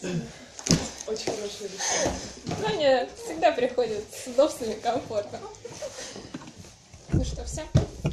Очень хорошее решение. Знания всегда приходят с удобством и комфортом. Ну что, все?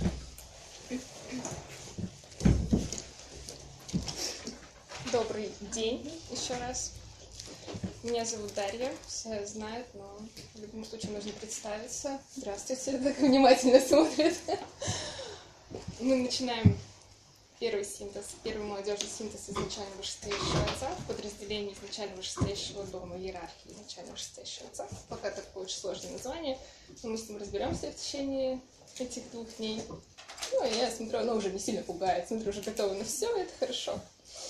Добрый день еще раз. Меня зовут Дарья, все знают, но в любом случае нужно представиться. Здравствуйте, так внимательно смотрят. Мы начинаем первый молодежный синтез изначально вышестоящего отца в подразделении изначально вышестоящего дома, иерархии изначально вышестоящего отца. Пока такое очень сложное название, но мы с ним разберемся в течение этих 2 дней. Ну, и я смотрю, оно уже не сильно пугает, смотрю, уже готова на все, это хорошо.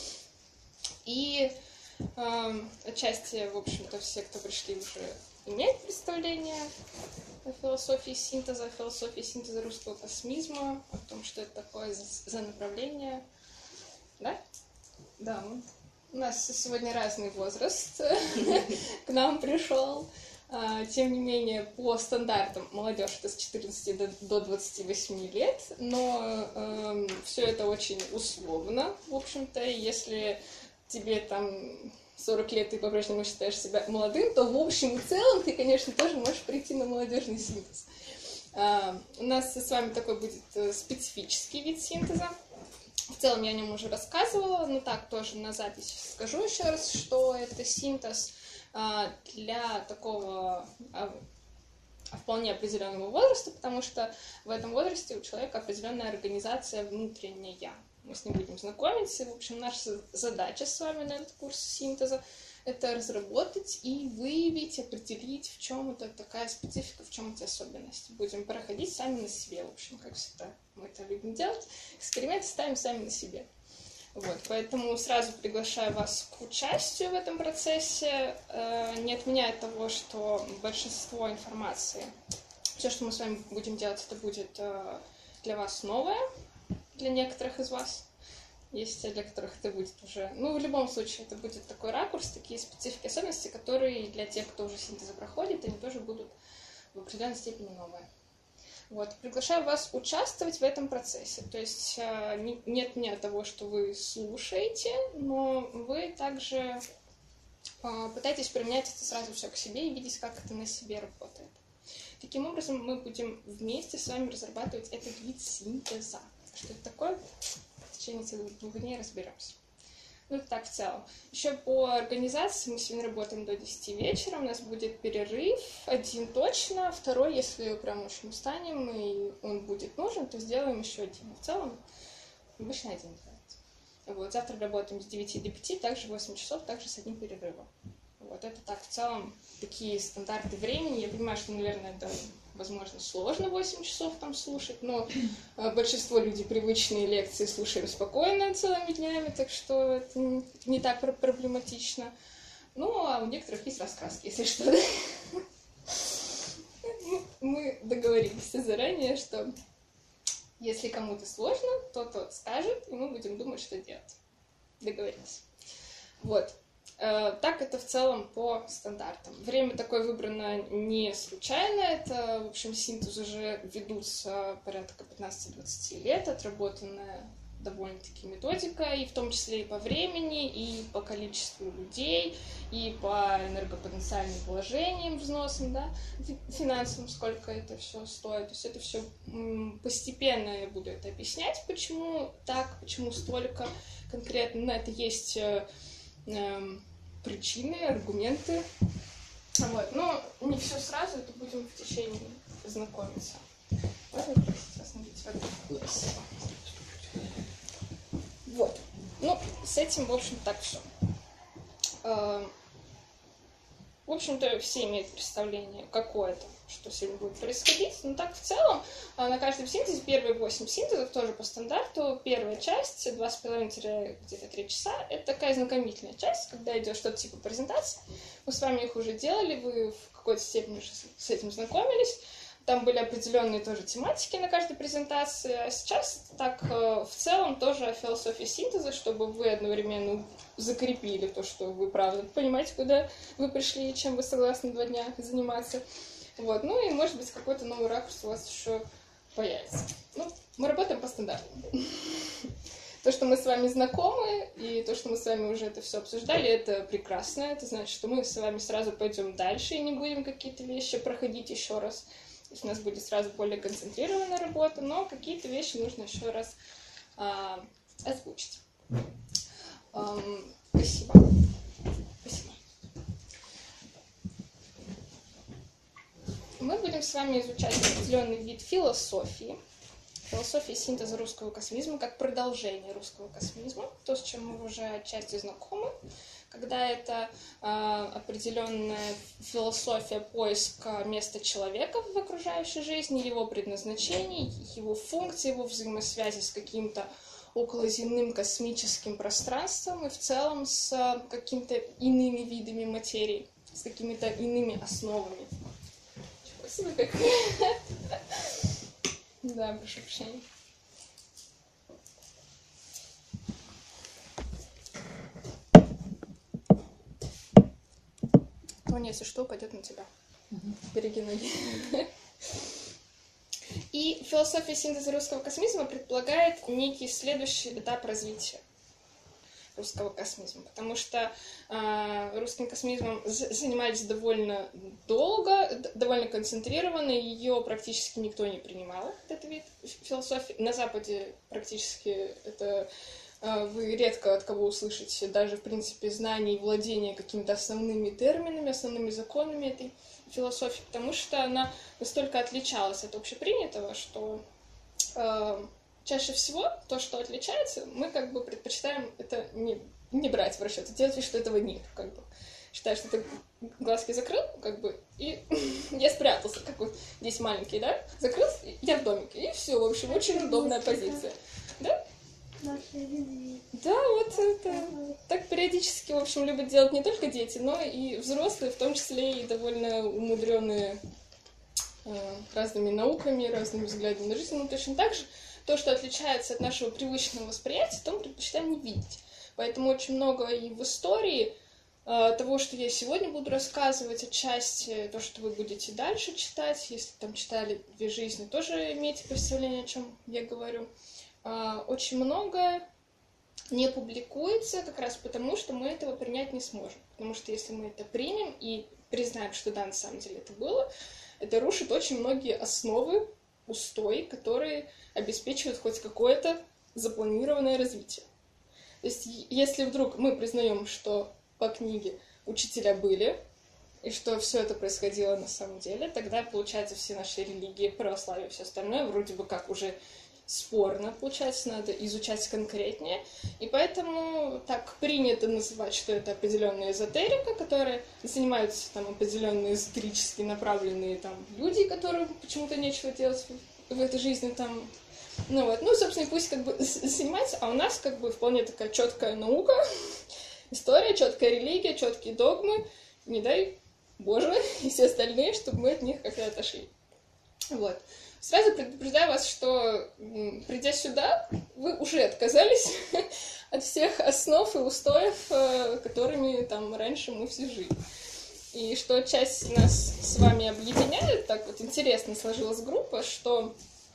И отчасти, в общем-то, все, кто пришли, уже имеют представление о философии синтеза русского космизма, о том, что это такое за направление. Да? Да. У нас сегодня разный возраст к нам пришел. Тем не менее, по стандартам молодежь это с 14 до 28 лет, но все это очень условно, в общем-то, если тебе там 40 лет, ты по-прежнему считаешь себя молодым, то в общем и целом ты, конечно, тоже можешь прийти на молодежный синтез. У нас с вами такой будет специфический вид синтеза. В целом я о нем уже рассказывала, но так тоже на запись скажу еще раз, что это синтез для такого вполне определенного возраста, потому что в этом возрасте у человека определенная организация внутренняя. Мы с ним будем знакомиться. В общем, наша задача с вами на этот курс синтеза — это разработать и выявить, определить, в чем это такая специфика, в чем эти особенности. Будем проходить сами на себе, в общем, как всегда мы это любим делать. Эксперименты ставим сами на себе. Вот, поэтому сразу приглашаю вас к участию в этом процессе, не отменяя того, что большинство информации, все, что мы с вами будем делать, это будет для вас новое, для некоторых из вас. Есть для которых это будет уже... Ну, в любом случае, это будет такой ракурс, такие специфики, особенности, которые для тех, кто уже синтезы проходит, они тоже будут в определенной степени новые. Вот. Приглашаю вас участвовать в этом процессе. То есть нет мне того, что вы слушаете, но вы также пытаетесь применять это сразу все к себе и видеть, как это на себе работает. Таким образом, мы будем вместе с вами разрабатывать этот вид синтеза. Что это такое? В течение этих 2 дней разберемся. Ну, это так в целом. Еще по организации мы сегодня работаем до 10 вечера. У нас будет перерыв. 1 точно. 2, если прям очень устанем, и он будет нужен, то сделаем еще 1. В целом, обычно 1 делается. Вот. Завтра работаем с 9 до 5, также 8 часов, также с 1 перерывом. Вот. Это так в целом такие стандарты времени. Я понимаю, что, наверное, это, возможно, сложно 8 часов там слушать, но большинство людей привычные лекции слушаем спокойно целыми днями, так что это не так проблематично. Ну, а у некоторых есть раскраски, если что. Мы договорились заранее, что если кому-то сложно, то тот скажет, и мы будем думать, что делать. Договорились. Вот. Так это в целом по стандартам. Время такое выбрано не случайно. Это, в общем, синтез уже ведутся порядка 15-20 лет, отработанная довольно-таки методика, и в том числе и по времени, и по количеству людей, и по энергопотенциальным вложениям, взносам, да, финансовым, сколько это все стоит. То есть это все постепенно я буду это объяснять, почему так, почему столько конкретно. На это есть причины, аргументы. Вот. Но не все сразу, это будем в течение знакомиться. Можно просить вас налить воды? Спасибо. Вот. Ну, с этим, в общем, так все. В общем-то, все имеют представление какое-то, что сегодня будет происходить. Но так в целом, на каждом синтезе, первые 8 синтезов тоже по стандарту. Первая часть, 2,5-3 часа, это такая знакомительная часть, когда идет что-то типа презентации. Мы с вами их уже делали, вы в какой-то степени уже с этим знакомились. Там были определенные тоже тематики на каждой презентации. А сейчас так в целом тоже о философии синтеза, чтобы вы одновременно закрепили то, что вы правда понимаете, куда вы пришли и чем вы согласны 2 дня заниматься. Вот. Ну и, может быть, какой-то новый ракурс у вас еще появится. Ну, мы работаем по стандартам. То, что мы с вами знакомы, и то, что мы с вами уже это все обсуждали, это прекрасно. Это значит, что мы с вами сразу пойдем дальше и не будем какие-то вещи проходить еще раз. То есть у нас будет сразу более концентрированная работа, но какие-то вещи нужно еще раз озвучить. Спасибо. Спасибо. Мы будем с вами изучать определенный вид философии. Философия синтеза русского космизма как продолжение русского космизма, то, с чем мы уже отчасти знакомы, когда это определенная философия поиска места человека в окружающей жизни, его предназначений, его функций, его взаимосвязи с каким-то околоземным космическим пространством и в целом с какими-то иными видами материи, с какими-то иными основами. Спасибо, как... Да, прошу прощения. Тоня, если что, упадет на тебя. Береги ноги. И философия синтеза русского космизма предполагает некий следующий этап развития русского космизма, потому что русским космизмом занимались довольно долго, довольно концентрированно, ее практически никто не принимал, этот вид философии. На Западе практически это вы редко от кого услышите даже, в принципе, знание и владение какими-то основными терминами, основными законами этой философии, потому что она настолько отличалась от общепринятого, что чаще всего то, что отличается, мы как бы предпочитаем это не брать в расчет, делать вид, что этого нет, как бы. Считаю, что ты глазки закрыл, как бы, и я спрятался, как вот здесь маленький, да? Закрыл, я в домике, и все, в общем, очень удобная позиция. Да? Да, вот это так периодически, в общем, любят делать не только дети, но и взрослые, в том числе и довольно умудренные разными науками, разными взглядами на жизнь, но точно так же то, что отличается от нашего привычного восприятия, то мы предпочитаем не видеть. Поэтому очень много и в истории того, что я сегодня буду рассказывать, отчасти то, что вы будете дальше читать, если там читали «Две жизни», тоже имейте представление, о чем я говорю. Очень многое не публикуется как раз потому, что мы этого принять не сможем. Потому что если мы это примем и признаем, что да, на самом деле это было, это рушит очень многие основы, устои, которые обеспечивают хоть какое-то запланированное развитие. То есть если вдруг мы признаем, что по книге учителя были, и что все это происходило на самом деле, тогда, получается, все наши религии, православие, все остальное вроде бы как уже спорно, получается, надо изучать конкретнее. И поэтому так принято называть, что это определенная эзотерика, которая занимаются там определенные эзотерически направленные там люди, которым почему-то нечего делать в этой жизни там. Ну, собственно, пусть как бы занимаются, а у нас как бы вполне такая четкая наука, история, четкая религия, четкие догмы, не дай Боже, и все остальные, чтобы мы от них как-то отошли. Вот. Сразу предупреждаю вас, что, придя сюда, вы уже отказались от всех основ и устоев, которыми там раньше мы все жили. И что часть нас с вами объединяет, так вот интересно сложилась группа, что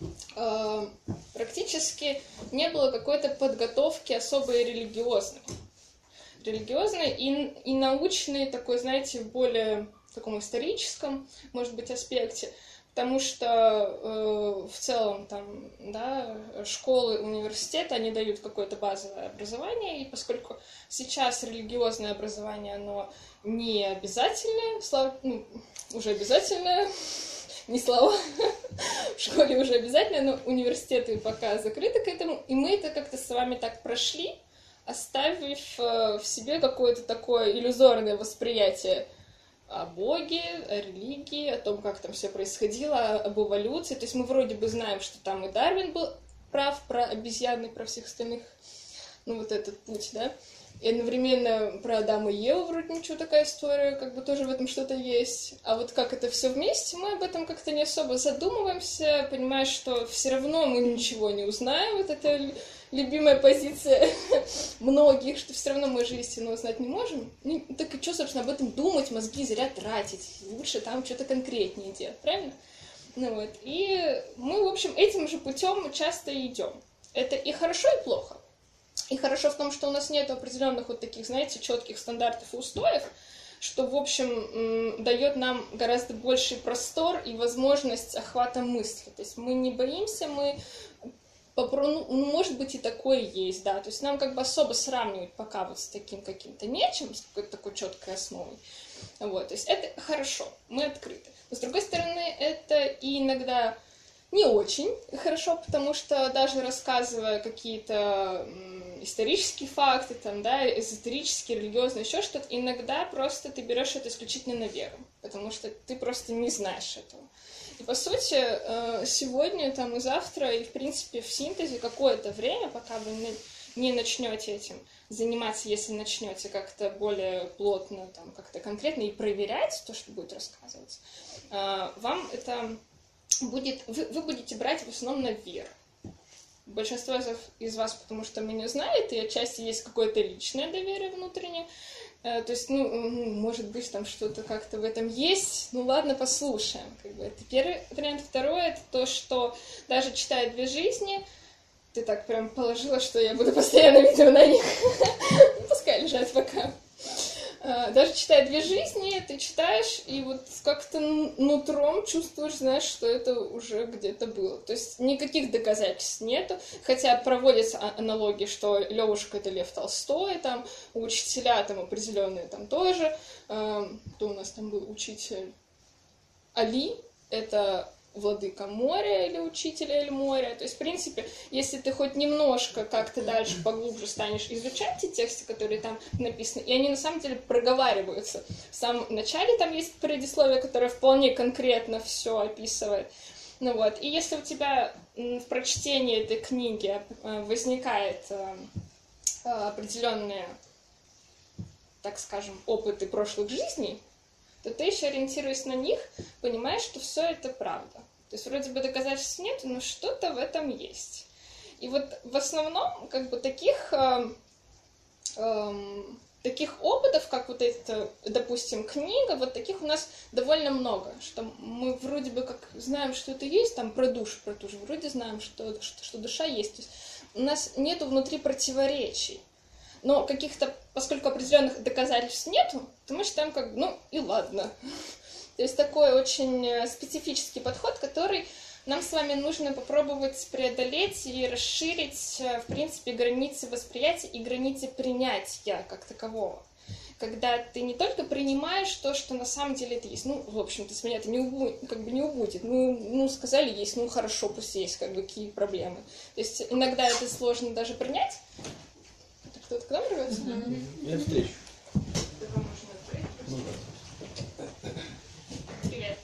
практически не было какой-то подготовки особой религиозной. Религиозной и научной, такой, знаете, в более таком историческом, может быть, аспекте. Потому что в целом там, да, школы, университеты, они дают какое-то базовое образование, и поскольку сейчас религиозное образование, оно не обязательное, уже обязательное, не слова, в школе уже обязательно, но университеты пока закрыты к этому, и мы это как-то с вами так прошли, оставив в себе какое-то такое иллюзорное восприятие о Боге, о религии, о том, как там все происходило, об эволюции. То есть мы вроде бы знаем, что там и Дарвин был прав про обезьяны, про всех остальных, вот этот путь, да. И одновременно про Адама и Еву вроде ничего, такая история, как бы тоже в этом что-то есть. А вот как это все вместе, мы об этом как-то не особо задумываемся, понимая, что все равно мы ничего не узнаем. Вот это любимая позиция многих, что все равно мы же истину узнать не можем. Так и что, собственно, об этом думать, мозги зря тратить? Лучше там что-то конкретнее делать, правильно? И мы, в общем, этим же путем часто идем. Это и хорошо, и плохо. И хорошо в том, что у нас нет определенных вот таких, знаете, четких стандартов и устоев, что, в общем, дает нам гораздо больший простор и возможность охвата мысли. То есть мы не боимся, мы может быть, и такое есть, да, то есть нам как бы особо сравнивать пока вот с таким каким-то нечем, с какой-то такой четкой основой, вот, то есть это хорошо, мы открыты. Но, с другой стороны, это и иногда не очень хорошо, потому что даже рассказывая какие-то исторические факты, там, да, эзотерические, религиозные, еще что-то, иногда просто ты берешь это исключительно на веру, потому что ты просто не знаешь этого. И, по сути, сегодня там, и завтра, и, в принципе, в синтезе какое-то время, пока вы не начнете этим заниматься, если начнете как-то более плотно, там, как-то конкретно и проверять то, что будет рассказываться, вам это будет... Вы будете брать в основном на веру. Большинство из вас, потому что меня знает, и отчасти есть какое-то личное доверие внутреннее. То есть, может быть, там что-то как-то в этом есть. Ну ладно, послушаем. Как бы. Это первый вариант. Второй — это то, что даже читая «Две жизни», ты так прям положила, что я буду постоянно видео на них. Пускай лежат пока. Даже читая «Две жизни», ты читаешь, и вот как-то нутром чувствуешь, знаешь, что это уже где-то было. То есть никаких доказательств нету, хотя проводятся аналогии, что Левушка — это Лев Толстой, там, учителя там определенные там тоже. Кто у нас там был учитель? Али — это владыка моря или учитель Эль моря. То есть, в принципе, если ты хоть немножко как-то дальше поглубже станешь изучать те тексты, которые там написаны, и они на самом деле проговариваются. В самом начале там есть предисловие, которое вполне конкретно все описывает. Ну вот. И если у тебя в прочтении этой книги возникает определенные, так скажем, опыты прошлых жизней, то ты еще, ориентируясь на них, понимаешь, что все это правда. То есть вроде бы доказательств нет, но что-то в этом есть. И вот в основном как бы таких опытов, как вот эта, допустим, книга, вот таких у нас довольно много, что мы вроде бы как знаем, что это есть, там про душу, вроде знаем, что душа есть. То есть у нас нету внутри противоречий. Но каких-то, поскольку определенных доказательств нету, то мы считаем как, и ладно. То есть такой очень специфический подход, который нам с вами нужно попробовать преодолеть и расширить, в принципе, границы восприятия и границы принятия как такового. Когда ты не только принимаешь то, что на самом деле это есть. В общем-то, с меня это не убудет. Сказали есть, хорошо, пусть есть, какие проблемы. То есть иногда это сложно даже принять. Кто-то к нам рвется? Я встречу. Привет.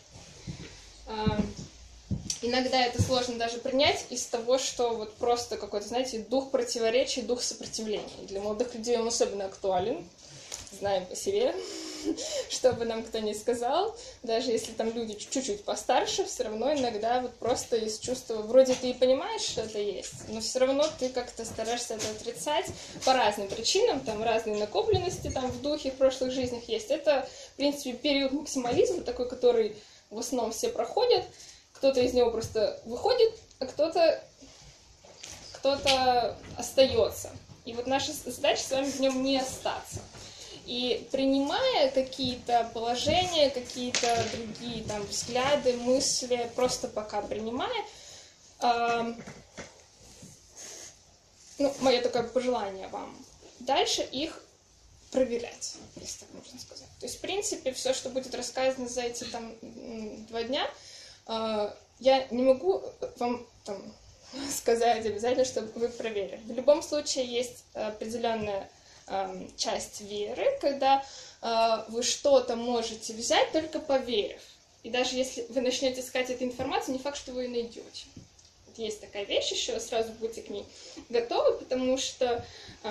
Иногда это сложно даже принять из того, что вот просто какой-то, знаете, дух противоречия, дух сопротивления. И для молодых людей он особенно актуален. Знаем по себе, что бы нам кто ни сказал, даже если там люди чуть-чуть постарше, все равно иногда вот просто из чувства, вроде ты и понимаешь, что это есть, но все равно ты как-то стараешься это отрицать по разным причинам, там разные накопленности там в духе в прошлых жизнях есть. Это, в принципе, период максимализма такой, который в основном все проходят, кто-то из него просто выходит, а кто-то остается. И вот наша задача с вами в нем не остаться. И принимая какие-то положения, какие-то другие там взгляды, мысли, просто пока принимая, мое такое пожелание вам, дальше их проверять, если так можно сказать. То есть, в принципе, все, что будет рассказано за эти там 2 дня, я не могу вам там сказать обязательно, чтобы вы проверили. В любом случае есть определенная часть веры, когда вы что-то можете взять, только поверив. И даже если вы начнете искать эту информацию, не факт, что вы ее найдете. Вот есть такая вещь еще, сразу будьте к ней готовы, потому что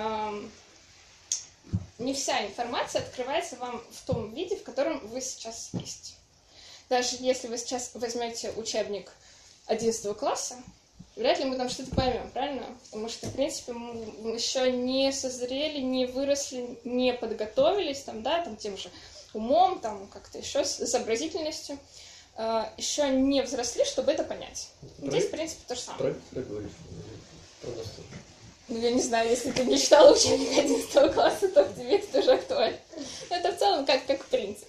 не вся информация открывается вам в том виде, в котором вы сейчас есть. Даже если вы сейчас возьмете учебник 11 класса, вряд ли мы там что-то поймем, правильно? Потому что, в принципе, мы еще не созрели, не выросли, не подготовились, там тем же умом, там как-то еще с сообразительностью, еще не взросли, чтобы это понять. Здесь, в принципе, то же самое. Проговоришь про нас тоже. Ну, я не знаю, если ты не читала учебник 11 класса, то тебе это тоже актуально. Но это в целом как принцип.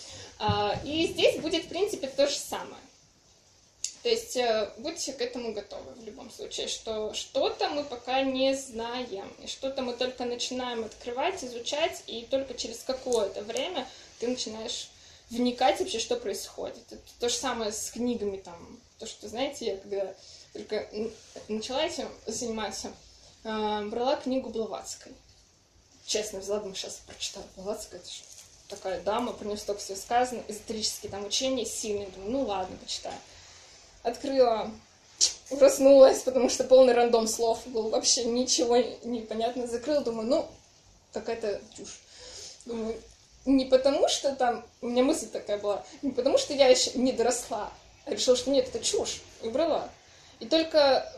И здесь будет, в принципе, то же самое. То есть будьте к этому готовы в любом случае, что что-то мы пока не знаем, и что-то мы только начинаем открывать, изучать, и только через какое-то время ты начинаешь вникать вообще, что происходит. Это то же самое с книгами, там, то, что, знаете, я когда только начала этим заниматься, брала книгу Блаватской. Честно, взяла, думаю, сейчас прочитаю Блаватская, это же такая дама, про нее столько всего сказано, эзотерические там учения сильные, думаю, ну ладно, почитаю. Открыла, проснулась, потому что полный рандом слов был, вообще ничего не понятно. Закрыла, думаю, ну, какая-то чушь. Думаю, не потому что там, у меня мысль такая была, не потому что я еще не доросла, а решила, что нет, это чушь, и убрала. И только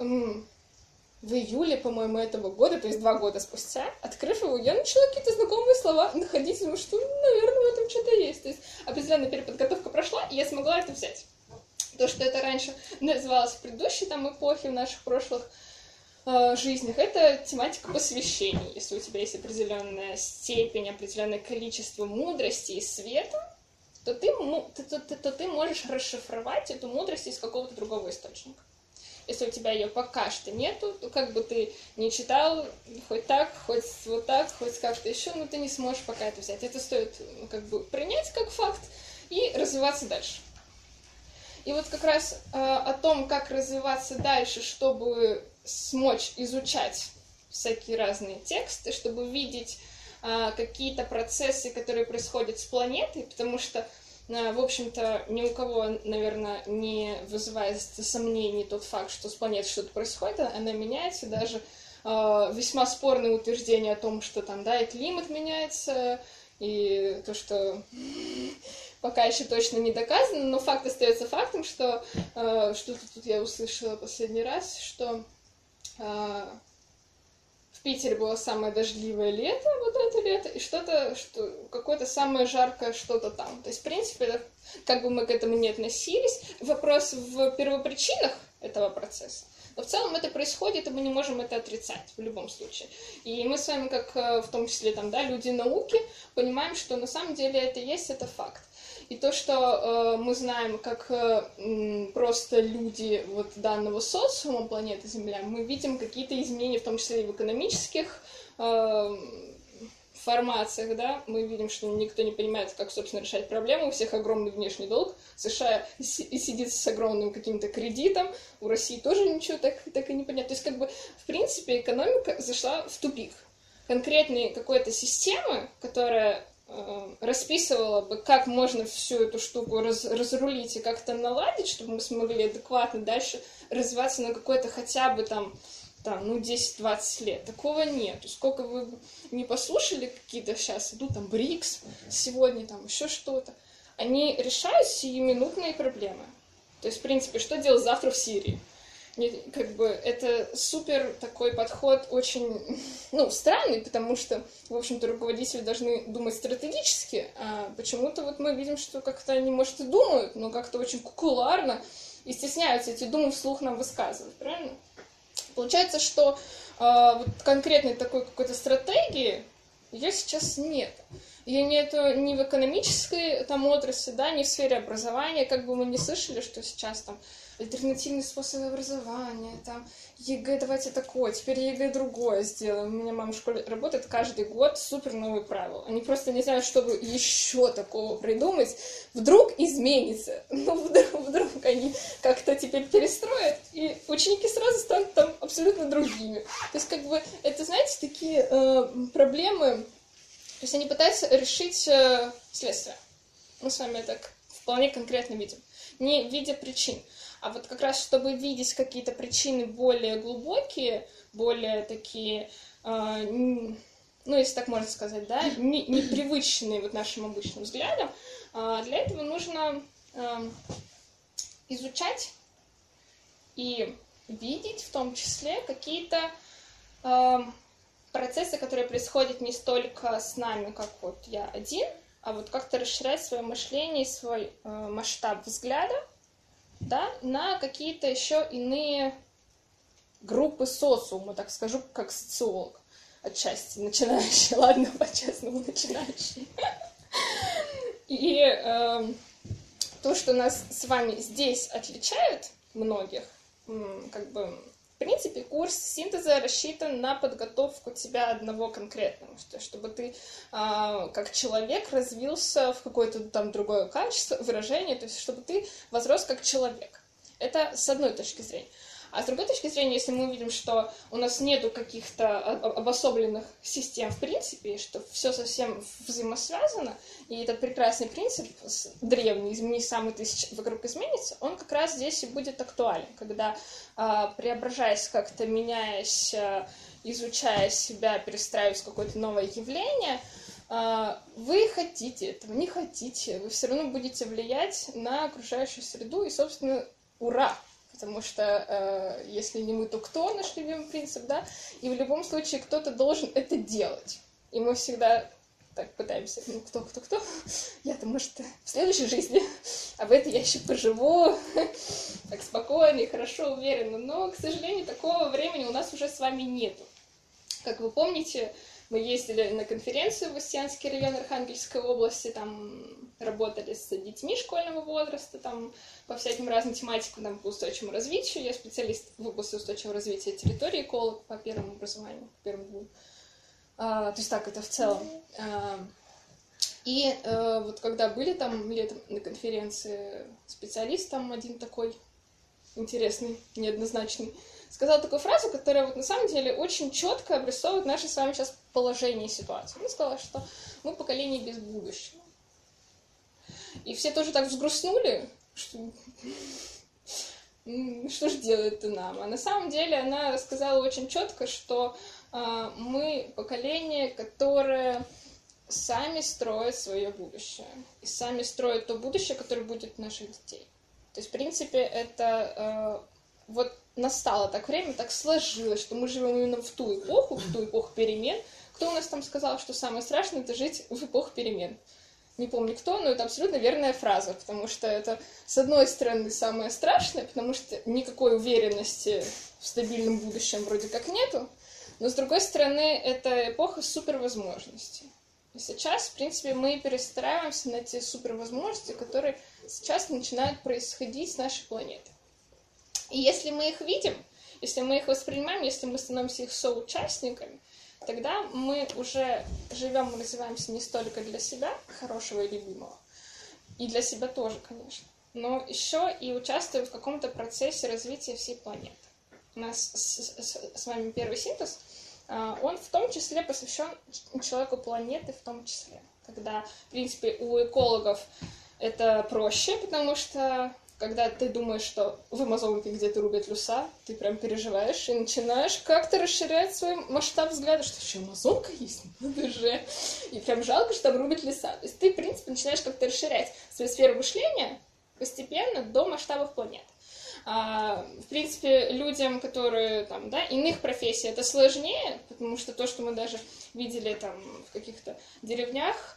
в июле, по-моему, этого года, то есть 2 года спустя, открыв его, я начала какие-то знакомые слова находить, думаю, что, наверное, в этом что-то есть. То есть определенная переподготовка прошла, и я смогла это взять. То, что это раньше называлось в предыдущей там эпохе, в наших прошлых жизнях, это тематика посвящений. Если у тебя есть определенная степень, определенное количество мудрости и света, то ты можешь расшифровать эту мудрость из какого-то другого источника. Если у тебя ее пока что нету, то как бы ты не читал, хоть так, хоть вот так, хоть как-то еще, но ты не сможешь пока это взять. Это стоит как бы принять как факт и развиваться дальше. И вот как раз о том, как развиваться дальше, чтобы смочь изучать всякие разные тексты, чтобы видеть какие-то процессы, которые происходят с планетой, потому что, в общем-то, ни у кого, наверное, не вызывает сомнений тот факт, что с планетой что-то происходит, она меняется, даже весьма спорные утверждения о том, что там, да, и климат меняется, и то, что пока еще точно не доказано, но факт остается фактом, что что-то тут я услышала последний раз, что в Питере было самое дождливое лето, вот это лето, и что-то, что какое-то самое жаркое что-то там. То есть, в принципе, это, как бы мы к этому не относились, вопрос в первопричинах этого процесса. Но в целом это происходит, и мы не можем это отрицать в любом случае. И мы с вами, как в том числе там, да, люди науки, понимаем, что на самом деле это есть, это факт. И то, что мы знаем, как просто люди вот данного социума планеты Земля, мы видим какие-то изменения, в том числе и в экономических формациях, да, мы видим, что никто не понимает, как, собственно, решать проблемы, у всех огромный внешний долг, США сидит с огромным каким-то кредитом, у России тоже ничего так и не понятно. То есть, как бы, в принципе, экономика зашла в тупик. Конкретной какой-то системы, которая расписывала бы, как можно всю эту штуку разрулить и как-то наладить, чтобы мы смогли адекватно дальше развиваться на какой-то хотя бы там 10-20 лет. Такого нет. Сколько вы не послушали какие-то сейчас, идут там БРИКС, сегодня там еще что-то, они решают сиюминутные проблемы. То есть, в принципе, что делать завтра в Сирии? Как бы это супер такой подход очень, странный, потому что, в общем-то, руководители должны думать стратегически, а почему-то вот мы видим, что как-то они, может, и думают, но как-то очень кулуарно и стесняются эти думы вслух нам высказывать, правильно? Получается, что вот конкретной такой какой-то стратегии ее сейчас нет. Ее нету ни в экономической там отрасли, да, ни в сфере образования, как бы мы не слышали, что сейчас там альтернативные способы образования, там, ЕГЭ давайте такое, теперь ЕГЭ другое сделаем. У меня мама в школе работает каждый год, супер новые правила. Они просто не знают, чтобы еще такого придумать. Вдруг изменится. Вдруг они как-то теперь перестроят, и ученики сразу станут там абсолютно другими. То есть, как бы, это, знаете, такие проблемы, то есть они пытаются решить следствие. Мы с вами это вполне конкретно видим. Не видя причин. А вот как раз, чтобы видеть какие-то причины более глубокие, более такие, если так можно сказать, да, непривычные вот нашим обычным взглядам, для этого нужно изучать и видеть в том числе какие-то процессы, которые происходят не столько с нами, как вот я один, а вот как-то расширять свое мышление, свой масштаб взгляда, да, на какие-то еще иные группы социума, так скажу, как социолог. Отчасти начинающий, ладно, по-честному начинающий. И то, что нас с вами здесь отличает многих, как бы, в принципе, курс синтеза рассчитан на подготовку тебя одного конкретного, чтобы ты как человек развился в какое-то там другое качество, выражение, то есть чтобы ты возрос как человек. Это с одной точки зрения. А с другой точки зрения, если мы увидим, что у нас нету каких-то обособленных систем в принципе, что все совсем взаимосвязано, и этот прекрасный принцип, древний, измени сам, и ты вокруг изменится, он как раз здесь и будет актуален, когда, преображаясь как-то, меняясь, изучая себя, перестраиваясь в какое-то новое явление, вы хотите этого, не хотите, вы все равно будете влиять на окружающую среду, и, собственно, ура! Потому что если не мы, то кто, наш любимый принцип, да? И в любом случае кто-то должен это делать. И мы всегда так пытаемся, ну кто? Я-то, может, в следующей жизни, а в этой я еще поживу, так спокойно и хорошо, уверенно. Но, к сожалению, такого времени у нас уже с вами нету. Как вы помните, мы ездили на конференцию в Устьянский район Архангельской области, там работали с детьми школьного возраста, там по всяким разным тематикам, там, по устойчивому развитию. Я специалист в области устойчивого развития территории, эколог по первому образованию, по первому. То есть так, это в целом. И вот когда были там летом на конференции, специалист там один такой интересный, неоднозначный, сказал такую фразу, которая вот на самом деле очень четко обрисовывает наше с вами сейчас положение и ситуацию. Он сказал, что мы поколение без будущего. И все тоже так взгрустнули, что же делает-то нам? А на самом деле она сказала очень четко, что мы поколение, которое сами строит свое будущее. И сами строят то будущее, которое будет у наших детей. То есть, в принципе, это вот настало так время, так сложилось, что мы живем именно в ту эпоху перемен. Кто у нас там сказал, что самое страшное — это жить в эпоху перемен? Не помню кто, но это абсолютно верная фраза, потому что это, с одной стороны, самое страшное, потому что никакой уверенности в стабильном будущем вроде как нету, но, с другой стороны, это эпоха супервозможностей. И сейчас, в принципе, мы перестраиваемся на те супервозможности, которые сейчас начинают происходить с нашей планетой. И если мы их видим, если мы их воспринимаем, если мы становимся их соучастниками, тогда мы уже живем и развиваемся не столько для себя, хорошего и любимого, и для себя тоже, конечно, но еще и участвуем в каком-то процессе развития всей планеты. У нас с вами первый синтез, он в том числе посвящен человеку планеты, в том числе. Когда, в принципе, у экологов это проще, потому что когда ты думаешь, что в Амазонке где-то рубят леса, ты прям переживаешь и начинаешь как-то расширять свой масштаб взгляда, что еще Амазонка есть? Надо же. И прям жалко, что там рубят леса. То есть ты, в принципе, начинаешь как-то расширять свою сферу мышления постепенно до масштабов планет. В принципе, людям, которые там, да, иных профессий, это сложнее, потому что то, что мы даже видели там в каких-то деревнях,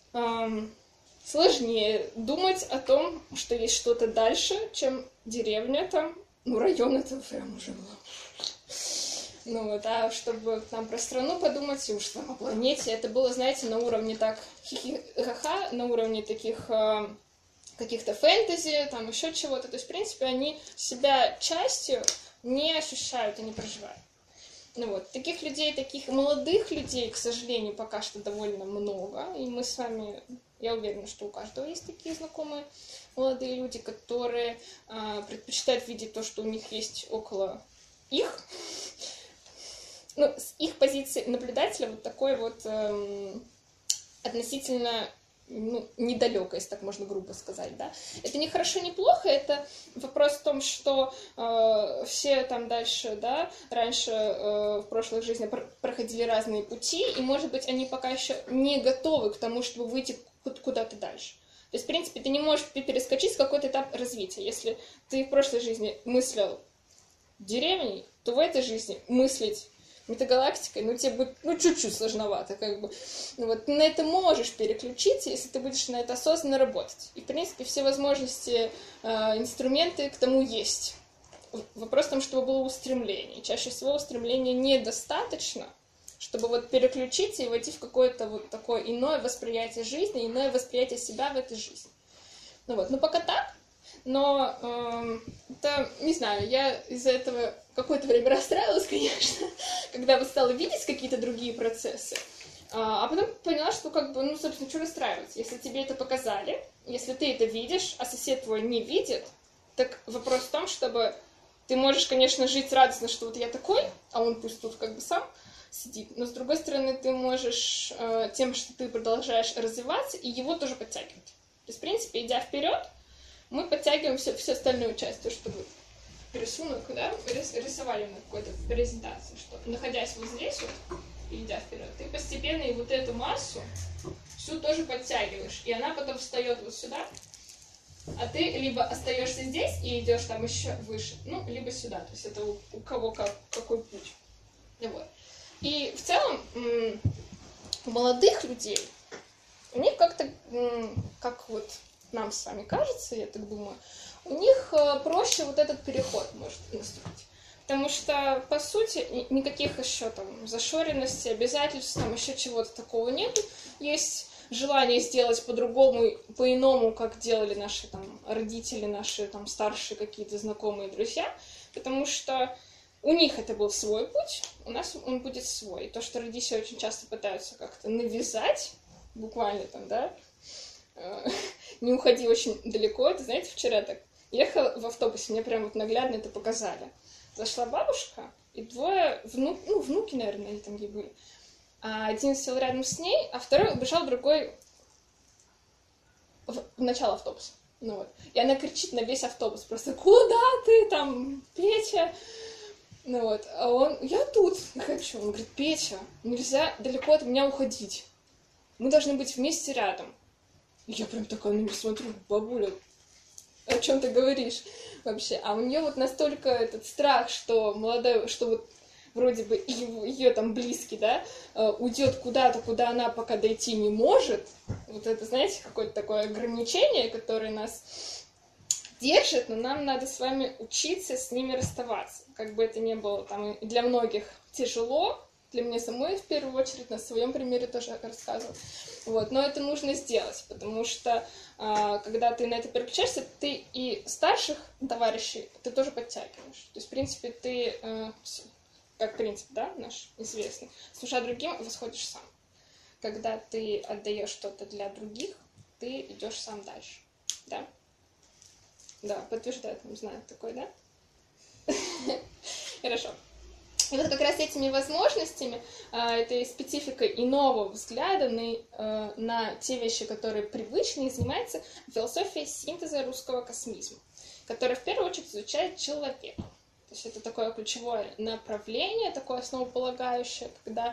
сложнее думать о том, что есть что-то дальше, чем деревня там, ну, район это прям уже было. Ну, вот, а чтобы там про страну подумать, и уж там о планете, это было, знаете, на уровне так хихи-ха-ха, на уровне таких каких-то фэнтези, там еще чего-то. То есть, в принципе, они себя частью не ощущают и не проживают. Ну вот, таких людей, таких молодых людей, к сожалению, пока что довольно много. И мы с вами, я уверена, что у каждого есть такие знакомые молодые люди, которые предпочитают видеть то, что у них есть около их. Ну, с их позиции наблюдателя вот такой вот относительно недалеко, если так можно грубо сказать, да. Это не хорошо, не плохо, это вопрос в том, что все там дальше, да, раньше в прошлых жизнях проходили разные пути, и, может быть, они пока еще не готовы к тому, чтобы выйти куда-то дальше. То есть, в принципе, ты не можешь перескочить с какой-то этап развития. Если ты в прошлой жизни мыслил деревней, то в этой жизни мыслить метагалактикой, ну, тебе будет, чуть-чуть сложновато, как бы. Ну, вот ты на это можешь переключиться, если ты будешь на это осознанно работать. И, в принципе, все возможности, инструменты к тому есть. вопрос в том, чтобы было устремление. Чаще всего устремления недостаточно, чтобы вот переключиться и войти в какое-то вот такое иное восприятие жизни, иное восприятие себя в этой жизни. Ну вот, ну пока так, но это, не знаю, я из-за этого какое-то время расстраивалась, конечно, когда вот стала видеть какие-то другие процессы, а потом поняла, что как бы, ну, собственно, что расстраиваться, если тебе это показали, если ты это видишь, а сосед твой не видит, так вопрос в том, чтобы ты можешь, конечно, жить радостно, что вот я такой, а он пусть тут как бы сам сидит, но с другой стороны ты можешь тем, что ты продолжаешь развиваться, и его тоже подтягивать. То есть, в принципе, идя вперед, мы подтягиваем всю остальную часть, то, чтобы рисунок, да, рисовали на какой-то презентации, что, находясь вот здесь вот, и идя вперед, ты постепенно и вот эту массу всю тоже подтягиваешь, и она потом встает вот сюда, а ты либо остаешься здесь и идешь там еще выше, ну, либо сюда, то есть это у кого какой путь. Вот. И в целом у молодых людей, у них как-то, как вот нам с вами кажется, я так думаю, у них проще вот этот переход может наступить. Потому что, по сути, никаких еще там зашоренностей, обязательств, там еще чего-то такого нет. Есть желание сделать по-другому, по-иному, как делали наши там родители, наши там старшие какие-то знакомые, друзья. Потому что у них это был свой путь, у нас он будет свой. И то, что родители очень часто пытаются как-то навязать, буквально там, да, не уходи очень далеко. Это, знаете, вчера так ехала в автобусе, мне прям вот наглядно это показали. Зашла бабушка, и двое внуки, наверное, они там ей были. А один сел рядом с ней, а второй убежал другой в начало автобуса. Ну вот. И она кричит на весь автобус просто: «Куда ты там, Петя?» Ну вот. А он: «Я тут не хочу». Он говорит: «Петя, нельзя далеко от меня уходить. Мы должны быть вместе рядом». И я прям такая на него смотрю: «Бабуля, о чем ты говоришь вообще?» А у нее вот настолько этот страх, что молодая, что вот вроде бы ее там близкий, да, уйдет куда-то, куда она пока дойти не может. Вот это, знаете, какое-то такое ограничение, которое нас держит, но нам надо с вами учиться с ними расставаться. Как бы это ни было там и для многих тяжело, для меня самой в первую очередь, на своем примере тоже рассказывала. Вот. Но это нужно сделать, потому что когда ты на это переключаешься, ты и старших товарищей ты тоже подтягиваешь. То есть, в принципе, ты, как принцип, да, наш известный, служа другим, восходишь сам. Когда ты отдаешь что-то для других, ты идешь сам дальше. Да? Да, подтверждает, не знаю, такой, да? Хорошо. И вот как раз этими возможностями, этой спецификой иного взгляда на те вещи, которые привычны, занимается философия синтеза русского космизма, которая в первую очередь изучает человека. То есть это такое ключевое направление, такое основополагающее, когда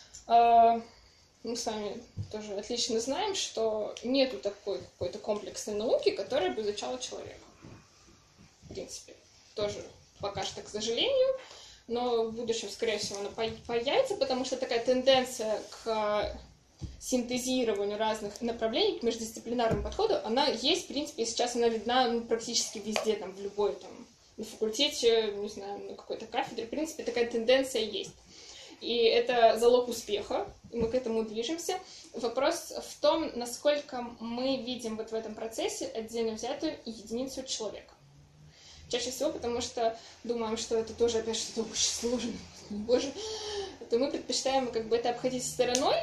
мы с вами тоже отлично знаем, что нету такой какой-то комплексной науки, которая бы изучала человека. В принципе, тоже пока что, к сожалению, но в будущем, скорее всего, она появится, потому что такая тенденция к синтезированию разных направлений, к междисциплинарному подходу, она есть, в принципе, и сейчас она видна практически везде, там, в любой, там, на факультете, не знаю, на какой-то кафедре, в принципе, такая тенденция есть. И это залог успеха, и мы к этому движемся. Вопрос в том, насколько мы видим вот в этом процессе отдельно взятую единицу человека. Чаще всего, потому что думаем, что это тоже опять что-то очень сложное, боже, то мы предпочитаем как бы это обходить стороной,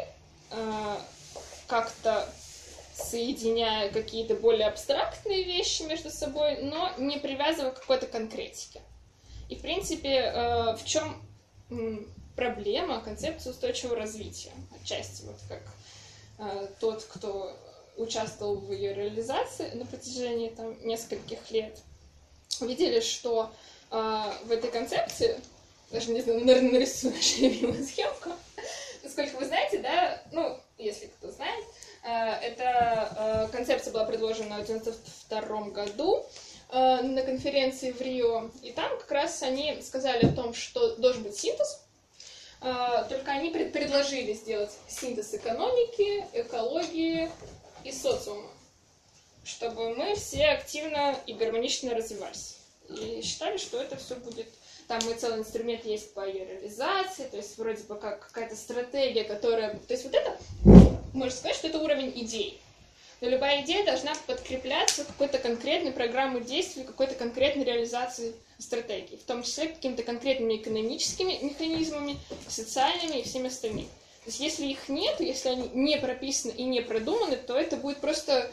как-то соединяя какие-то более абстрактные вещи между собой, но не привязывая к какой-то конкретике. И, в принципе, в чем проблема концепции устойчивого развития? Отчасти, вот как тот, кто участвовал в ее реализации на протяжении там нескольких лет, увидели, что в этой концепции, даже не знаю, наверное, нарисую нашу любимую схемку, насколько вы знаете, да, ну, если кто знает, эта концепция была предложена в 1992 году на конференции в Рио, и там как раз они сказали о том, что должен быть синтез, только они предложили сделать синтез экономики, экологии и социума, чтобы мы все активно и гармонично развивались. и считали, что это все будет... Там и целый инструмент есть по ее реализации, то есть вроде бы как какая-то стратегия, которая... То есть вот это, можно сказать, что это уровень идей. Но любая идея должна подкрепляться какой-то конкретной программой действий, какой-то конкретной реализацией стратегии, в том числе какими-то конкретными экономическими механизмами, социальными и всеми остальными. То есть если их нет, если они не прописаны и не продуманы, то это будет просто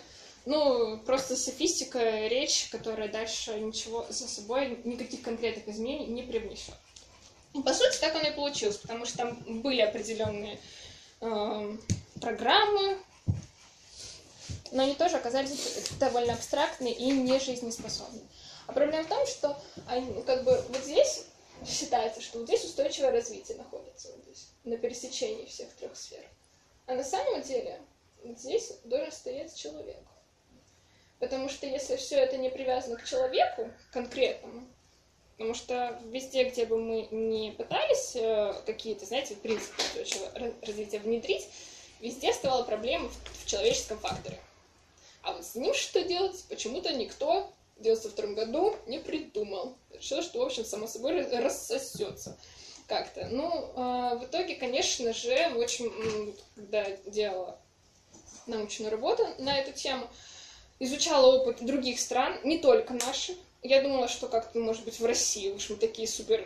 софистика, речь, которая дальше ничего за собой, никаких конкретных изменений не привнесет. И, по сути, так оно и получилось, потому что там были определенные программы, но они тоже оказались довольно абстрактные и не жизнеспособны. А проблема в том, что вот здесь считается, что вот здесь устойчивое развитие находится, вот здесь, на пересечении всех трех сфер. А на самом деле вот здесь должен стоять человек. Потому что если все это не привязано к человеку конкретному, потому что везде, где бы мы не пытались какие-то, знаете, принципы устойчивого развития внедрить, везде оставала проблема в человеческом факторе. А вот с ним что делать, почему-то никто в 1992 году не придумал. Решил, что, в общем, само собой рассосется как-то. В итоге, конечно же, когда делала научную работу на эту тему, изучала опыт других стран, не только наших. Я думала, что как-то, может быть, в России уж мы такие супер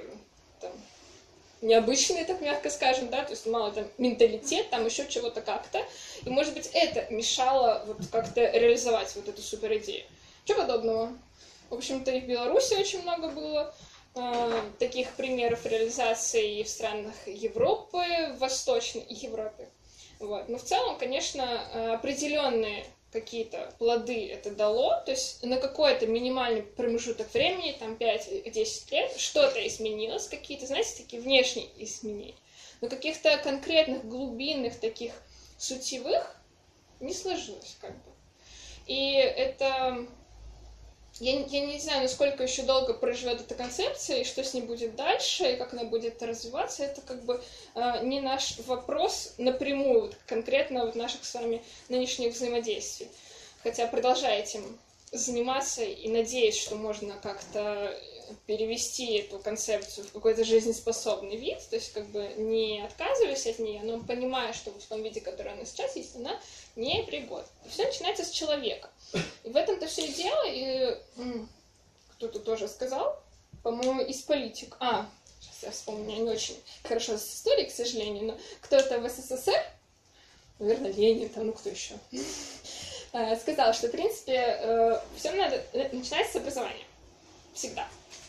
необычные, так мягко скажем, да, то есть мало там менталитет, там еще чего-то как-то. И, может быть, это мешало вот как-то реализовать вот эту супер идею. Чего подобного? В общем-то, и в Беларуси очень много было таких примеров реализации и в странах Европы, в Восточной Европе. Вот. Но в целом, конечно, определенные какие-то плоды это дало, то есть на какой-то минимальный промежуток времени, там 5-10 лет, что-то изменилось, какие-то, знаете, такие внешние изменения. Но каких-то конкретных, глубинных, таких сутевых не сложилось как бы. И это... Я не знаю, насколько еще долго проживет эта концепция, и что с ней будет дальше, и как она будет развиваться. Это как бы не наш вопрос напрямую, вот, конкретно вот наших с вами нынешних взаимодействий. Хотя продолжаю этим заниматься и надеюсь, что можно как-то перевести эту концепцию в какой-то жизнеспособный вид, то есть как бы не отказываясь от нее, но понимая, что в том виде, который она сейчас есть, она не пригодна. Все начинается с человека. И в этом-то все и дело, и кто-то тоже сказал, по-моему, из политик. Сейчас я вспомню, я не очень хорошо с историей, к сожалению, но кто-то в СССР, наверное, Ленин, кто еще, сказал, что, в принципе, все надо начинать с образования. Всегда.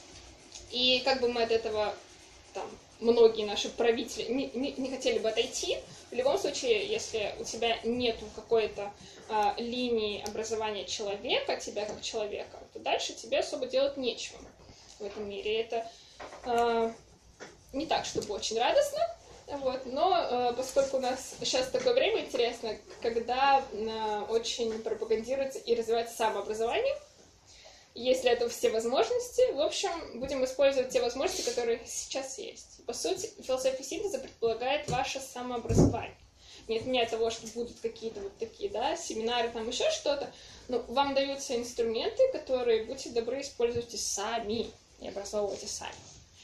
И как бы мы от этого, многие наши правители не хотели бы отойти, в любом случае, если у тебя нету какой-то линии образования человека, тебя как человека, то дальше тебе особо делать нечего в этом мире. Это не так, чтобы очень радостно, вот, но поскольку у нас сейчас такое время интересное, когда очень пропагандируется и развивается самообразование, есть для этого все возможности, в общем, будем использовать те возможности, которые сейчас есть. По сути, философия синтеза предполагает ваше самообразование. Не отменяя того, что будут какие-то вот такие, семинары, еще что-то, но вам даются инструменты, которые, будьте добры, используйте сами и образовывайте сами.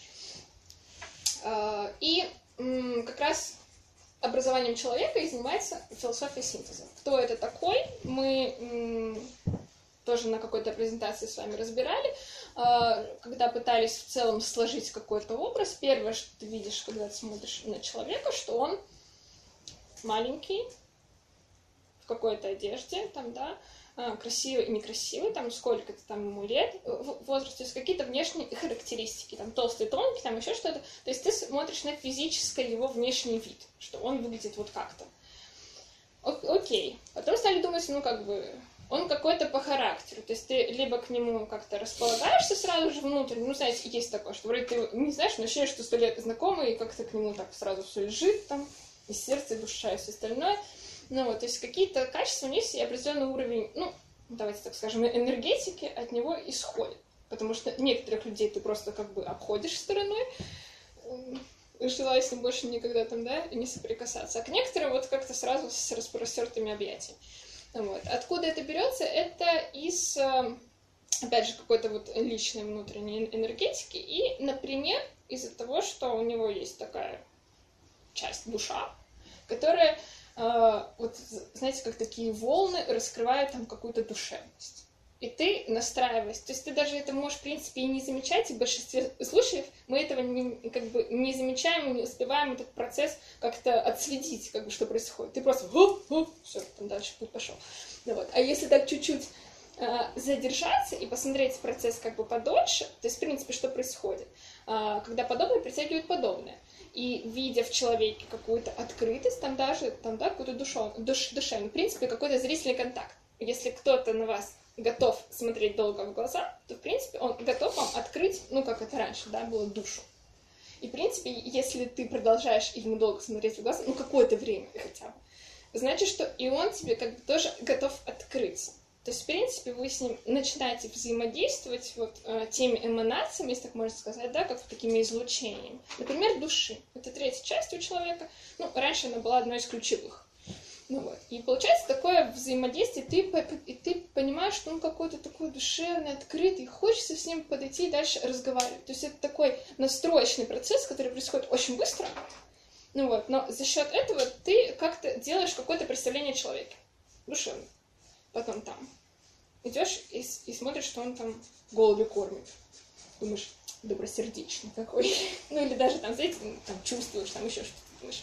И как раз образованием человека и занимается философия синтеза. Кто это такой, мы тоже на какой-то презентации с вами разбирали, когда пытались в целом сложить какой-то образ. Первое, что ты видишь, когда ты смотришь на человека, что он маленький, в какой-то одежде, красивый и некрасивый, сколько-то ему лет в возрасте, то есть какие-то внешние характеристики, толстый, тонкий, еще что-то. То есть ты смотришь на физический его внешний вид, что он выглядит вот как-то. Окей. Потом стали думать, он какой-то по характеру, то есть ты либо к нему как-то располагаешься сразу же внутрь, знаете, есть такое, что вроде ты его не знаешь, но ощущаешь, что 100 лет знакомый, и как-то к нему так сразу все лежит, и сердце, и душа, и все остальное. То есть какие-то качества у них есть, и определенный уровень, давайте так скажем, энергетики от него исходит. Потому что некоторых людей ты просто обходишь стороной, желая с ним больше никогда не соприкасаться. А к некоторым как-то сразу с распростертыми объятиями. Откуда это берется? Это из опять же, какой-то вот личной внутренней энергетики, и, например, из-за того, что у него есть такая часть, душа, которая, вот, знаете, как такие волны раскрывают там какую-то душевность. И ты настраиваешь, то есть ты даже это можешь, в принципе, и не замечать, и в большинстве случаев мы этого не замечаем и не успеваем этот процесс как-то отследить, как бы, что происходит. Ты просто все, там дальше путь пошел. Ну, вот. А если так чуть-чуть задержаться и посмотреть процесс как бы подольше, то есть, в принципе, что происходит, когда подобное притягивает подобное. И видя в человеке какую-то открытость, там даже, да, какую-то душевную, в принципе, какой-то зрительный контакт. Если кто-то на вас готов смотреть долго в глаза, то, в принципе, он готов вам открыть, ну, как это раньше, да, было, душу. И, в принципе, если ты продолжаешь ему долго смотреть в глаза, ну, какое-то время хотя бы, значит, что и он тебе как бы тоже готов открыться. То есть, в принципе, вы с ним начинаете взаимодействовать вот теми эманациями, если так можно сказать, да, как такими излучениями. Например, души. Это третья часть у человека. Ну, раньше она была одной из ключевых. Ну вот. И получается такое взаимодействие, и ты понимаешь, что он какой-то такой душевный, открытый, и хочется с ним подойти и дальше разговаривать. То есть это такой настроечный процесс, который происходит очень быстро. Ну вот. Но за счет этого ты как-то делаешь какое-то представление о человеке. Душевное. Потом там идешь и смотришь, что он там голуби кормит. Думаешь, добросердечный какой. Ну или даже там, знаете, там чувствуешь, там еще что-то думаешь.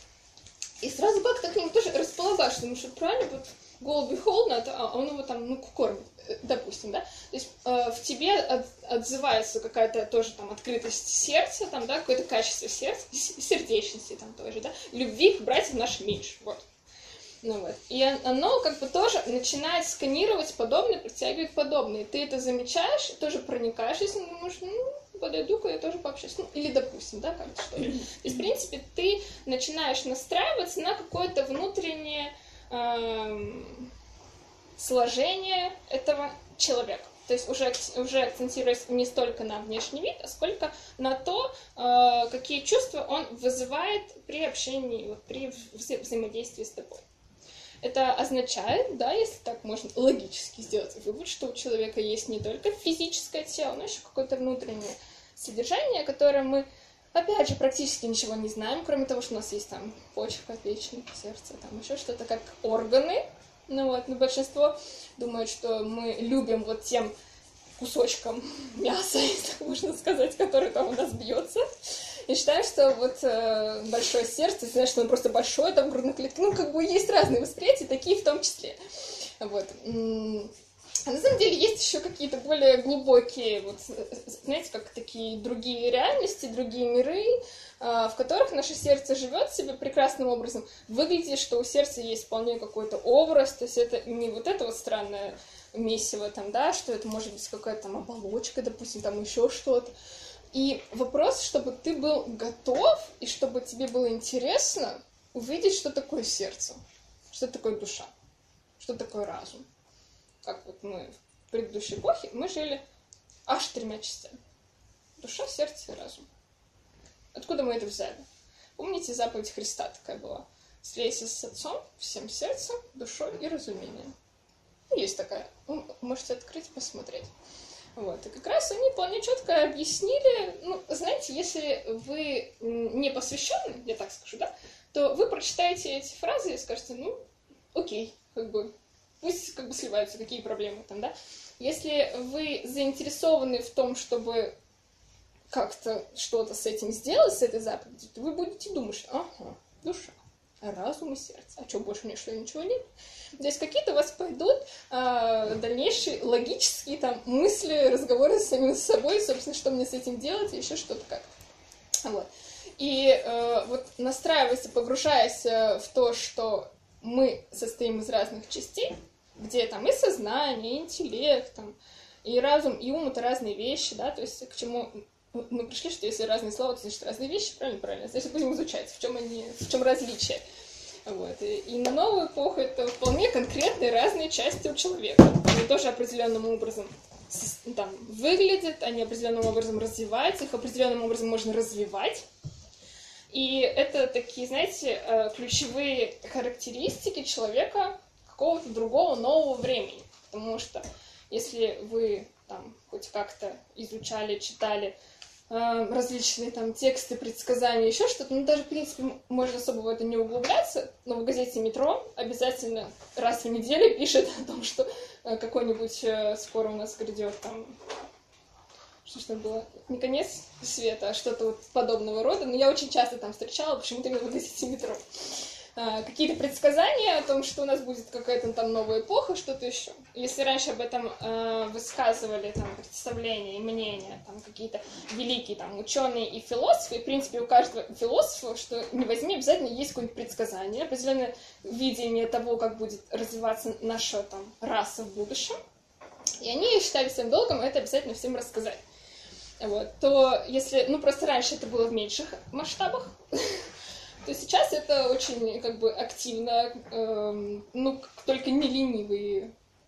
И сразу как-то к нему тоже располагаешь, потому что правильно, вот голуби холодно, а он его там, ну, кормит, допустим, да. То есть в тебе отзывается какая-то тоже там открытость сердца, там, да, какое-то качество сердца, сердечности там тоже, да, любви к братьям нашим меньше, вот. Ну вот. И оно как бы тоже начинает сканировать подобное, притягивает подобное. И ты это замечаешь, тоже проникаешь, если думаешь, ну, подойду-ка я тоже пообщаюсь. Ну, или допустим, да, как-то что-то. То есть, в принципе, ты начинаешь настраиваться на какое-то внутреннее сложение этого человека. То есть уже акцентируясь не столько на внешний вид, а сколько на то, какие чувства он вызывает при общении, вот, при взаимодействии с тобой. Это означает, да, если так можно логически сделать вывод, что у человека есть не только физическое тело, но еще какое-то внутреннее содержание, которое мы, опять же, практически ничего не знаем, кроме того, что у нас есть там почка, печень, сердце, там еще что-то как органы. Ну вот, но большинство думают, что мы любим вот тем кусочком мяса, если так можно сказать, который там у нас бьется. И считаю, что вот большое сердце, знаешь, что оно просто большое, там грудная клетка, ну, как бы есть разные восприятия, такие в том числе. Вот. А на самом деле есть еще какие-то более глубокие, вот, знаете, как такие другие реальности, другие миры, в которых наше сердце живет себе прекрасным образом. Выглядит, что у сердца есть вполне какой-то образ, то есть это не вот это вот странное месиво там, да, что это может быть какая-то там оболочка, допустим, там еще что-то. И вопрос, чтобы ты был готов, и чтобы тебе было интересно увидеть, что такое сердце, что такое душа, что такое разум. Как вот мы в предыдущей эпохе, мы жили аж 3 частями. Душа, сердце и разум. Откуда мы это взяли? Помните, заповедь Христа такая была? Слейся с Отцом всем сердцем, душой и разумением. Есть такая. Вы можете открыть и посмотреть. Вот. И как раз они вполне четко объяснили, ну, знаете, если вы не посвященный, я так скажу, да, то вы прочитаете эти фразы и скажете, ну, окей, как бы, пусть как бы сливаются, какие проблемы там, да. Если вы заинтересованы в том, чтобы как-то что-то с этим сделать, с этой заповедью, то вы будете думать, что, ага, душа, разум и сердце, а что, больше мне что, ничего нет? Здесь какие-то у вас пойдут дальнейшие логические там мысли, разговоры с самим собой, собственно, что мне с этим делать, и еще что-то как-то. Вот. И вот настраиваясь, погружаясь в то, что мы состоим из разных частей, где там и сознание, и интеллект, там, и разум, и ум — это разные вещи, да, то есть к чему мы пришли, что если разные слова, то значит разные вещи, правильно, значит будем изучать, в чем различие. Вот. И на новую эпоху это вполне конкретные разные части у человека. Они тоже определенным образом там выглядят, они определенным образом развиваются, их определенным образом можно развивать. И это такие, знаете, ключевые характеристики человека какого-то другого нового времени. Потому что если вы там хоть как-то изучали, читали различные там тексты, предсказания, еще что-то, ну, даже, в принципе, можно особо в это не углубляться, но в газете «Метро» обязательно раз в неделю пишет о том, что какой-нибудь скоро у нас грядет там, что ж там было, не конец света, а что-то вот подобного рода, но я очень часто там встречала, почему-то именно в газете «Метро». Какие-то предсказания о том, что у нас будет какая-то там новая эпоха, что-то еще. Если раньше об этом высказывали там представления и мнения, там какие-то великие там ученые и философы, и, в принципе, у каждого философа, что не возьми, обязательно есть какое-нибудь предсказание, определенное видение того, как будет развиваться наша там раса в будущем. И они считали своим долгом это обязательно всем рассказать. Вот. То если, ну, просто раньше это было в меньших масштабах, то сейчас это очень, как бы, активно, ну, только не ленивые,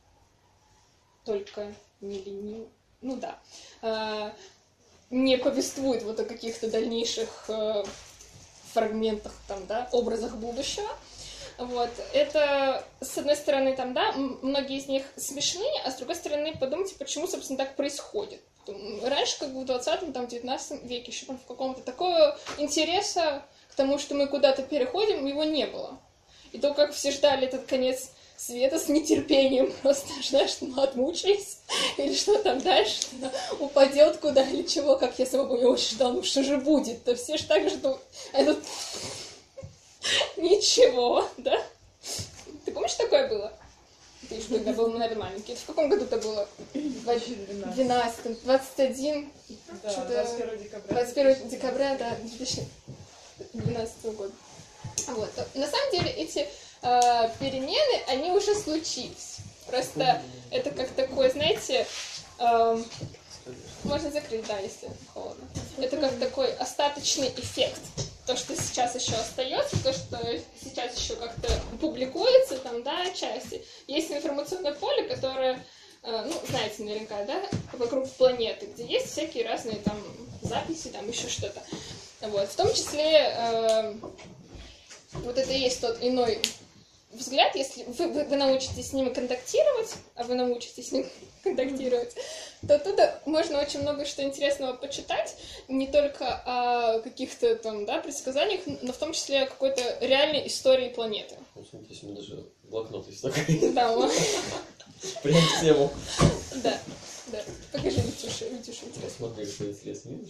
ну да, не повествует вот о каких-то дальнейших фрагментах, там, да, образах будущего. Вот, это, с одной стороны, там, да, многие из них смешные, а с другой стороны, подумайте, почему, собственно, так происходит. Раньше, как бы в 20-м, там, 19 веке, еще там в каком-то такого интереса к тому, что мы куда-то переходим, его не было. И то, как все ждали этот конец света с нетерпением, просто, знаешь, ну, отмучились, или что там дальше, упадет куда или чего, как я сама не очень ждала, ну что же будет, то все же так ждут, а тут ничего, да? Ты помнишь, такое было? Ты еще когда был, наверное, маленький. Это в каком году это было? В 12-м, 21, да, что-то... 21 декабря. 21 декабря, да, 2012 года. Вот. На самом деле эти перемены, они уже случились. Просто это как такой, знаете, можно закрыть, да, если холодно. Это как такой остаточный эффект. То, что сейчас еще остается, то, что сейчас еще как-то публикуется, там, да, части. Есть информационное поле, которое, ну, знаете наверняка, да, вокруг планеты, где есть всякие разные там записи, там еще что-то. Вот. В том числе вот это и есть тот иной взгляд, если вы научитесь с ним контактировать, а вы научитесь с ним контактировать, то оттуда можно очень много что интересного почитать, не только о каких-то там, да, предсказаниях, но в том числе о какой-то реальной истории планеты. Здесь у меня даже блокнот есть такой. Да, Прям в тему. да, да. Покажи, Витюша, интересно. Смотри, что интересно, видишь?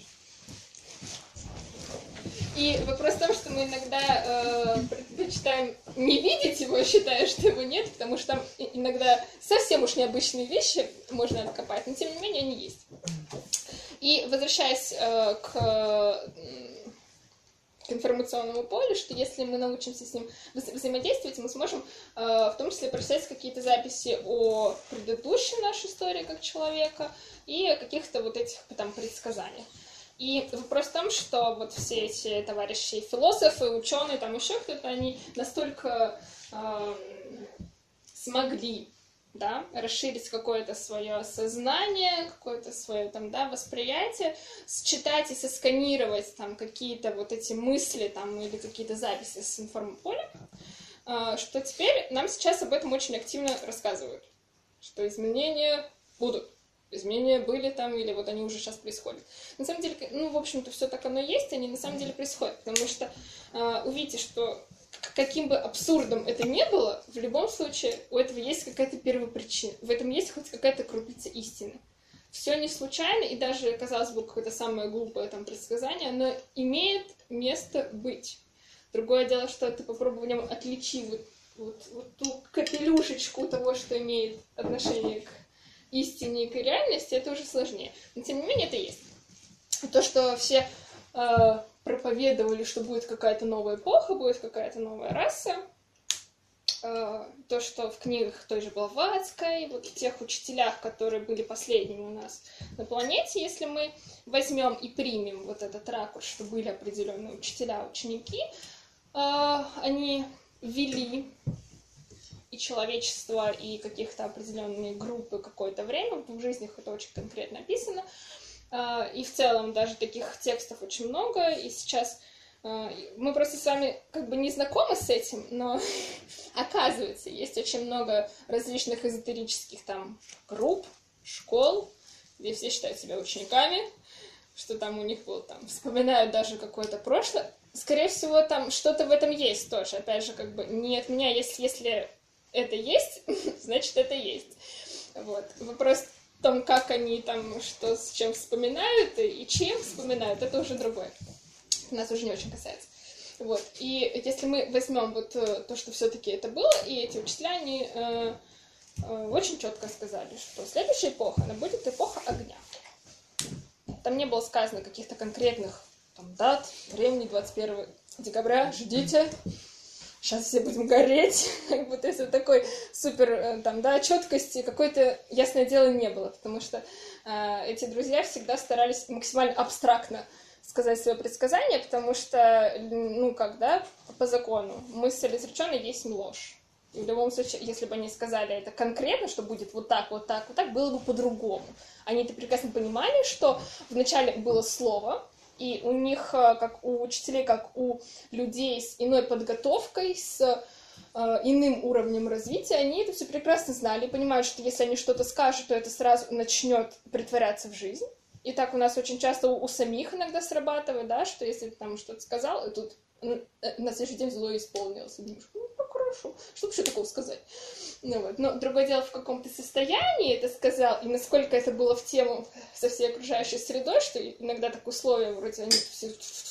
И вопрос в том, что мы иногда предпочитаем не видеть его, считая, что его нет, потому что там иногда совсем уж необычные вещи можно откопать, но тем не менее они есть. И возвращаясь к информационному полю, что если мы научимся с ним взаимодействовать, мы сможем в том числе прочитать какие-то записи о предыдущей нашей истории как человека и о каких-то вот этих там предсказаниях. И вопрос в том, что вот все эти товарищи философы, ученые, там еще кто-то, они настолько смогли, да, расширить какое-то свое сознание, какое-то свое там, да, восприятие, считать и сосканировать там какие-то вот эти мысли там или какие-то записи с информполя, что теперь нам сейчас об этом очень активно рассказывают, что изменения будут. Изменения были там, или вот они уже сейчас происходят. На самом деле, ну, в общем-то, все так оно есть, они на самом деле происходят, потому что увидите, что каким бы абсурдом это ни было, в любом случае у этого есть какая-то первопричина, в этом есть хоть какая-то крупица истины. Все не случайно, и даже, казалось бы, какое-то самое глупое там предсказание, оно имеет место быть. Другое дело, что ты попробуй в нем отличи вот ту капелюшечку того, что имеет отношение к истине и к реальности, это уже сложнее. Но, тем не менее, это есть. То, что все проповедовали, что будет какая-то новая эпоха, будет какая-то новая раса, то, что в книгах той же Блаватской, вот в тех учителях, которые были последними у нас на планете, если мы возьмем и примем вот этот ракурс, что были определенные учителя, ученики, они вели и человечество, и каких-то определенные группы какое-то время, в жизнях это очень конкретно описано, и в целом даже таких текстов очень много, и сейчас мы просто с вами как бы не знакомы с этим, но оказывается, есть очень много различных эзотерических там групп, школ, где все считают себя учениками, что там у них было, там, вспоминают даже какое-то прошлое. Скорее всего, там что-то в этом есть тоже. Опять же, как бы не от меня, если это есть, значит, это есть. Вот. Вопрос в том, как они там, что с чем вспоминают и чем вспоминают, это уже другое. Нас уже не очень касается. Вот. И если мы возьмем вот то, что все-таки это было, и эти учителя, они очень четко сказали, что следующая эпоха, она будет эпоха огня. Там не было сказано каких-то конкретных там, дат, времени, 21 декабря, ждите, сейчас все будем гореть. То есть вот такой супер, там, да, четкости какой-то, ясное дело, не было, потому что эти друзья всегда старались максимально абстрактно сказать свое предсказание, потому что, ну, как, да, по закону, мысль изреченная есть ложь. И в любом случае, если бы они сказали это конкретно, что будет вот так, вот так, вот так, было бы по-другому. Они это прекрасно понимали, что вначале было слово, и у них, как у учителей, как у людей с иной подготовкой, с иным уровнем развития, они это все прекрасно знали, понимают, что если они что-то скажут, то это сразу начнет притворяться в жизнь. И так у нас очень часто у самих иногда срабатывает, да, что если ты там что-то сказал, и тут на следующий день зло исполнилось. И думаешь, ну, хорошо, что вообще такого сказать? Ну, вот. Но другое дело, в каком ты состоянии это сказал, и насколько это было в тему со всей окружающей средой, что иногда так условия вроде они все...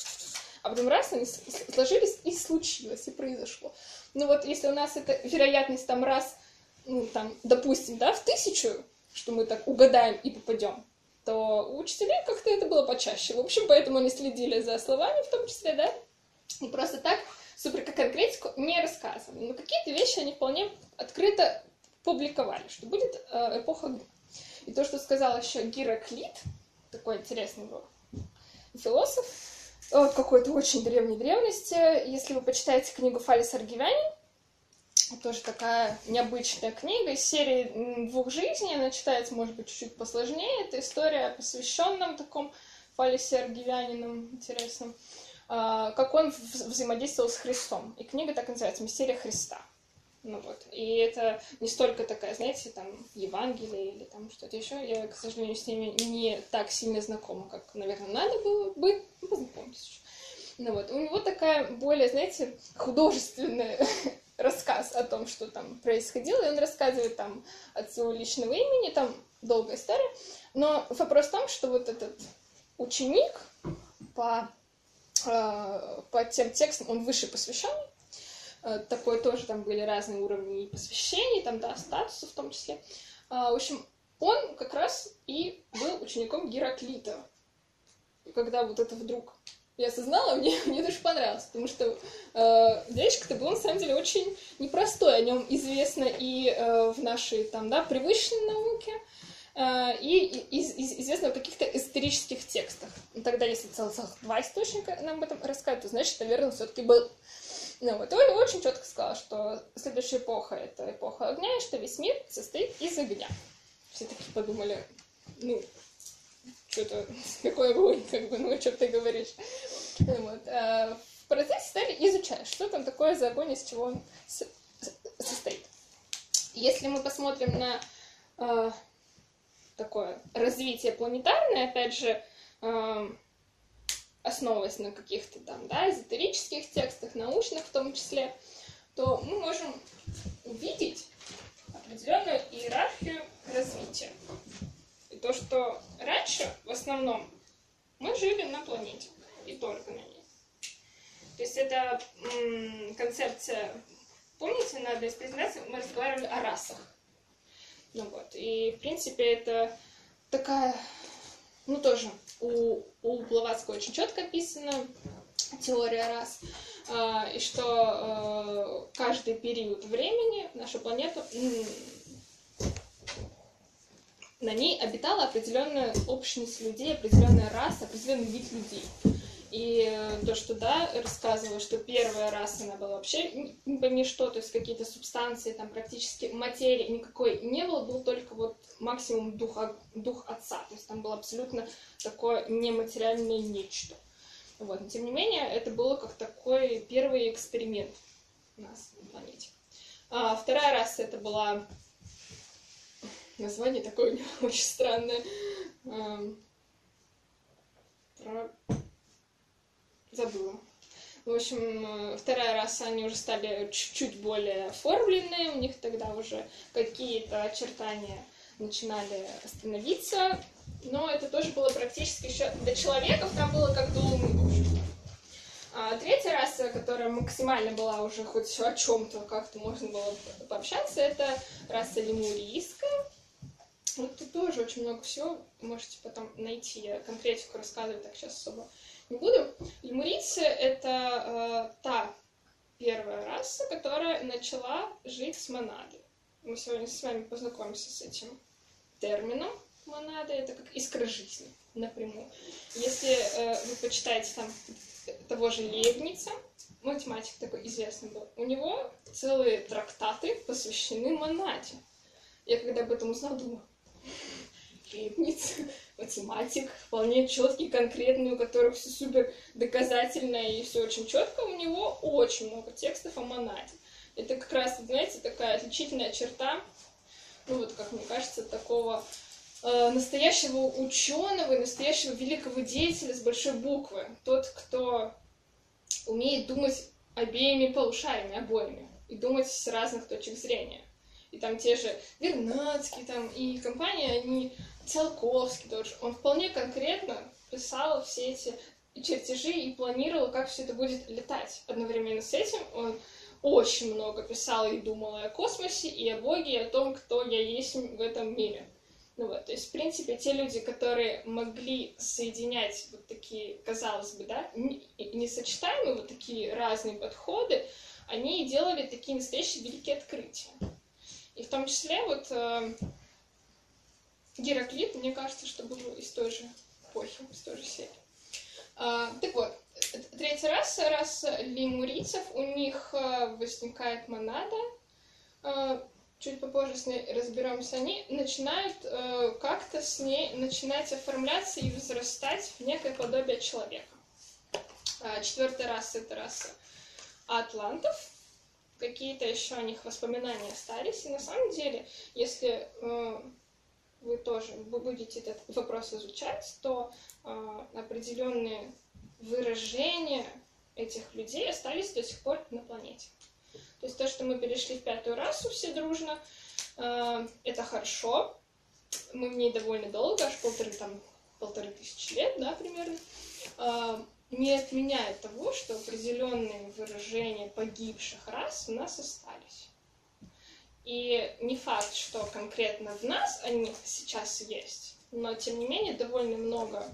А потом раз, они сложились, и случилось, и произошло. Ну вот, если у нас эта вероятность там раз, ну, там, допустим, да, в 1000, что мы так угадаем и попадем, то у учителей как-то это было почаще. В общем, поэтому они следили за словами в том числе, да, и просто так супер как конкретику не рассказывали. Но какие-то вещи они вполне открыто публиковали, что будет эпоха огня. И то, что сказал еще Гераклит, такой интересный был философ, какой-то очень древней древности. Если вы почитаете книгу Фалес Аргивянин, тоже такая необычная книга из серии «Двух жизней». Она читается, может быть, чуть-чуть посложнее. Это история о посвященном таком Фалесе Аргивянином интересном, как он взаимодействовал с Христом. И книга так и называется «Мистерия Христа». Ну вот. И это не столько такая, знаете, там, Евангелие или там что-то еще. Я, к сожалению, с ними не так сильно знакома, как, наверное, надо было бы. Ну, познакомьтесь еще. Ну вот. У него такая более, знаете, художественная рассказ о том, что там происходило. И он рассказывает там от своего личного имени, там долгая история. Но вопрос в том, что вот этот ученик по тем текстам, он выше посвященный. Такое тоже там были разные уровни посвящений, там, да, статуса в том числе. В общем, он как раз и был учеником Гераклита. И когда вот это вдруг я осознала, мне даже понравилось, потому что дядечка-то был на самом деле очень непростой, о нем известно и в нашей там, да, привычной науке, и известно в каких-то эзотерических текстах. И тогда, если целых два источника нам об этом рассказывают, то значит, наверное, все-таки был. Ну, вот. И он очень четко сказал, что следующая эпоха — это эпоха огня, и что весь мир состоит из огня. Все таки подумали, ну, что-то, какой огонь, как бы, ну, о чем ты говоришь. Вот. В процессе стали изучать, что там такое за огонь, из чего он состоит. Если мы посмотрим на такое развитие планетарное, опять же, основываясь на каких-то там, да, эзотерических текстах, научных в том числе, то мы можем увидеть определенную иерархию развития. И то, что раньше, в основном, мы жили на планете, и только на ней. То есть это концепция, помните, на одной из презентаций мы разговаривали о расах. Ну вот, и в принципе это такая, ну тоже у Блаватского очень четко описана теория рас, и что каждый период времени нашу планету, на ней обитала определенная общность людей, определенная раса, определенный вид людей. И то, что, да, рассказывала, что первая раса, она была вообще не пойми что, то есть какие-то субстанции, там практически материи никакой не было, был только вот максимум дух отца, то есть там было абсолютно такое нематериальное нечто. Вот. Но тем не менее, это было как такой первый эксперимент у нас на планете. Вторая раса, это была название такое у него очень странное. Забыла. В общем, вторая раса, они уже стали чуть-чуть более оформленные, у них тогда уже какие-то очертания начинали становиться, но это тоже было практически еще до человеков, там было как до Луны, в общем. А третья раса, которая максимально была уже хоть о чем-то как-то можно было пообщаться, это раса лемурийская. Вот тут тоже очень много всего можете потом найти. Я конкретику рассказывать так сейчас особо не буду. Лемурийцы — это та первая раса, которая начала жить с монадой. Мы сегодня с вами познакомимся с этим термином. Монада — это как искра жизни напрямую. Если вы почитаете там того же Лейбница, математик такой известный был, у него целые трактаты посвящены монаде. Я когда об этом узнала, думаю, Лейбниц, математик, вполне четкий, конкретный, у которых все супер доказательно и все очень четко, у него очень много текстов о монаде. Это как раз, знаете, такая отличительная черта, ну вот, как мне кажется, такого настоящего ученого, настоящего великого деятеля с большой буквы. Тот, кто умеет думать обеими полушариями, обоими, и думать с разных точек зрения. И там те же Вернадский, там и компания, они, Циолковский тоже. Он вполне конкретно писал все эти чертежи и планировал, как все это будет летать. Одновременно с этим он очень много писал и думал о космосе, и о Боге, и о том, кто я есть в этом мире. Ну вот, то есть, в принципе, те люди, которые могли соединять вот такие, казалось бы, да, несочетаемые вот такие разные подходы, они и делали такие настоящие великие открытия. И в том числе вот Гераклит, мне кажется, что был из той же эпохи, из той же серии. Так вот, третья раса лемурийцев, у них возникает монада, чуть попозже с ней разберемся, они начинают как-то с ней начинать оформляться и возрастать в некое подобие человека. Четвертая раса — это раса атлантов. Какие-то еще о них воспоминания остались. И на самом деле, если вы тоже будете этот вопрос изучать, то определенные выражения этих людей остались до сих пор на планете. То есть то, что мы перешли в пятую расу все дружно, это хорошо. Мы в ней довольно долго, аж 1500 лет, да, примерно. Не отменяет того, что определенные выражения погибших рас у нас остались. И не факт, что конкретно в нас они сейчас есть, но тем не менее довольно много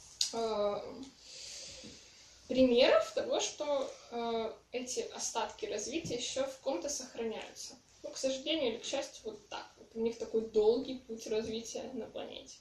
примеров того, что эти остатки развития еще в ком-то сохраняются. Ну, к сожалению или к счастью, вот так. Вот у них такой долгий путь развития на планете.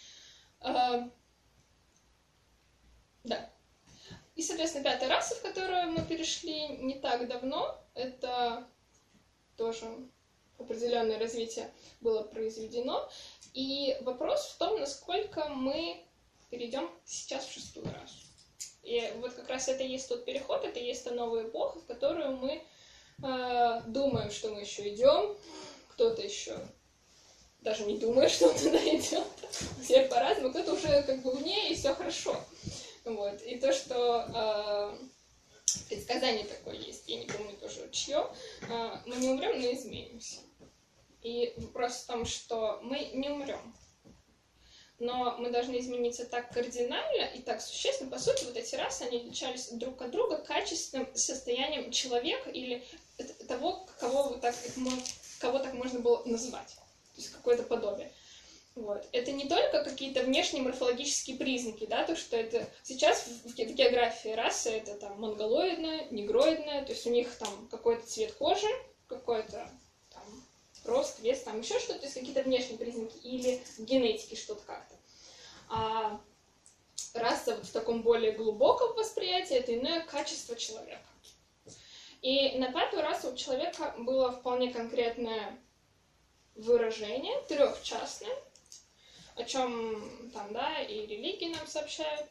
Да. И, соответственно, пятая раса, в которую мы перешли не так давно, это тоже определенное развитие было произведено. И вопрос в том, насколько мы перейдем сейчас в шестую расу. И вот как раз это и есть тот переход, это и есть та новая эпоха, в которую мы думаем, что мы еще идем, кто-то еще даже не думает, что он туда идет. Всех по-разному, кто-то уже как бы вне, и все хорошо. Вот. И то, что предсказание такое есть, я не помню тоже чье, мы не умрем, но изменимся. И вопрос в том, что мы не умрем, но мы должны измениться так кардинально и так существенно. По сути, вот эти расы, они отличались друг от друга качественным состоянием человека или того, кого так можно было назвать. То есть какое-то подобие. Вот. Это не только какие-то внешние морфологические признаки, да, то, что это сейчас в географии расы это там монголоидная, негроидная, то есть у них там какой-то цвет кожи, какой-то там рост, вес, там еще что-то, то есть какие-то внешние признаки, или в генетике что-то как-то. А раса вот в таком более глубоком восприятии это иное качество человека. И на пятую расу у человека было вполне конкретное выражение, трехчастное, о чем там, да, и религии нам сообщают.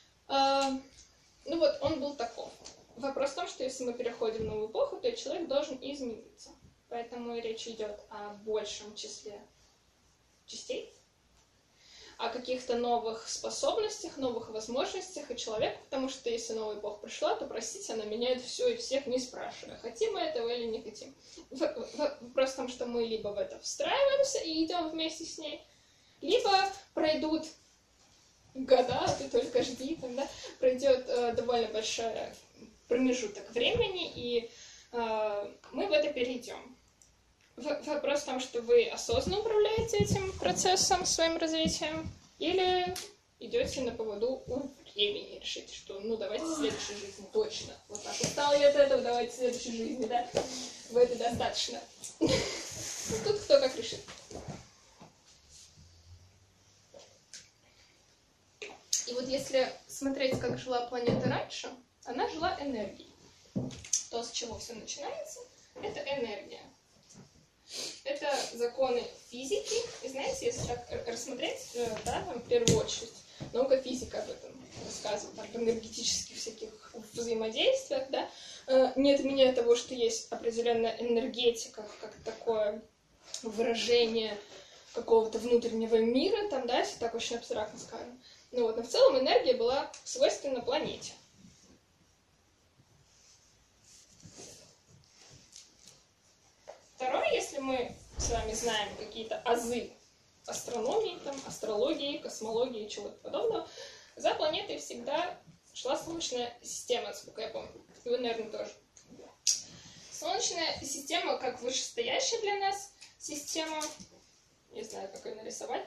Ну вот, он был таков. Вопрос в том, что если мы переходим в новую эпоху, то человек должен измениться. Поэтому и речь идет о большем числе каких-то новых способностях, новых возможностях и человека, потому что если новая эпоха пришла, то, простите, она меняет все и всех, не спрашивая, хотим мы этого или не хотим. Вопрос в том, что мы либо в это встраиваемся и идем вместе с ней, либо пройдут года, ты только жди, тогда пройдет довольно большой промежуток времени, и мы в это перейдем. Вопрос в том, что вы осознанно управляете этим процессом, своим развитием, или идете на поводу у времени, решите, что ну давайте в следующей жизни, точно. Вот так устал я от этого, давайте в следующей жизни, да? В это достаточно. Тут кто как решит. И вот если смотреть, как жила планета раньше, она жила энергией. То, с чего все начинается, это энергия. Это законы физики. И знаете, если так рассмотреть, да, там, в первую очередь, наука физика об этом рассказывает, об энергетических всяких взаимодействиях, да, не отменяя того, что есть определенная энергетика, как такое выражение какого-то внутреннего мира, там, да, если так очень абстрактно скажем. Ну вот, но в целом энергия была свойственна планете. Второе, если мы с вами знаем какие-то азы астрономии, там, астрологии, космологии и чего-то подобного, за планетой всегда шла Солнечная система, насколько я помню. И вы, наверное, тоже. Солнечная система, как вышестоящая для нас система, не знаю, как ее нарисовать.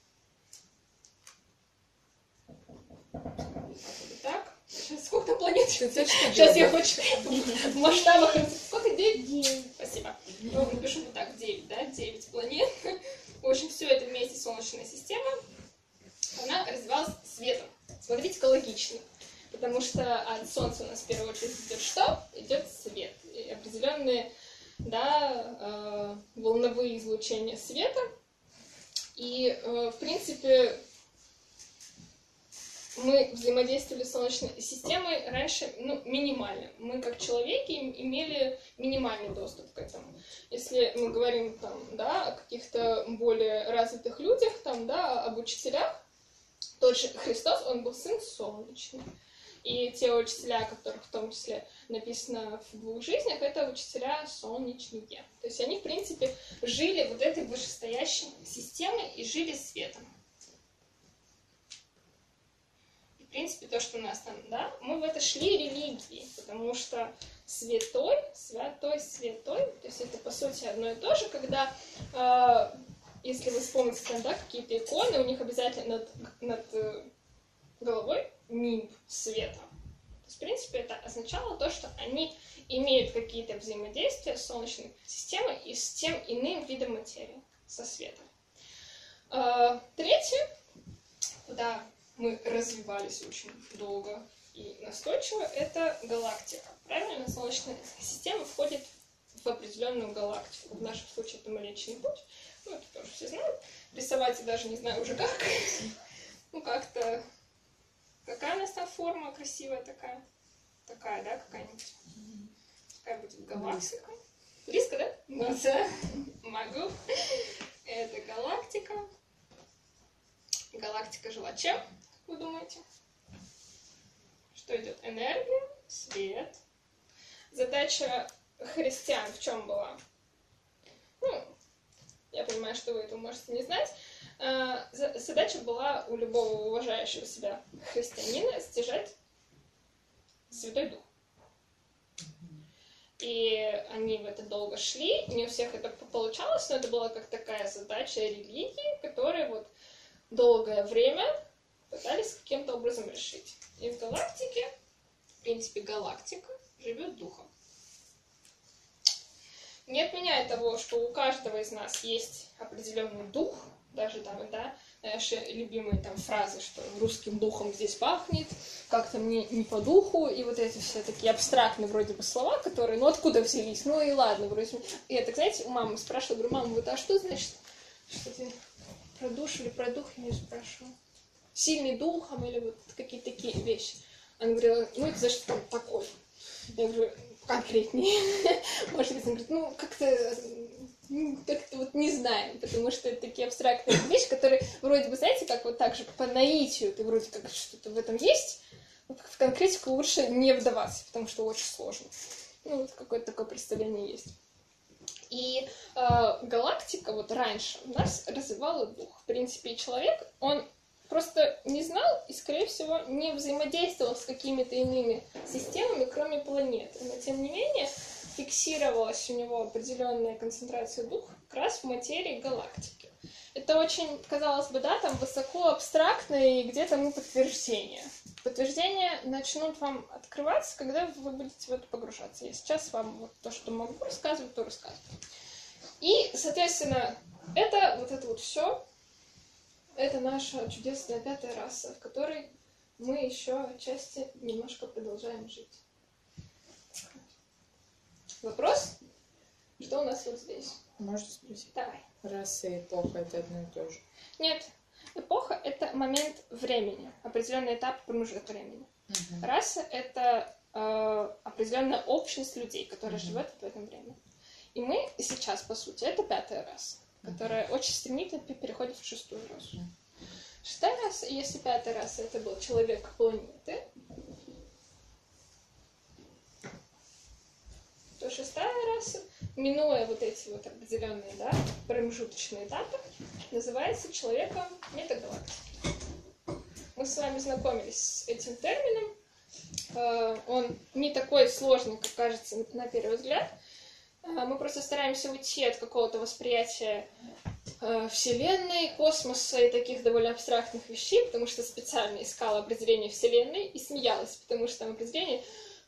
Так, сейчас сколько там планет? Сейчас я хочу в масштабах. Сколько? 9? Спасибо. Ну, напишу вот так, 9, да? 9 планет. В общем, все это вместе Солнечная система, она развивалась светом. Смотрите-ка, логично. Потому что от Солнца у нас в первую очередь идет что? Идет свет. И определенные, да, волновые излучения света. И, в принципе, мы взаимодействовали с Солнечной системой раньше, ну, минимально. Мы, как человеки, имели минимальный доступ к этому. Если мы говорим, там, да, о каких-то более развитых людях, там, да, об учителях, тот же Христос, он был сын солнечный. И те учителя, о которых в том числе написано в двух жизнях, это учителя солнечные. То есть они, в принципе, жили вот этой вышестоящей системой и жили светом. В принципе, то, что у нас там, да, мы в это шли религией, потому что святой, святой, святой, то есть это, по сути, одно и то же, когда, если вы вспомните там, да, какие-то иконы, у них обязательно над головой нимб света. То есть, в принципе, это означало то, что они имеют какие-то взаимодействия с Солнечной системой и с тем иным видом материи, со светом. Третье, куда мы развивались очень долго и настойчиво, это галактика. Правильно? Солнечная система входит в определенную галактику. В нашем случае это Млечный Путь. Ну, это тоже все знают. Рисовать я даже не знаю уже как. Ну, как-то... Какая у нас там форма красивая такая? Такая, да, какая-нибудь? Какая будет галактика? Близко, да? Ну, да. Могу. Это галактика. Галактика жила чем? Вы думаете? Что идет? Энергия, свет. Задача христиан в чем была? Ну, я понимаю, что вы это можете не знать. Задача была у любого уважающего себя христианина стяжать Святой Дух. И они в это долго шли, не у всех это получалось, но это была как такая задача религии, которая вот долгое время пытались каким-то образом решить. И в галактике, в принципе, галактика живет духом. Не отменяя того, что у каждого из нас есть определенный дух, даже там, да, наши любимые там фразы, что русским духом здесь пахнет, как-то мне не по духу, и вот эти все такие абстрактные вроде бы слова, которые, ну откуда взялись, ну и ладно, вроде. И я так, знаете, у мамы спрашивала, говорю, мама, вот а что значит, что ты про душу или про дух, я ее спрашивала, сильный духом или вот какие-то такие вещи. Она говорила, ну это значит там такой. Я говорю, конкретнее. Может быть, она говорит, ну как-то как-то вот не знаем, потому что это такие абстрактные вещи, которые вроде бы, знаете, как вот так же по наитию, ты вроде как что-то в этом есть, но в конкретику лучше не вдаваться, потому что очень сложно. Ну, вот какое-то такое представление есть. И галактика вот раньше у нас развивала дух. В принципе, и человек, он просто не знал и, скорее всего, не взаимодействовал с какими-то иными системами, кроме планеты. Но, тем не менее, фиксировалась у него определенная концентрация духа как раз в материи галактики. Это очень, казалось бы, да, там высоко абстрактно и где-то подтверждение. Подтверждения начнут вам открываться, когда вы будете в это погружаться. Я сейчас вам вот то, что могу рассказывать, то рассказываю. И, соответственно, это вот все. Это наша чудесная 5-я раса, в которой мы еще отчасти немножко продолжаем жить. Вопрос? Что у нас вот здесь? Можно спросить? Давай. Раса и эпоха — это одно и то же? Нет. Эпоха — это момент времени, определенный этап, промежуток времени. Раса — это определенная общность людей, которая живет в этом времени. И мы сейчас, по сути, это 5-я раса, которая очень стремительно переходит в 6-ю расу. 6-я раса, если 5-я раса это был человек планеты, то 6-я раса, минуя вот эти вот определенные, да, промежуточные этапы, называется человеком метагалактики. Мы с вами знакомились с этим термином. Он не такой сложный, как кажется на первый взгляд. Мы просто стараемся уйти от какого-то восприятия Вселенной, космоса и таких довольно абстрактных вещей, потому что специально искала определение Вселенной и смеялась, потому что там определение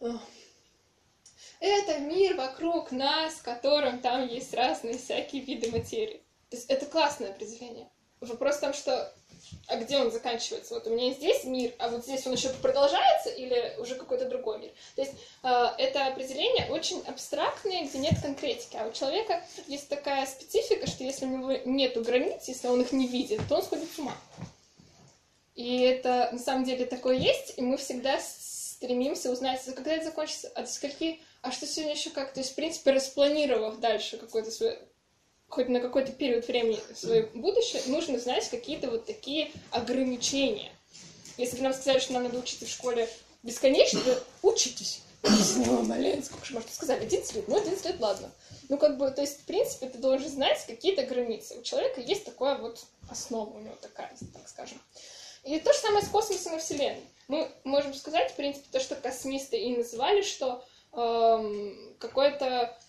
это мир вокруг нас, в котором там есть разные всякие виды материи. То есть это классное определение. Вопрос в том, что а где он заканчивается? Вот у меня здесь мир, а вот здесь он еще продолжается или уже какой-то другой мир? То есть это определение очень абстрактное, где нет конкретики. А у человека есть такая специфика, что если у него нету границ, если он их не видит, то он сходит с ума. И это на самом деле такое есть, и мы всегда стремимся узнать, когда это закончится, а до скольки, а что сегодня еще как? То есть, в принципе, распланировав дальше какой-то свой, хоть на какой-то период времени свое будущее, нужно знать какие-то вот такие ограничения. Если бы нам сказали, что нам надо учиться в школе бесконечно, то учитесь. Блин, сколько же можно сказать? 11 лет? Ну, 11 лет, ладно. Ну, как бы, то есть, в принципе, ты должен знать какие-то границы. У человека есть такая вот основа, у него такая, так скажем. И то же самое с космосом и Вселенной. Мы можем сказать, в принципе, то, что космисты и называли, что какое-то...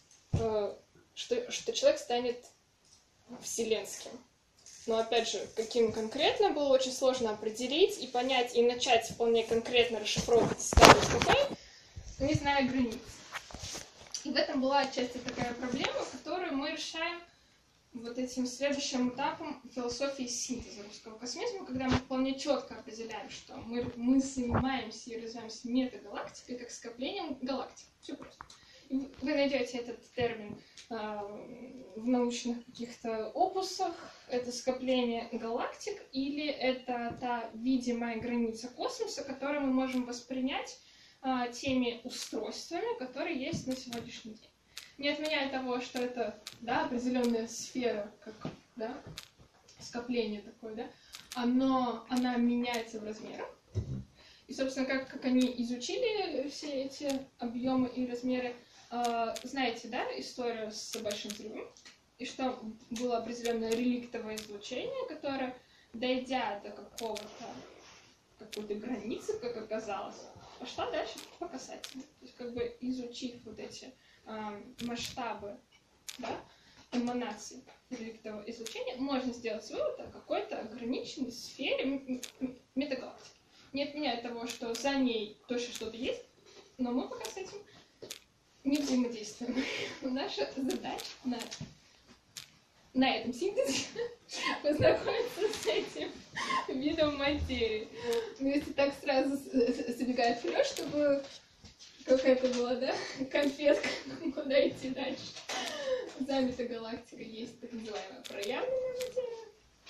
что человек станет вселенским. Но, опять же, каким конкретно было очень сложно определить и понять, и начать вполне конкретно расшифровывать статус какой, не зная границ. И в этом была отчасти такая проблема, которую мы решаем вот этим следующим этапом философии синтеза русского космизма, когда мы вполне четко определяем, что мы занимаемся и развиваемся метагалактикой как скоплением галактик. Все просто. Вы найдете этот термин в научных каких-то опусах. Это скопление галактик или это та видимая граница космоса, которую мы можем воспринять теми устройствами, которые есть на сегодняшний день. Не отменяя того, что это, да, определенная сфера, как, да, скопление такое, да, она меняется в размерах. И, собственно, как они изучили все эти объемы и размеры, знаете, да, историю с Большим взрывом, и что было определенное реликтовое излучение, которое, дойдя до какой-то границы, как оказалось, пошла дальше по касательной. То есть, как бы изучив вот эти масштабы, да, эманаций реликтового излучения, можно сделать вывод о какой-то ограниченной сфере метагалактики. Не отменяя того, что за ней точно что-то есть, но мы пока с этим не взаимодействуем. Наша задача на этом синтезе познакомиться с этим видом материи. Но если так сразу забегать вперед, чтобы какая-то была, да, конфетка, куда идти дальше. За метагалактикой есть так называемая проявленная материя.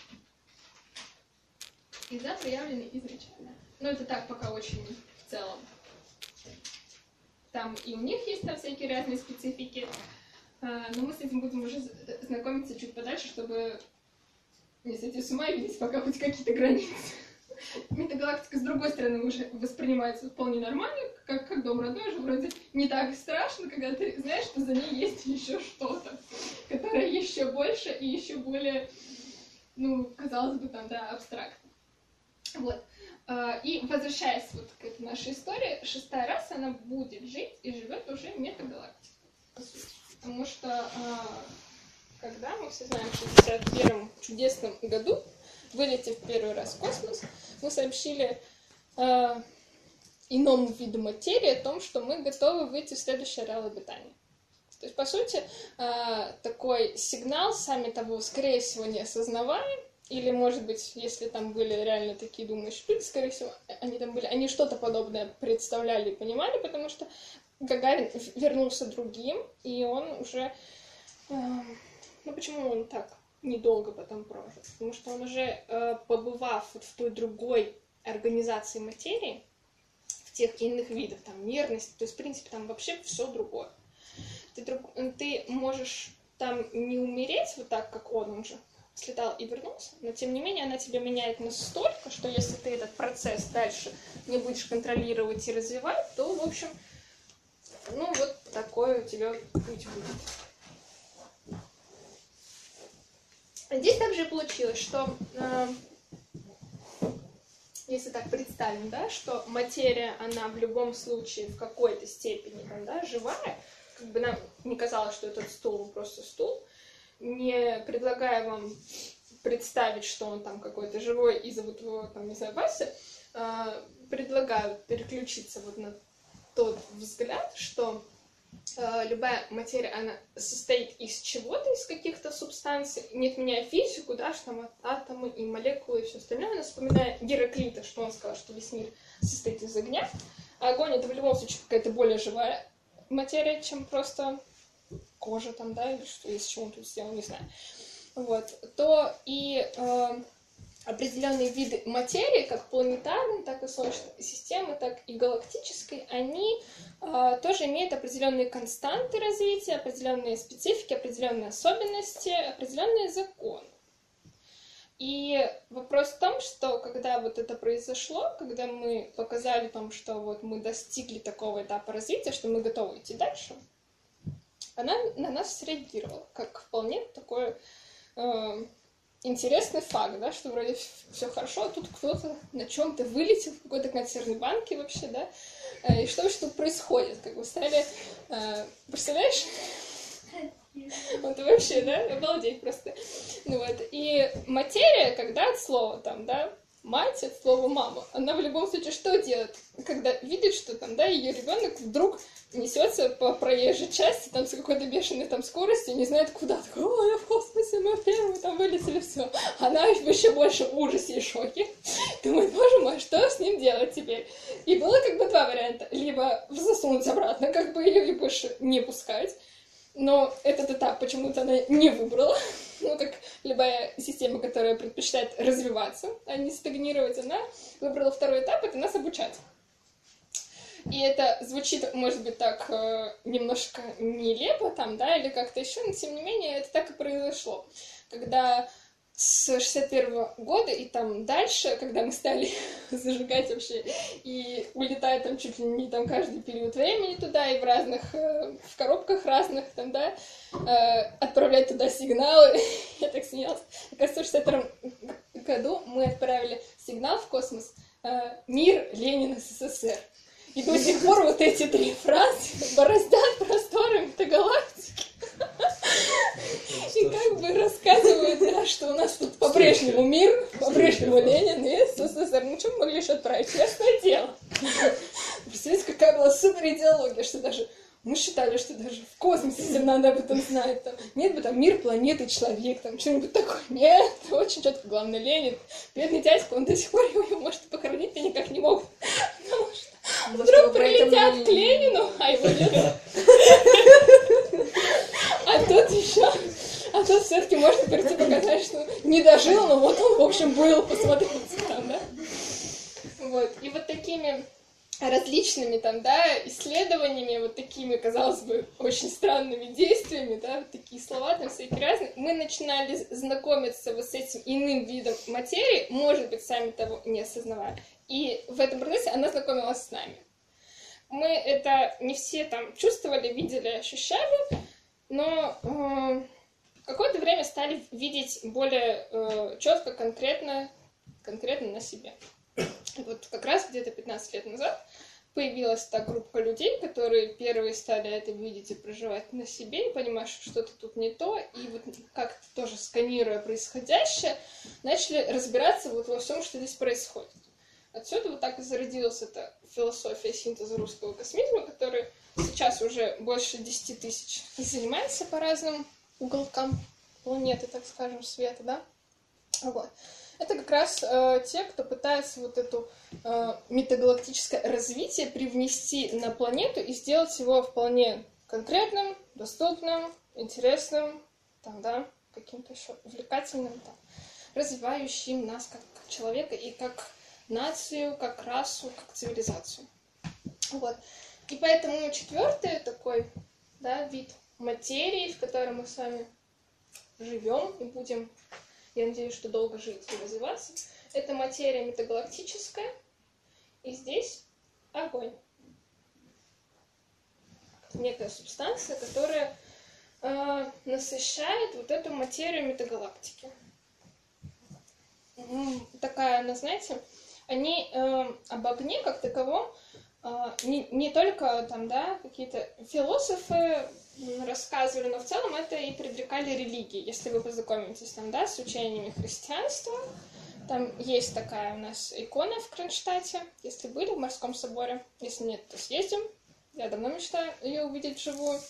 И за проявленной изначально. Но это так пока очень в целом. Там и у них есть там всякие разные специфики. Но мы с этим будем уже знакомиться чуть подальше, чтобы не сойти с ума и видеть пока хоть какие-то границы. Метагалактика, с другой стороны, уже воспринимается вполне нормально, как дом родной, уже вроде не так страшно, когда ты знаешь, что за ней есть еще что-то, которое еще больше и еще более, казалось бы, там, да, абстрактно. Вот. И возвращаясь вот к этой нашей истории, 6-я раса, она будет жить и живет уже в метагалактике, по сути. Потому что, когда мы все знаем, в 61-м чудесном году, вылетев первый раз в космос, мы сообщили иному виду материи о том, что мы готовы выйти в следующий ареал обитания. То есть, по сути, такой сигнал, сами того, скорее всего, не осознавая, или, может быть, если там были реально такие думающие люди, скорее всего, они что-то подобное представляли и понимали, потому что Гагарин вернулся другим, и он уже... почему он так недолго потом прожил? Потому что он уже, побывав в той другой организации материи, в тех иных видах, там, нервности, то есть, в принципе, там вообще все другое. Ты можешь там не умереть вот так, как он уже слетал и вернулся, но, тем не менее, она тебя меняет настолько, что если ты этот процесс дальше не будешь контролировать и развивать, то, в общем, вот такой у тебя путь будет. Здесь также получилось, что, если так представим, да, что материя, она в любом случае в какой-то степени там, да, живая, как бы нам не казалось, что этот стул просто стул, не предлагая вам представить, что он там какой-то живой и зовут его, там, не знаю, Вася, предлагаю переключиться вот на тот взгляд, что любая материя, она состоит из чего-то, из каких-то субстанций, не отменяя физику, да, что там атомы и молекулы и все остальное, но вспоминая Гераклита, что он сказал, что весь мир состоит из огня, а огонь — это в любом случае какая-то более живая материя, чем просто кожа там, да, или что, из чего он тут сделал, не знаю. Вот, то и определенные виды материи, как планетарной, так и Солнечной системы, так и галактической, они тоже имеют определенные константы развития, определенные специфики, определенные особенности, определенные законы. И вопрос в том, что когда вот это произошло, когда мы показали там, что вот мы достигли такого этапа развития, что мы готовы идти дальше, она на нас среагировала, как вполне такой интересный факт, да, что вроде все хорошо, а тут кто-то на чем-то вылетел в какой-то консервной банке вообще, да, и что вообще тут происходит, как бы стали, представляешь? Вот вообще, да, обалдеть просто. И материя, когда от слова там, да, мать, от слова мама, она в любом случае что делает, когда видит, что там, да, ее ребенок вдруг несется по проезжей части, там, с какой-то бешеной там скоростью, не знает куда. Такой: о, я в космосе, мы первые там вылетели, все. Она в еще больше ужасе и шоке. Думает: боже мой, что с ним делать теперь? И было как бы два варианта. Либо засунуть обратно, как бы, или больше не пускать. Но этот этап почему-то она не выбрала. Как любая система, которая предпочитает развиваться, а не стагнировать, она выбрала второй этап — это нас обучать. И это звучит, может быть, так немножко нелепо там, да, или как-то еще, но тем не менее это так и произошло. Когда с 61-го года и там дальше, когда мы стали зажигать вообще и улетать там чуть ли не там каждый период времени туда и в разных, в коробках разных там, да, отправлять туда сигналы, я так смеялась. Кажется, в 62-м году мы отправили сигнал в космос: «Мир, Ленин, СССР». И до сих пор вот эти три фразы бороздят просторы метагалактики. И как бы рассказывают, да, что у нас тут по-прежнему мир, по-прежнему Ленин и СССР. Ну, что мы могли еще отправить? Ясное дело. Представляете, какая была супер идеология, что даже мы считали, что даже в космосе всем надо об этом знать. Там, нет бы там мир, планеты, человек, там что-нибудь такое. Нет, очень четко. Главное, Ленин. Бедный дядька, он до сих пор его, может, похоронить-то никак не мог. Потому что вдруг прилетят к Ленину, а его нет. А тут все-таки можно прийти показать, что не дожил, но вот он, в общем, был, посмотрите там, да? Вот. И вот такими различными там, да, исследованиями, вот такими, казалось бы, очень странными действиями, да, вот такие слова там всякие разные, мы начинали знакомиться вот с этим иным видом материи, может быть, сами того не осознавая. И в этом процессе она знакомилась с нами. Мы это не все там чувствовали, видели, ощущали, но какое-то время стали видеть более четко, конкретно на себе. Вот как раз где-то 15 лет назад появилась та группа людей, которые первые стали это видеть и проживать на себе, и понимать, что что-то тут не то, и вот как-то тоже сканируя происходящее, начали разбираться вот во всем, что здесь происходит. Отсюда вот так и зародилась эта философия синтеза русского космизма, которая сейчас уже больше 10 тысяч занимается по разным уголкам планеты, так скажем, света, да? Вот. Это как раз те, кто пытается вот это метагалактическое развитие привнести на планету и сделать его вполне конкретным, доступным, интересным, там, да, каким-то еще увлекательным, там, развивающим нас как человека и как нацию, как расу, как цивилизацию. Вот. И поэтому четвертый такой, да, вид материи, в котором мы с вами живем и будем, я надеюсь, что долго жить и развиваться, это материя метагалактическая, и здесь огонь. Некая субстанция, которая насыщает вот эту материю метагалактики. Такая, она, знаете, они об огне как таковом не только там, да, какие-то философы рассказывали, но в целом это и предрекали религии. Если вы познакомитесь там, да, с учениями христианства, там есть такая у нас икона в Кронштадте, если были в Морском соборе, если нет, то съездим. Я давно мечтаю ее увидеть вживую.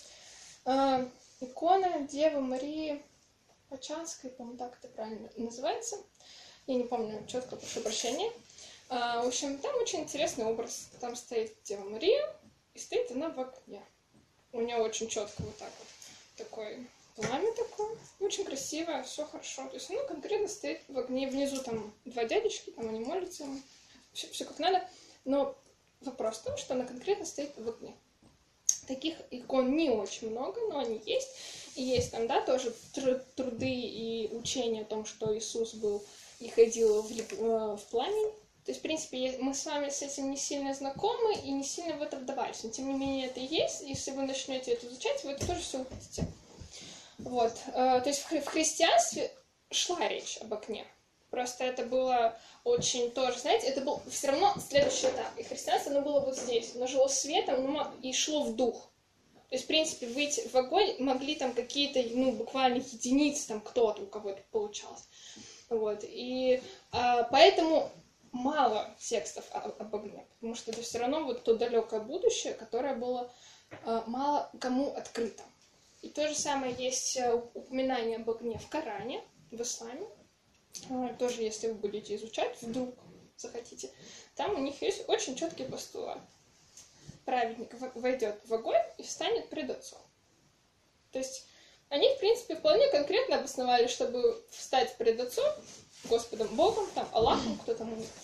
Икона Девы Марии Почанской, по-моему, так это правильно называется. Я не помню четко, прошу прощения. В общем, там очень интересный образ. Там стоит Дева Мария, и стоит она в огне. У нее очень четко вот так вот такое пламя такое, очень красивое, все хорошо. То есть она конкретно стоит в огне. Внизу там два дядечки, там они молятся, все как надо. Но вопрос в том, что она конкретно стоит в огне. Таких икон не очень много, но они есть. И есть там, да, тоже труды и учения о том, что Иисус был и ходил в пламень. То есть, в принципе, мы с вами с этим не сильно знакомы и не сильно в это вдавались. Но, тем не менее, это и есть. Если вы начнете это изучать, вы это тоже все увидите. Вот. То есть, в христианстве шла речь об огне. Просто это было очень тоже, знаете, это был все равно следующий этап. И христианство, оно было вот здесь. Оно жило светом, и шло в дух. То есть, в принципе, выйти в огонь могли там какие-то, буквально единицы, там кто-то, у кого это получалось. Вот. И поэтому мало текстов об огне, потому что это все равно вот то далекое будущее, которое было мало кому открыто. И то же самое есть упоминание об огне в Коране, в исламе. Тоже, если вы будете изучать, вдруг захотите, там у них есть очень четкий постулат. Праведник войдет в огонь и встанет пред Отцом. То есть они, в принципе, вполне конкретно обосновали, чтобы встать пред Отцом, Господом Богом, там, Аллахом, кто-то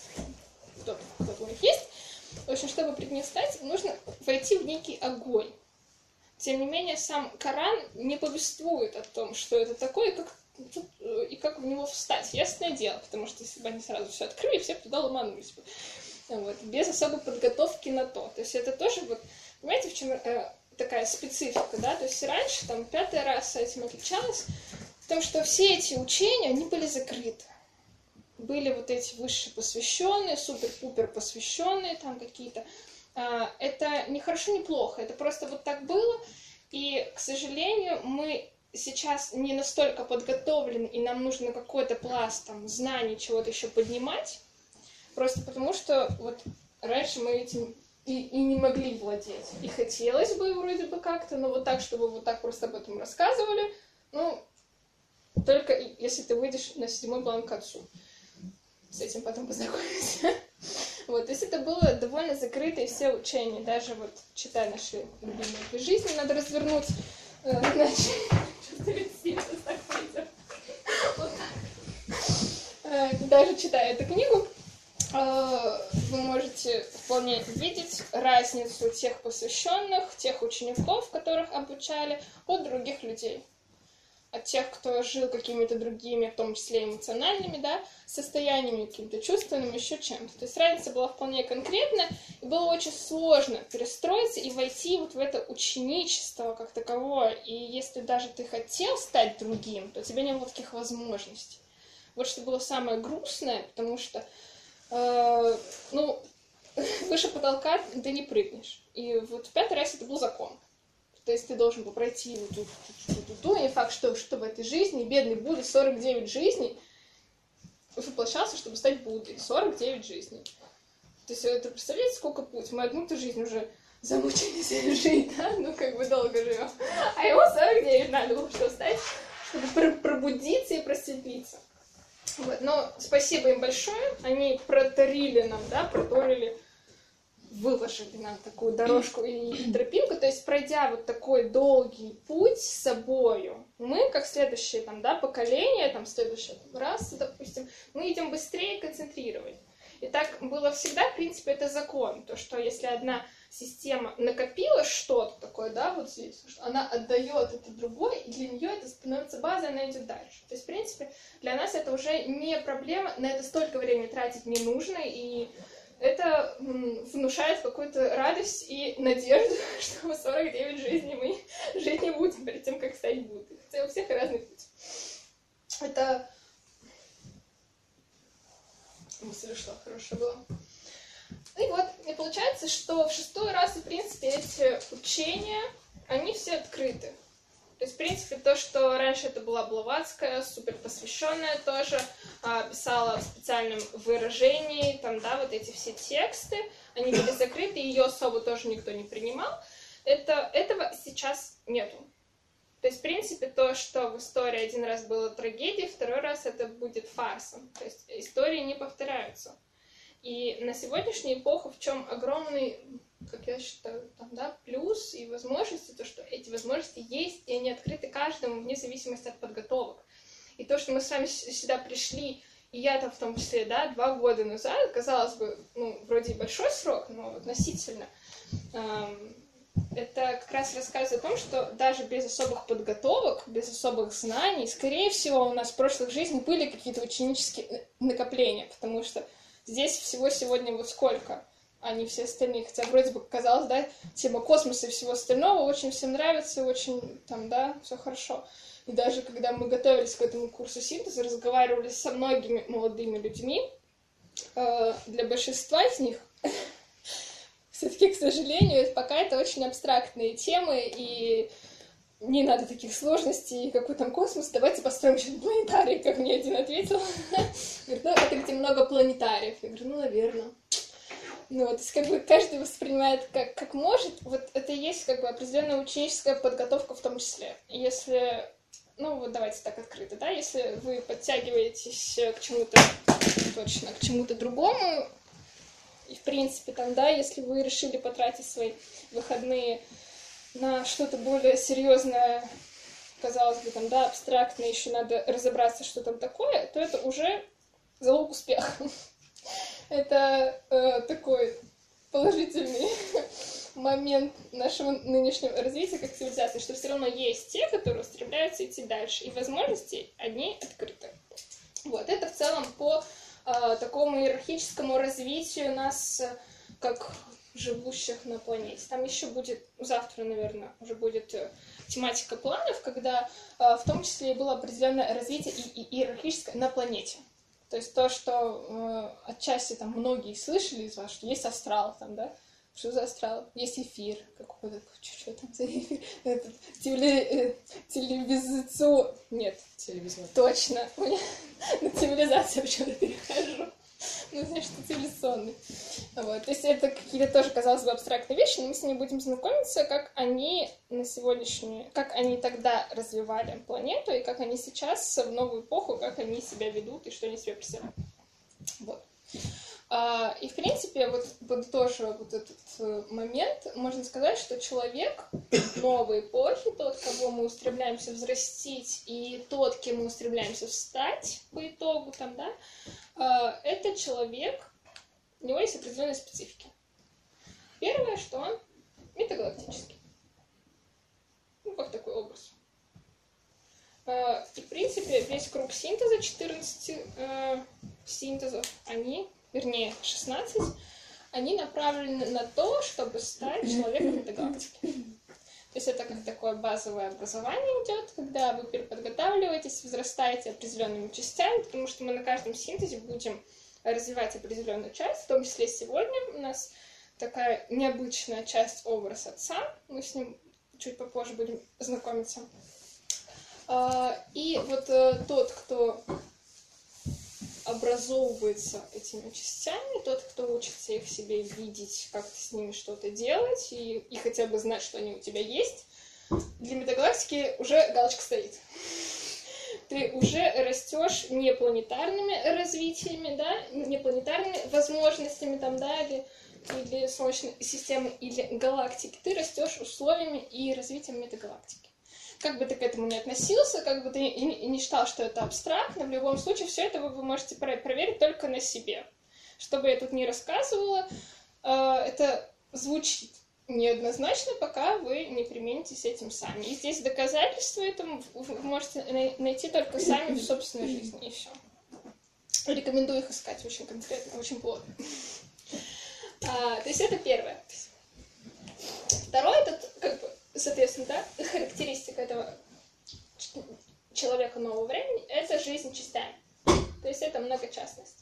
у них есть. В общем, чтобы пред ним встать, нужно войти в некий огонь. Тем не менее, сам Коран не повествует о том, что это такое, и как в него встать. Ясное дело, потому что если бы они сразу все открыли, все бы туда ломанулись бы. Вот, без особой подготовки на то. То есть это тоже, вот, понимаете, в чем такая специфика, да? То есть раньше, там, 5-я раса этим отличалась, в том, что все эти учения, они были закрыты. Были вот эти высшие посвященные, супер-пупер посвященные, там какие-то. Это не хорошо, не плохо, это просто вот так было, и, к сожалению, мы сейчас не настолько подготовлены, и нам нужно какой-то пласт там знаний, чего-то еще поднимать, просто потому что вот раньше мы этим и не могли владеть. И хотелось бы вроде бы как-то, но вот так, чтобы вот так просто об этом рассказывали, только если ты выйдешь на 7-й план к отцу. С этим потом познакомимся. Вот, то есть это было довольно закрытые все учения, даже вот читая наши любимые «Для жизни», надо развернуть, иначе даже читая эту книгу, вы можете вполне видеть разницу тех посвященных, тех учеников, которых обучали, от других людей. От тех, кто жил какими-то другими, в том числе эмоциональными, да, состояниями, какими-то чувственными, еще чем-то. То есть разница была вполне конкретная, и было очень сложно перестроиться и войти вот в это ученичество как таковое. И если даже ты хотел стать другим, то у тебя не было таких возможностей. Вот что было самое грустное, потому что, выше потолка ты не прыгнешь. И вот в 5-й раз это был закон. То есть ты должен был пройти вот тут, и не факт, что в этой жизни бедный Будда 49 жизней воплощался, чтобы стать Буддой. 49 жизней. То есть это, представляете, сколько путь? Мы одну-то жизнь уже замучились жить, да? Долго живем. А ему 49 надо было, чтобы стать, чтобы пробудиться и просветлиться. Вот. Но спасибо им большое. Они проторили, выложили нам такую дорожку и тропинку, то есть пройдя вот такой долгий путь с собою, мы, как следующее поколение, следующая раса, допустим, мы идем быстрее концентрировать. И так было всегда, в принципе, это закон, то, что если одна система накопила что-то такое, вот здесь, она отдает это другой, и для нее это становится базой, она идет дальше. То есть, в принципе, для нас это уже не проблема, на это столько времени тратить не нужно, и это внушает какую-то радость и надежду, что 49 жизней мы жить не будем перед тем, как стать Буддой. Хотя у всех разный путь. Это мысль ушла, хорошая была. И вот, и получается, что в 6-й раз, в принципе, эти учения, они все открыты. То есть, в принципе, то, что раньше это была Блаватская, суперпосвященная тоже, писала в специальном выражении, вот эти все тексты, они были закрыты, ее особо тоже никто не принимал. Этого сейчас нету. То есть, в принципе, то, что в истории один раз было трагедией, 2-й раз это будет фарсом. То есть, истории не повторяются. И на сегодняшнюю эпоху в чем огромный, как я считаю, плюс и возможности, то, что эти возможности есть, и они открыты каждому вне зависимости от подготовок. И то, что мы с вами сюда пришли, и я в том числе, 2 года назад, казалось бы, вроде большой срок, но относительно, это как раз рассказывает о том, что даже без особых подготовок, без особых знаний, скорее всего, у нас в прошлых жизнях были какие-то ученические накопления, потому что здесь всего сегодня вот сколько, а не все остальные. Хотя вроде бы казалось, тема космоса и всего остального очень всем нравится, очень все хорошо. И даже когда мы готовились к этому курсу синтеза, разговаривали со многими молодыми людьми, для большинства из них все-таки, к сожалению, пока это очень абстрактные темы, и не надо таких сложностей, какой там космос, давайте построим еще планетарий, как мне один ответил. Говорит, это где много планетариев. Я говорю, наверное. То есть, каждый воспринимает как может, вот это и есть определенная ученическая подготовка в том числе. Если, давайте так открыто, если вы подтягиваетесь к чему-то, точно, к чему-то другому, и, в принципе, если вы решили потратить свои выходные на что-то более серьезное, казалось бы, абстрактное, еще надо разобраться, что там такое, то это уже залог успеха. Это такой положительный момент нашего нынешнего развития как цивилизации, что все равно есть те, которые устремляются идти дальше, и возможности одни открыты. Вот, это в целом по такому иерархическому развитию нас как живущих на планете. Там еще будет, завтра, наверное, уже будет тематика планов, когда в том числе и было определенное развитие и иерархическое на планете. То есть то, что отчасти многие слышали из вас, что есть астрал, что за астрал? Есть эфир какой-то, что там за эфир? Телевизион... Нет. Телевизор. Точно. На цивилизацию почему-то перехожу. Значит, цивилизационный. Вот. То есть это какие-то тоже, казалось бы, абстрактные вещи, но мы с ними будем знакомиться, как они на сегодняшнюю, как они тогда развивали планету, и как они сейчас, в новую эпоху, как они себя ведут и что они себе представляют. Вот. И, в принципе, вот тоже вот этот момент, можно сказать, что человек новой эпохи, тот, кого мы устремляемся взрастить, и тот, кем мы устремляемся стать по итогу, это человек, у него есть определенные специфики. Первое, что он метагалактический. Ну, как такой образ. И, в принципе, весь круг синтеза, 14 синтезов, вернее, 16, они направлены на то, чтобы стать человеком метагалактики. То есть это как такое базовое образование идет, когда вы переподготавливаетесь, возрастаете определенными частями, потому что мы на каждом синтезе будем развивать определенную часть, в том числе сегодня у нас такая необычная часть образ отца, мы с ним чуть попозже будем знакомиться. И вот тот, кто образовывается этими частями, тот, кто учится их в себе видеть, как-то с ними что-то делать и хотя бы знать, что они у тебя есть, для метагалактики уже галочка стоит. Ты уже растешь не планетарными развитиями, да, не планетарными возможностями там, да, или Солнечной системы, или галактики. Ты растешь условиями и развитием метагалактики. Как бы ты к этому ни относился, как бы ты и не считал, что это абстрактно, в любом случае все это вы можете проверить только на себе. Что бы я тут ни рассказывала, это звучит неоднозначно, пока вы не применитесь этим сами. И здесь доказательства этому вы можете найти только сами в собственной жизни, и все. Рекомендую их искать очень конкретно, очень плотно. То есть это первое. Второе, это как бы, соответственно, да, характеристика этого человека нового времени — это жизнь частями. То есть это многочастность.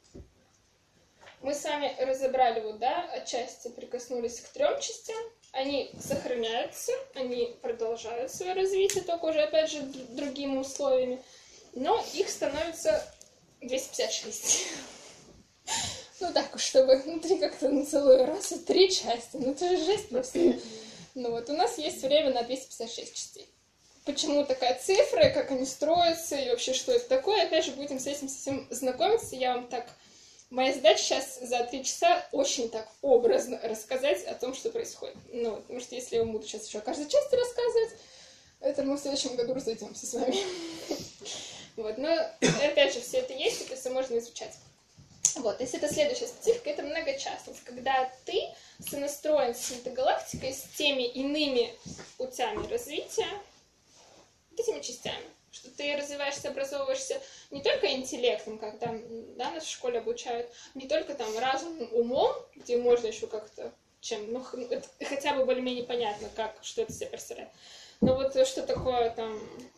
Мы с вами разобрали, вот, да, отчасти прикоснулись к 3 частям. Они сохраняются, они продолжают свое развитие, только уже, опять же, другими условиями. Но их становится 256. Ну так уж, чтобы внутри как-то на целую расу 3 части. Ну это же жесть просто. Ну вот, у нас есть время на 256 частей. Почему такая цифра, как они строятся, и вообще, что это такое, опять же, будем с этим совсем знакомиться. Я вам так... Моя задача сейчас за 3 часа очень так образно рассказать о том, что происходит. Ну, потому что если я вам буду сейчас еще о каждой части рассказывать, это мы в следующем году разойдемся с вами. Вот, но опять же, все это есть, это все можно изучать. Вот, то есть это следующая специфика, это многочастность, когда ты сонастроен с метагалактикой, с теми иными путями развития, этими частями, что ты развиваешься, образовываешься не только интеллектом, как там, да, нас в школе обучают, не только там разумом, умом, где можно еще как-то, ну, это хотя бы более-менее понятно, как, что это себе представляет, но вот что такое там...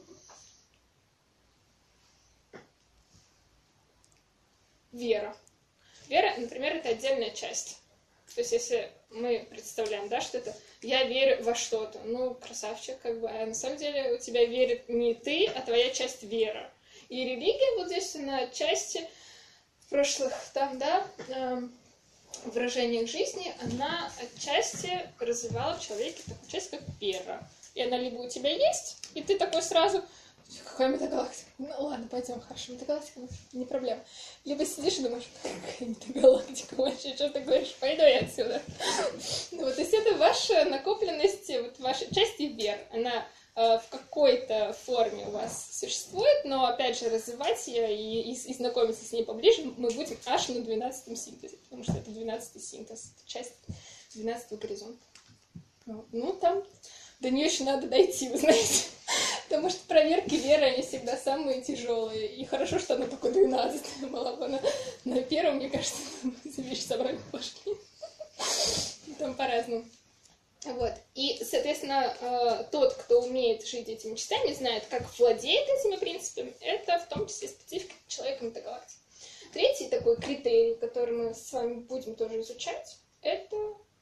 Вера. Вера, например, это отдельная часть. То есть, если мы представляем, да, что это «я верю во что-то», ну, красавчик, как бы, а на самом деле у тебя верит не ты, а твоя часть вера. И религия вот здесь на отчасти в прошлых, там, да, выражениях жизни, она отчасти развивала в человеке такую часть, как вера. И она либо у тебя есть, и ты такой сразу... Какая метагалактика? Ну ладно, пойдем, хорошо, метагалактика, не проблема. Либо сидишь и думаешь, какая метагалактика вообще, что ты говоришь, пойду я отсюда. Ну, вот, то есть это ваша накопленность, вот ваша часть вер, она в какой-то форме у вас существует, но опять же развивать ее и знакомиться с ней поближе мы будем аж на 12-м синтезе, потому что это 12-й синтез, часть 12-го горизонта. Вот. Ну, там до нее еще надо дойти, вы знаете. Потому что проверки веры, они всегда самые тяжелые. И хорошо, что она только 12 была бы. На первом, мне кажется, за вещь собрали пошли. Там по-разному. Вот. И, соответственно, тот, кто умеет жить этими частями, знает, как владеет этими принципами, это в том числе специфика человека метагалактики. Третий такой критерий, который мы с вами будем тоже изучать, это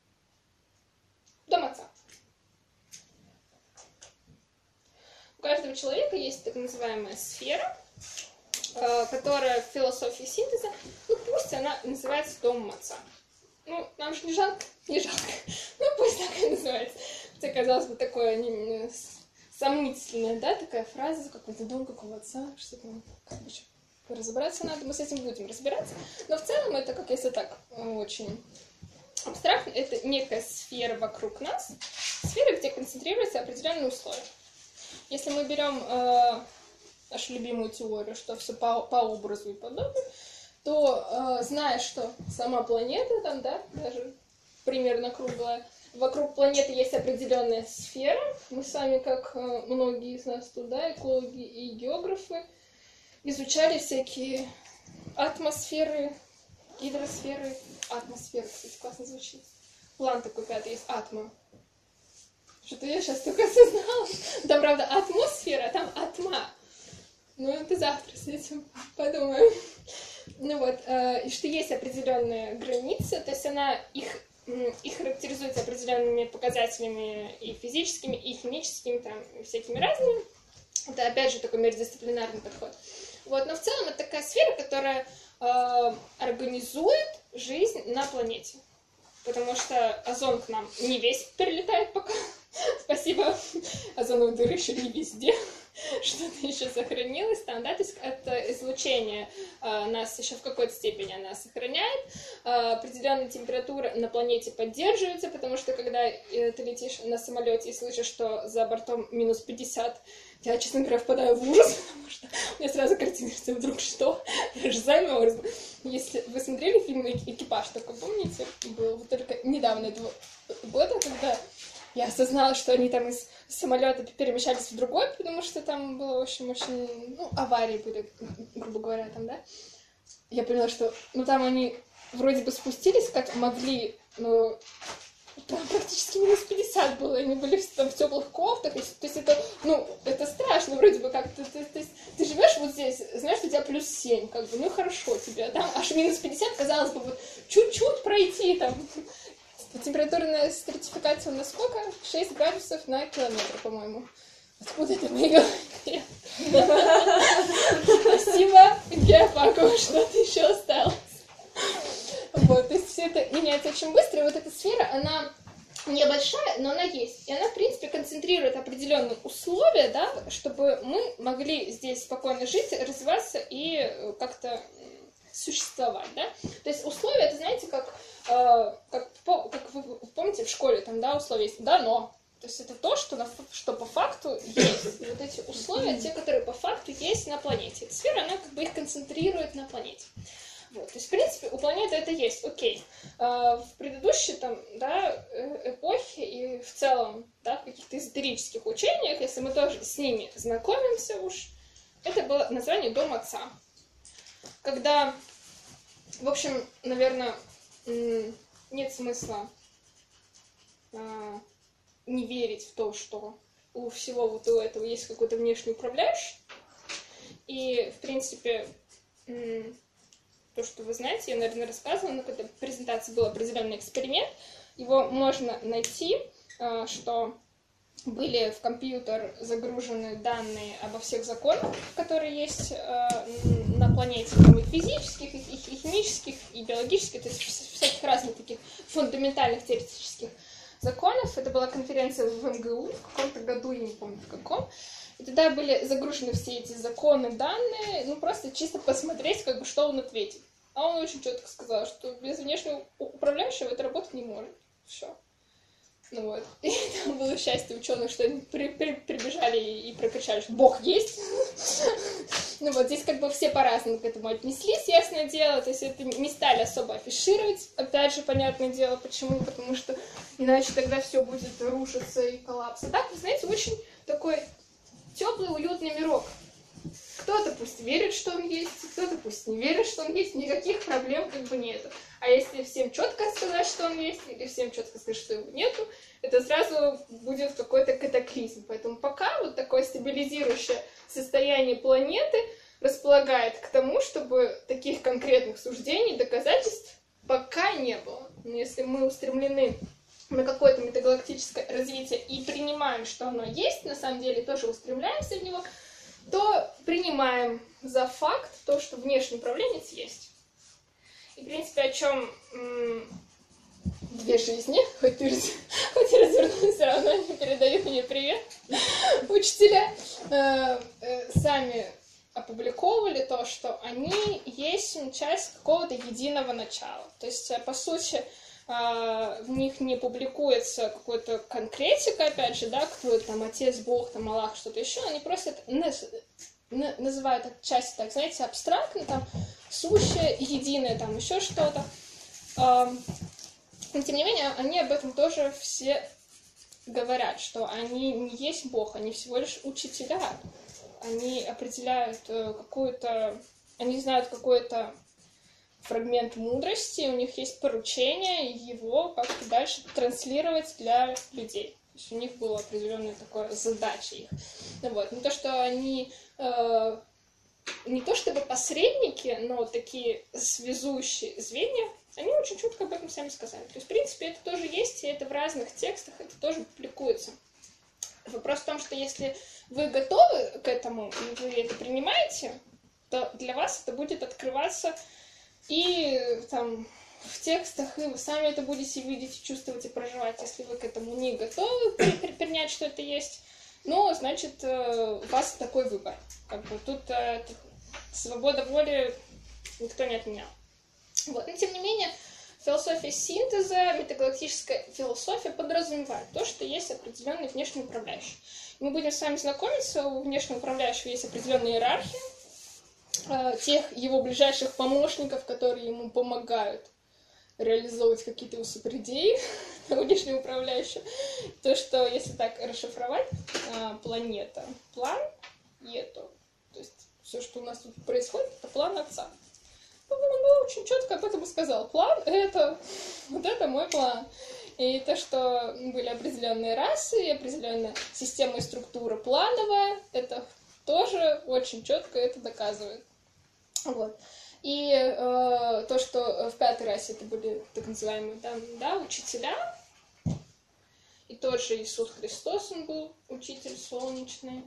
дом отца. У каждого человека есть так называемая сфера, которая в философии синтеза, ну пусть она называется домом отца. Ну, нам же не жалко, не жалко. Ну, пусть так и называется. Хотя, казалось бы, такое сомнительная, да, такая фраза, какой-то дом, какого отца, что там, как бы еще разобраться надо, мы с этим будем разбираться. Но в целом это, как если так, очень абстрактно, это некая сфера вокруг нас, сфера, где концентрируются определенные условия. Если мы берем нашу любимую теорию, что все по образу и подобию, то знаешь, что сама планета там, да, даже примерно круглая, вокруг планеты есть определенная сфера. Мы с вами, как многие из нас тут, да, экологи и географы, изучали всякие атмосферы, гидросферы, атмосферы, кстати, классно звучит. План такой 5 есть, атма. Что-то я сейчас только осознала. Там, правда, атмосфера, а там атма. Ну, это завтра с этим подумаем. Ну вот, и что есть определенные границы, то есть она их характеризуется определенными показателями и физическими, и химическими, там, и всякими разными. Это, опять же, такой междисциплинарный подход. Вот, но в целом это такая сфера, которая организует жизнь на планете. Потому что озон к нам не весь прилетает пока. Спасибо. Озоновые дыры еще не везде. Что-то еще сохранилось там, да, то есть это излучение нас еще в какой-то степени она сохраняет, определенная температура на планете поддерживается, потому что когда ты летишь на самолете и слышишь, что за бортом минус 50, я, честно говоря, впадаю в ужас, потому что у меня сразу картинка, вдруг что? Я же замерзну. Если вы смотрели фильм «Экипаж», такой, помните, был вот только недавно этого года, когда я осознала, что они там из самолета перемещались в другой, потому что там было, в общем, очень... Ну, аварии были, грубо говоря, там, да? Я поняла, что... Ну, там они вроде бы спустились, как могли, но... Там практически минус 50 было, они были там в теплых кофтах, то есть это, ну, это страшно вроде бы как, ты живешь вот здесь, знаешь, что у тебя плюс 7, как бы, ну хорошо тебе, там аж минус 50, казалось бы, вот чуть-чуть пройти там. Температурная стратификация у нас сколько? 6 градусов на километр, по-моему. Откуда это мы говорим? Спасибо, геофаку, что-то еще осталось. Вот, то есть все это меняется очень быстро, и вот эта сфера, она небольшая, но она есть. И она, в принципе, концентрирует определенные условия, да, чтобы мы могли здесь спокойно жить, развиваться и как-то существовать, да. То есть условия, это, знаете, как вы помните в школе, там, да, условия есть, да, но. То есть это то, что по факту есть. И вот эти условия, те, которые по факту есть на планете. Эта сфера, она как бы их концентрирует на планете. Вот, то есть, в принципе, у планеты это есть, окей. В предыдущей там, да, эпохе и в целом, да, в каких-то эзотерических учениях, если мы тоже с ними знакомимся уж, это было название «Дом Отца». Когда, в общем, наверное, нет смысла не верить в то, что у всего вот у этого есть какой-то внешний управляющий. И, в принципе, то, что вы знаете, я, наверное, рассказывала, но когда презентация был определенный эксперимент, его можно найти, что были в компьютер загружены данные обо всех законах, которые есть на планете, там и физических, и химических, и биологических, то есть всяких разных таких фундаментальных теоретических законов. Это была конференция в МГУ в каком-то году, я не помню в каком. И тогда были загружены все эти законы, данные, ну просто чисто посмотреть, как бы, что он ответит. А он очень четко сказал, что без внешнего управляющего это работать не может. Все. Ну вот. И там было счастье ученых, что они прибежали и прокричали, что Бог есть. Ну вот, здесь как бы все по-разному к этому отнеслись, ясное дело. То есть это не стали особо афишировать. Опять же, понятное дело, почему. Потому что иначе тогда все будет рушиться и коллапс. А так, вы знаете, очень такой теплый, уютный мирок. Кто-то пусть верит, что он есть, кто-то пусть не верит, что он есть, никаких проблем как бы нету. А если всем четко сказать, что он есть, или всем четко сказать, что его нету, это сразу будет какой-то катаклизм. Поэтому пока вот такое стабилизирующее состояние планеты располагает к тому, чтобы таких конкретных суждений, доказательств пока не было. Но если мы устремлены на какое-то метагалактическое развитие и принимаем, что оно есть, на самом деле тоже устремляемся в него, то принимаем за факт то, что внешний управленец есть. И, в принципе, о чем две жизни, хоть и развернулись, все равно они передают мне привет. Учителя сами опубликовывали то, что они есть часть какого-то единого начала. То есть, по сути, в них не публикуется какой-то конкретика, опять же, да, кто это, там, Отец, Бог, там, Аллах, что-то еще, они просто это называют отчасти, так, знаете, абстрактно, там, сущее, единое, там еще что-то. Но тем не менее, они об этом тоже все говорят, что они не есть Бог, они всего лишь учителя. Они определяют какую-то... Они знают какой-то фрагмент мудрости, у них есть поручение его как-то дальше транслировать для людей. То есть у них была определенная такая задача их. Вот. Не то, что они... не то чтобы посредники, но такие связующие звенья, они очень четко об этом сами сказали. То есть, в принципе, это тоже есть, и это в разных текстах, это тоже публикуется. Вопрос в том, что если вы готовы к этому, и вы это принимаете, то для вас это будет открываться и там в текстах, и вы сами это будете видеть, чувствовать и проживать. Если вы к этому не готовы принять, что это есть, ну, значит, у вас такой выбор. Как бы тут свобода воли никто не отменял. Вот. Но, тем не менее, философия синтеза, метагалактическая философия подразумевает то, что есть определенный внешний управляющий. Мы будем с вами знакомиться, у внешнего управляющего есть определенная иерархия, тех его ближайших помощников, которые ему помогают реализовывать какие-то его суперидеи внешнего управляющего. То, что, если так расшифровать, планета, план и это, то есть все, что у нас тут происходит, это план Отца. Он очень четко об этом и сказал. План — это, вот это мой план. И то, что были определенные расы, и определенная система и структура плановая, это тоже очень четко это доказывает. Вот. И то, что в пятой расе это были так называемые да, учителя, и тот же Иисус Христос, он был учитель солнечный.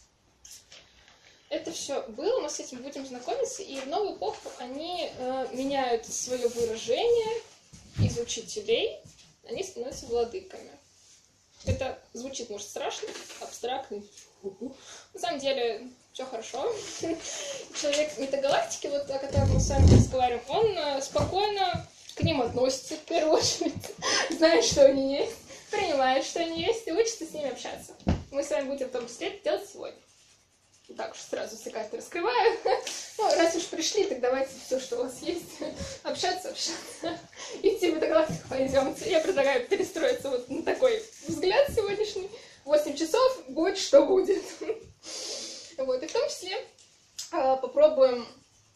Это все было, мы с этим будем знакомиться, и в новую эпоху они меняют свое выражение из учителей, они становятся владыками. Это звучит, может, страшно, абстрактно. На самом деле, все хорошо. Человек метагалактики, вот о котором мы с вами разговариваем, он спокойно к ним относится, в первую очередь, знает, что они есть, принимает, что они есть, и учится с ними общаться. Мы с вами будем в том числе это делать сегодня. Так уж сразу все карты раскрываю. Ну, раз уж пришли, так давайте все, что у вас есть, общаться. Идти в метагалактику пойдемте. Я предлагаю перестроиться вот на такой взгляд сегодняшний. 8 часов, будет что будет. Вот, и в том числе попробуем,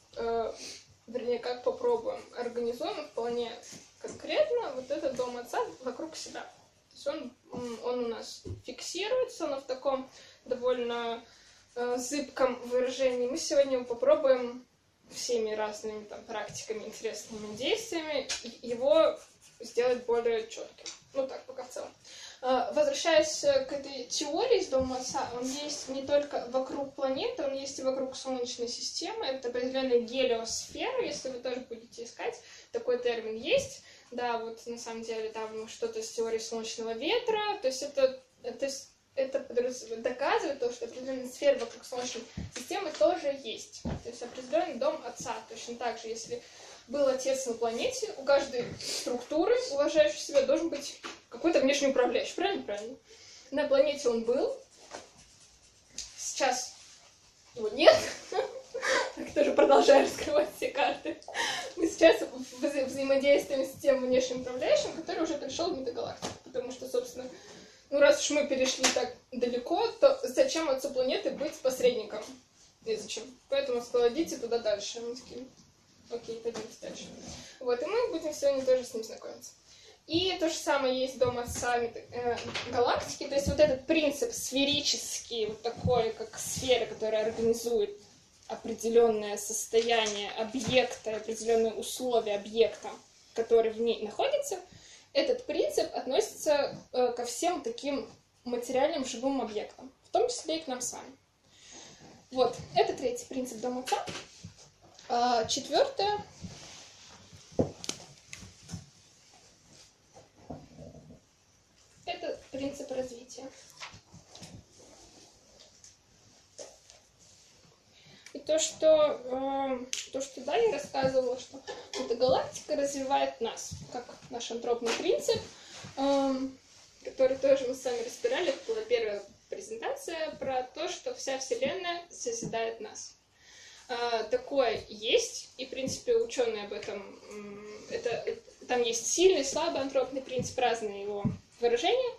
вернее, как попробуем, организуем вполне конкретно вот этот дом Отца вокруг себя. То есть он у нас фиксируется, он в таком довольно зыбком выражении. Мы сегодня его попробуем всеми разными там практиками, интересными действиями его сделать более четким. Ну так, пока в целом. Возвращаясь к этой теории из Дома Отца, он есть не только вокруг планеты, он есть и вокруг Солнечной системы. Это определенная гелиосфера, если вы тоже будете искать, такой термин есть. Да, вот на самом деле там что-то с теорией солнечного ветра, то есть это доказывает то, что определенные сферы вокруг Солнечной системы тоже есть. То есть определенный дом Отца. Точно так же, если был Отец на планете, у каждой структуры, уважающей себя, должен быть какой-то внешний управляющий. Правильно? Правильно. На планете он был. Сейчас его нет. Так тоже продолжаю раскрывать все карты. Мы сейчас взаимодействуем с тем внешним управляющим, который уже пришел в метагалактику. Потому что, собственно, ну, раз уж мы перешли так далеко, то зачем Отцу планеты быть посредником? Незачем. Поэтому складите туда дальше. Мы такие, окей, пойдемте дальше. Вот, и мы будем сегодня тоже с ним знакомиться. И то же самое есть Дом Отца галактики. То есть вот этот принцип сферический, вот такой, как сфера, которая организует определенное состояние объекта, определенные условия объекта, который в ней находится, этот принцип относится ко всем таким материальным живым объектам, в том числе и к нам с вами. Вот, это третий принцип Дома Отца. Четвертое. Это принцип развития. И то, что да, я рассказывала, что эта галактика развивает нас, как наш антропный принцип, который тоже мы с вами разбирали. Это была первая презентация про то, что вся Вселенная созидает нас. такое есть, и, в принципе, ученые об этом, там есть сильный, слабый антропный принцип, разные его выражения.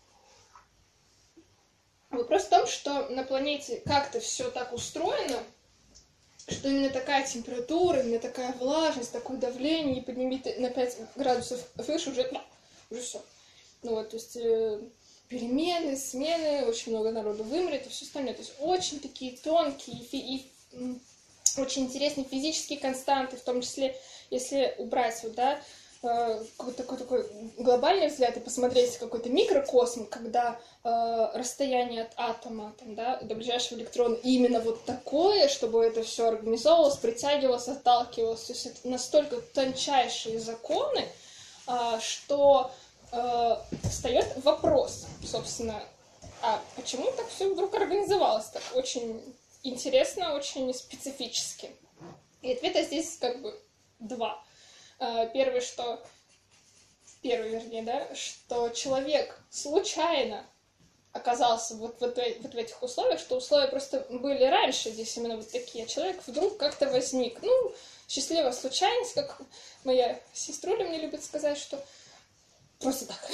Вопрос в том, что на планете как-то все так устроено, что именно такая температура, именно такая влажность, такое давление, и подними на 5 градусов выше, уже все. Ну вот, то есть перемены, смены, очень много народу вымрет и все остальное. То есть очень такие тонкие и очень интересные физические константы, в том числе, если убрать вот, да, какой-то такой глобальный взгляд и посмотреть какой-то микрокосм, когда расстояние от атома там, да, до ближайшего электрона именно вот такое, чтобы это все организовывалось, притягивалось, отталкивалось. То есть это настолько тончайшие законы, что встает вопрос, собственно, а почему так все вдруг организовалось так очень интересно, очень специфически? И ответа здесь как бы два. Первый, вернее, да, что человек случайно оказался вот в этих условиях, что условия просто были раньше здесь именно вот такие, а человек вдруг как-то возник. Ну, счастливая случайность, как моя сеструля мне любит сказать, что просто так.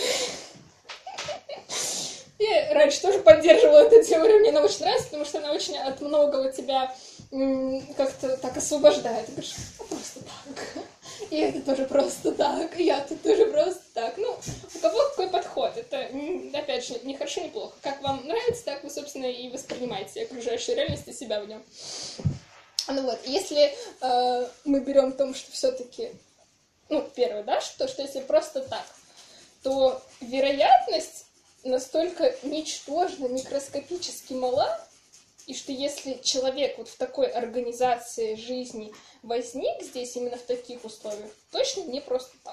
Я раньше тоже поддерживала эту теорию, мне она очень нравится, потому что она очень от многого тебя как-то так освобождает. Ты говоришь, просто так. И это тоже просто так, и я тут тоже просто так. Ну, у кого какой подход? Это, опять же, не хорошо, не плохо. Как вам нравится, так вы, собственно, и воспринимаете окружающую реальность и себя в нем. Ну вот, если мы берем в том, что все-таки, ну, первое, да, что если просто так, то вероятность настолько ничтожно, микроскопически мала, и что если человек вот в такой организации жизни возник здесь именно в таких условиях, точно не просто так.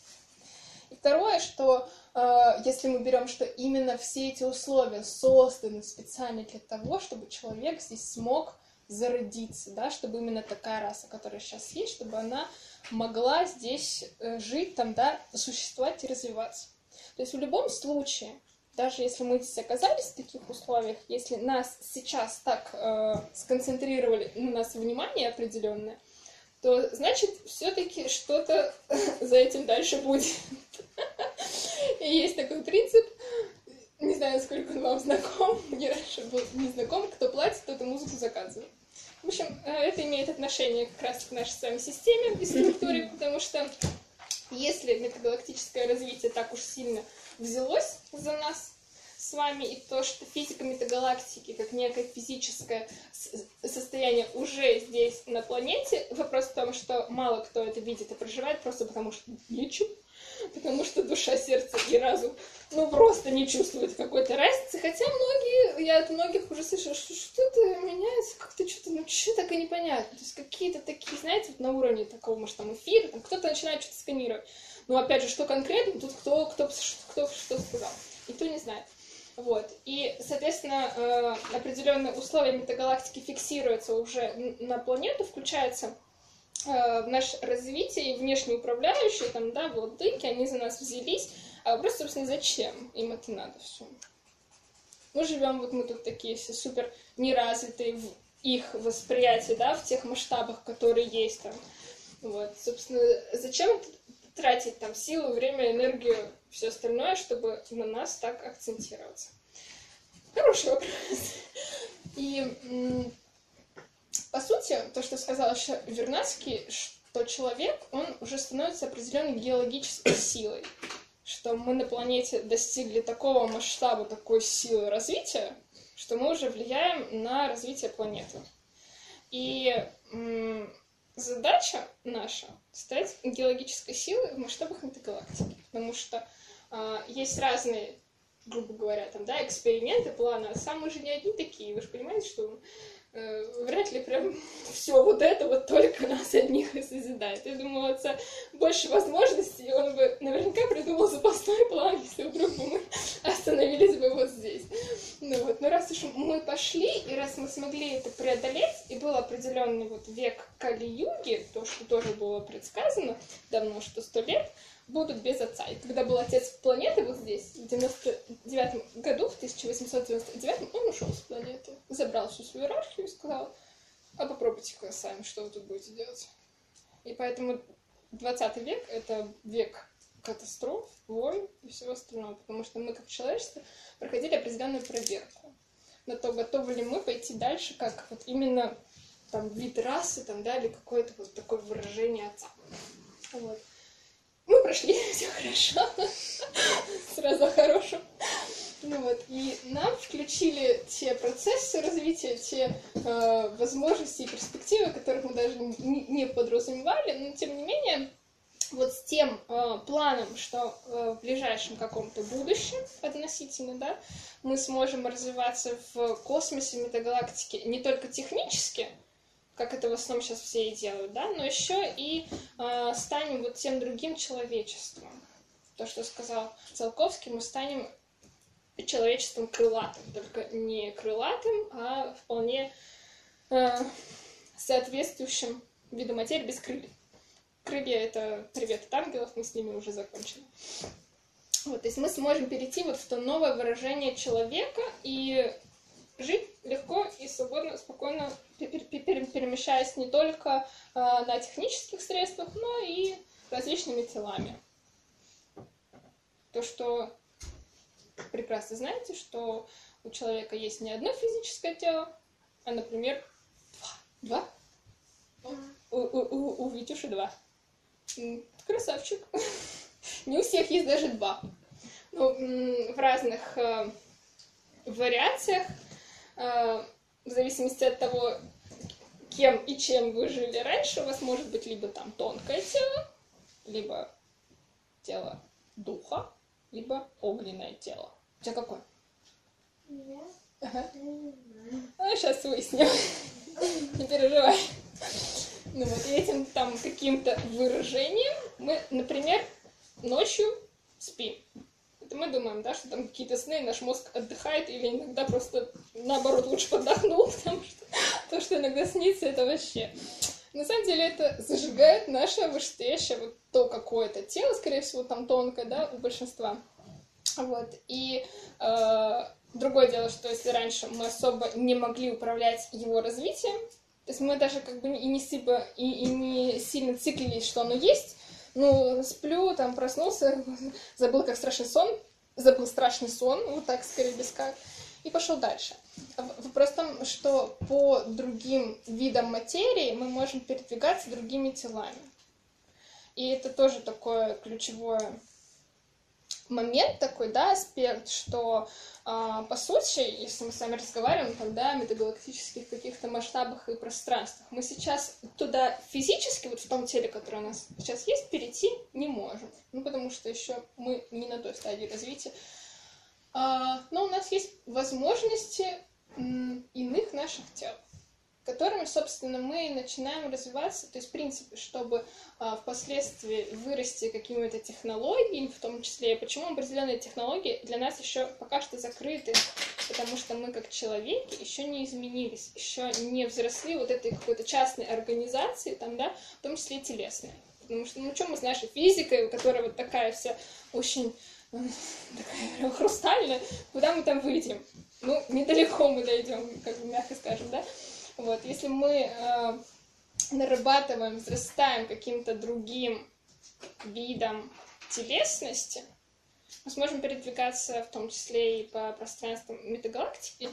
И второе, что если мы берем, что именно все эти условия созданы специально для того, чтобы человек здесь смог зародиться, да, чтобы именно такая раса, которая сейчас есть, чтобы она могла здесь жить, там, да, существовать и развиваться. То есть в любом случае, даже если мы здесь оказались в таких условиях, если нас сейчас так сконцентрировали на нас внимание определенное, то значит все-таки что-то за этим дальше будет. И есть такой принцип, не знаю, насколько он вам знаком, мне раньше был не знаком, кто платит, тот и музыку заказывает. В общем, это имеет отношение как раз к нашей с вами системе и структуре, потому что если метагалактическое развитие так уж сильно взялось за нас с вами, и то, что физика метагалактики, как некое физическое состояние уже здесь на планете, вопрос в том, что мало кто это видит и проживает, просто потому что нечего, потому что душа, сердце и разум, ну, просто не чувствуют какой-то разницы, хотя я от многих уже слышала, что что-то меняется, как-то что-то, ну, что так и непонятно, то есть какие-то такие, знаете, вот на уровне такого, может, там, эфира, там, кто-то начинает что-то сканировать, но, опять же, что конкретно, тут кто что сказал, никто не знает. Вот. И, соответственно, определенные условия метагалактики фиксируются уже на планету, включаются в наше развитие, и внешние управляющие, там, да, владыки, они за нас взялись. А вопрос, собственно, зачем им это надо все? Мы живем, вот мы тут такие все супер неразвитые в их восприятии, да, в тех масштабах, которые есть там. Вот, собственно, зачем тратить там силу, время, энергию, все остальное, чтобы на нас так акцентироваться? Хороший вопрос. И по сути, то, что сказал еще Вернадский, что человек, он уже становится определенной геологической силой, что мы на планете достигли такого масштаба, такой силы развития, что мы уже влияем на развитие планеты. И задача наша — стать геологической силой в масштабах метагалактики, потому что есть разные, грубо говоря, там, да, эксперименты, планы, а сам мы же не одни такие, вы же понимаете, что вряд ли прям все вот это вот только нас одних и созидает. Я думаю, отца больше возможностей, он бы наверняка придумал запасной план, если вдруг бы мы остановились бы вот здесь. Ну вот, но раз уж мы пошли, и раз мы смогли это преодолеть, и был определенный вот век Кали-юги, то, что тоже было предсказано давно, что 100 лет будут без отца. И когда был отец планеты вот здесь, в 99 году, в 1899, он ушел с планеты, забрал всю свою иерархию и сказал: а попробуйте-ка сами, что вы тут будете делать. И поэтому 20 век — это век катастроф, войн и всего остального, потому что мы, как человечество, проходили определенную проверку на то, готовы ли мы пойти дальше, как вот именно там вид расы, там, да, или какое-то вот такое выражение отца. Вот. Мы прошли, все хорошо, сразу о хорошем. Ну вот, и нам включили те процессы развития, те возможности и перспективы, которых мы даже не подразумевали, но тем не менее, вот с тем планом, что в ближайшем каком-то будущем относительно, да, мы сможем развиваться в космосе, в метагалактике не только технически, как это в основном сейчас все и делают, да, но еще и станем вот тем другим человечеством. То, что сказал Циолковский, мы станем человечеством крылатым, только не крылатым, а вполне соответствующим виду материи без крыльев. Крылья — это привет от ангелов, мы с ними уже закончили. Вот, то есть мы сможем перейти вот в то новое выражение человека и жить легко и свободно, спокойно, перемещаясь не только на технических средствах, но и различными телами. То, что прекрасно знаете, что у человека есть не одно физическое тело, а, например, два. У Витюши 2. Красавчик. Не у всех есть даже 2. Но в разных вариациях, в зависимости от того, кем и чем вы жили раньше, у вас может быть либо там тонкое тело, либо тело духа, либо огненное тело. У тебя какое? Ага. Сейчас выясним. Не переживай. Ну вот, и этим там каким-то выражением мы, например, ночью спим. Это мы думаем, да, что там какие-то сны, наш мозг отдыхает, или иногда просто, наоборот, лучше подохнул, потому что то, что иногда снится, это вообще... На самом деле это зажигает наше вышестоящее вот то какое-то тело, скорее всего, там тонкое, да, у большинства. Вот, и другое дело, что если раньше мы особо не могли управлять его развитием, то есть мы даже как бы и не сильно циклились, что оно есть. Ну, сплю, там, проснулся, забыл страшный сон, вот так, скорее, без как, и пошел дальше. Вопрос в том, что по другим видам материи мы можем передвигаться другими телами. И это тоже такой ключевой момент такой, да, аспект, что, по сути, если мы с вами разговариваем, тогда о метагалактических каких-то масштабах и пространствах, мы сейчас туда физически, вот в том теле, которое у нас сейчас есть, перейти не можем. Ну, потому что еще мы не на той стадии развития. Но у нас есть возможности иных наших тел, которыми, собственно, мы начинаем развиваться, то есть, в принципе, чтобы впоследствии вырасти какими-то технологиями, в том числе, и почему определенные технологии для нас еще пока что закрыты, потому что мы, как человеки, еще не изменились, еще не взросли вот этой какой-то частной организации, там, да, в том числе и телесной. Потому что, ну, что мы с нашей физикой, которая вот такая вся очень такая хрустальная, куда мы там выйдем? Ну, недалеко мы дойдем, как бы мягко скажем, да? Вот, если мы нарабатываем, взрастаем каким-то другим видом телесности, мы сможем передвигаться, в том числе и по пространствам метагалактики,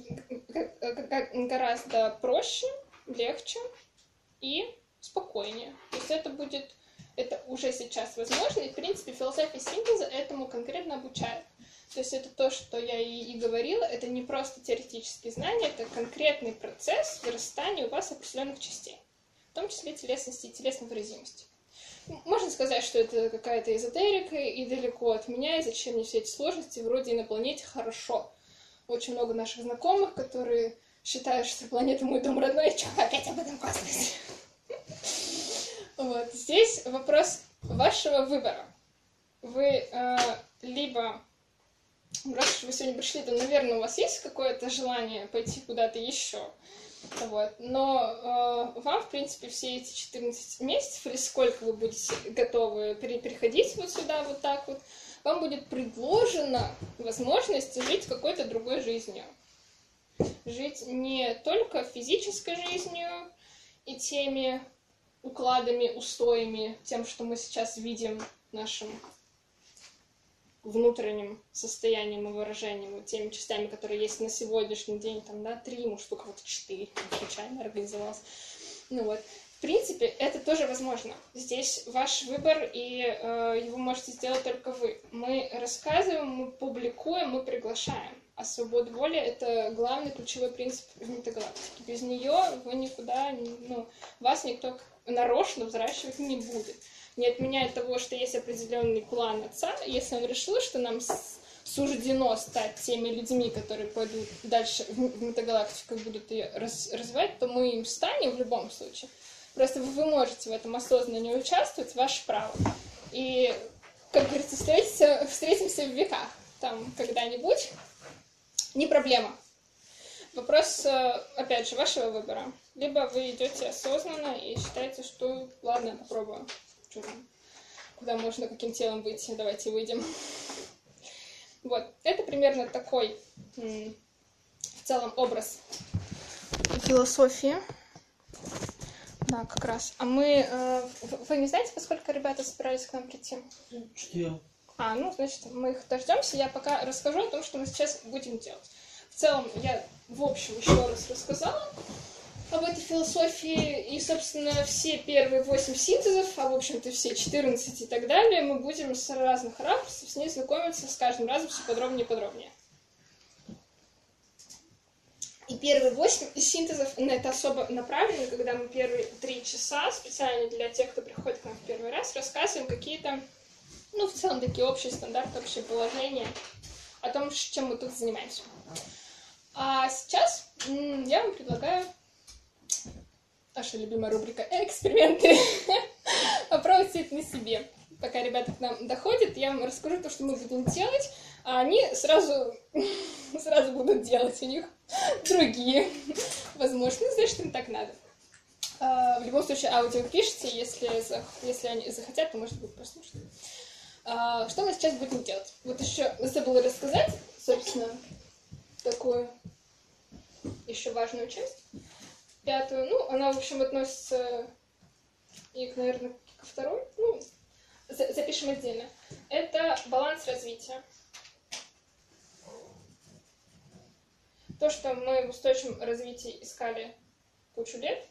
гораздо проще, легче и спокойнее. То есть это уже сейчас возможно, и, в принципе, философия синтеза этому конкретно обучает. То есть это то, что я и говорила, это не просто теоретические знания, это конкретный процесс вырастания у вас определенных частей, в том числе телесности и телесной выразимости. Можно сказать, что это какая-то эзотерика и далеко от меня, и зачем мне все эти сложности, вроде и на планете хорошо. Очень много наших знакомых, которые считают, что планета мой дом родной, и что, опять об этом космосе? Вот, здесь вопрос вашего выбора. Вы либо... Раз уж вы сегодня пришли, то, наверное, у вас есть какое-то желание пойти куда-то еще. Вот. Но вам, в принципе, все эти 14 месяцев, или сколько вы будете готовы переходить вот сюда, вот так вот, вам будет предложена возможность жить какой-то другой жизнью. жить не только физической жизнью и теми укладами, устоями, тем, что мы сейчас видим нашим внутренним состоянием и выражением, вот теми частями, которые есть на сегодняшний день, там, да, 3, может, у кого-то 4, случайно организовался. Ну вот. В принципе, это тоже возможно. Здесь ваш выбор, и его можете сделать только вы. Мы рассказываем, мы публикуем, мы приглашаем. А свобода воли — это главный ключевой принцип в метагалактике. Без нее вы никуда, вас никто нарочно взращивать не будет. Не отменяет того, что есть определенный план отца. Если он решил, что нам суждено стать теми людьми, которые пойдут дальше в метагалактику и будут ее развивать, то мы им станем в любом случае. Просто вы можете в этом осознанно не участвовать, ваше право. И, как говорится, встретимся в веках там когда-нибудь. Не проблема. Вопрос, опять же, вашего выбора. Либо вы идете осознанно и считаете, что ладно, попробуем. Что там? Куда можно, каким телом выйти? Давайте выйдем. Вот. Это примерно такой в целом образ философии. Да, как раз. А мы... вы не знаете, поскольку ребята собирались к нам прийти? Ждем. Значит, мы их дождемся. Я пока расскажу о том, что мы сейчас будем делать. В целом, я в общем еще раз рассказала об этой философии. И, собственно, все первые 8 синтезов, а, в общем-то, все 14 и так далее, мы будем с разных ракурсов с ней знакомиться с каждым разом все подробнее и подробнее. И первые 8 синтезов на это особо направлены, когда мы первые 3 часа, специально для тех, кто приходит к нам в первый раз, рассказываем какие-то, в целом, такие общие стандарты, общие положения о том, чем мы тут занимаемся. А сейчас я вам предлагаю наша любимая рубрика «Эксперименты». Попробуйте это на себе. Пока ребята к нам доходят, я вам расскажу то, что мы будем делать, а они сразу будут делать. У них другие возможности, значит, им так надо. В любом случае, аудио пишите, если они захотят, то может быть послушать. Что мы сейчас будем делать? Вот еще забыла рассказать, собственно, такую еще важную часть. 5-ю, она, в общем, относится и, наверное, ко второй. Запишем отдельно. Это баланс развития. То, что мы в устойчивом развитии искали кучу лет,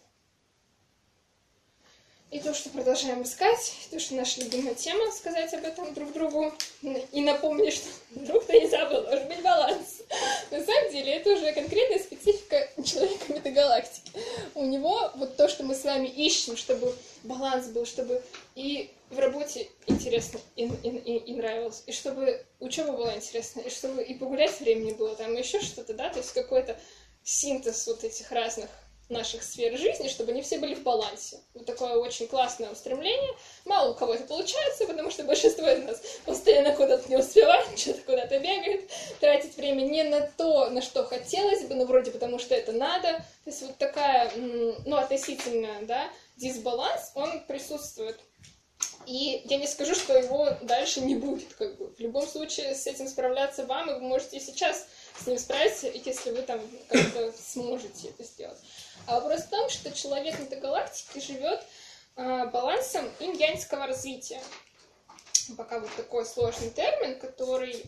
и то, что продолжаем искать, то, что наша любимая тема, сказать об этом друг другу, и напомнить, что вдруг кто не забыл, должен быть баланс. На самом деле, это уже конкретная специфика человека метагалактики. У него вот то, что мы с вами ищем, чтобы баланс был, чтобы и в работе интересно и нравилось, и чтобы учеба была интересна, и чтобы и погулять времени было, там еще что-то, да, то есть какой-то синтез вот этих разных наших сфер жизни, чтобы они все были в балансе. Вот такое очень классное устремление. Мало у кого это получается, потому что большинство из нас постоянно куда-то не успевает, что-то куда-то бегает, тратит время не на то, на что хотелось бы, но вроде потому что это надо. То есть вот такая, относительно, да, дисбаланс, он присутствует. И я не скажу, что его дальше не будет, как бы. В любом случае с этим справляться вам, и вы можете и сейчас с ним справиться, если вы там как-то сможете это сделать. А вопрос в том, что человек метагалактики живет балансом инь-яньского развития. Пока вот такой сложный термин, который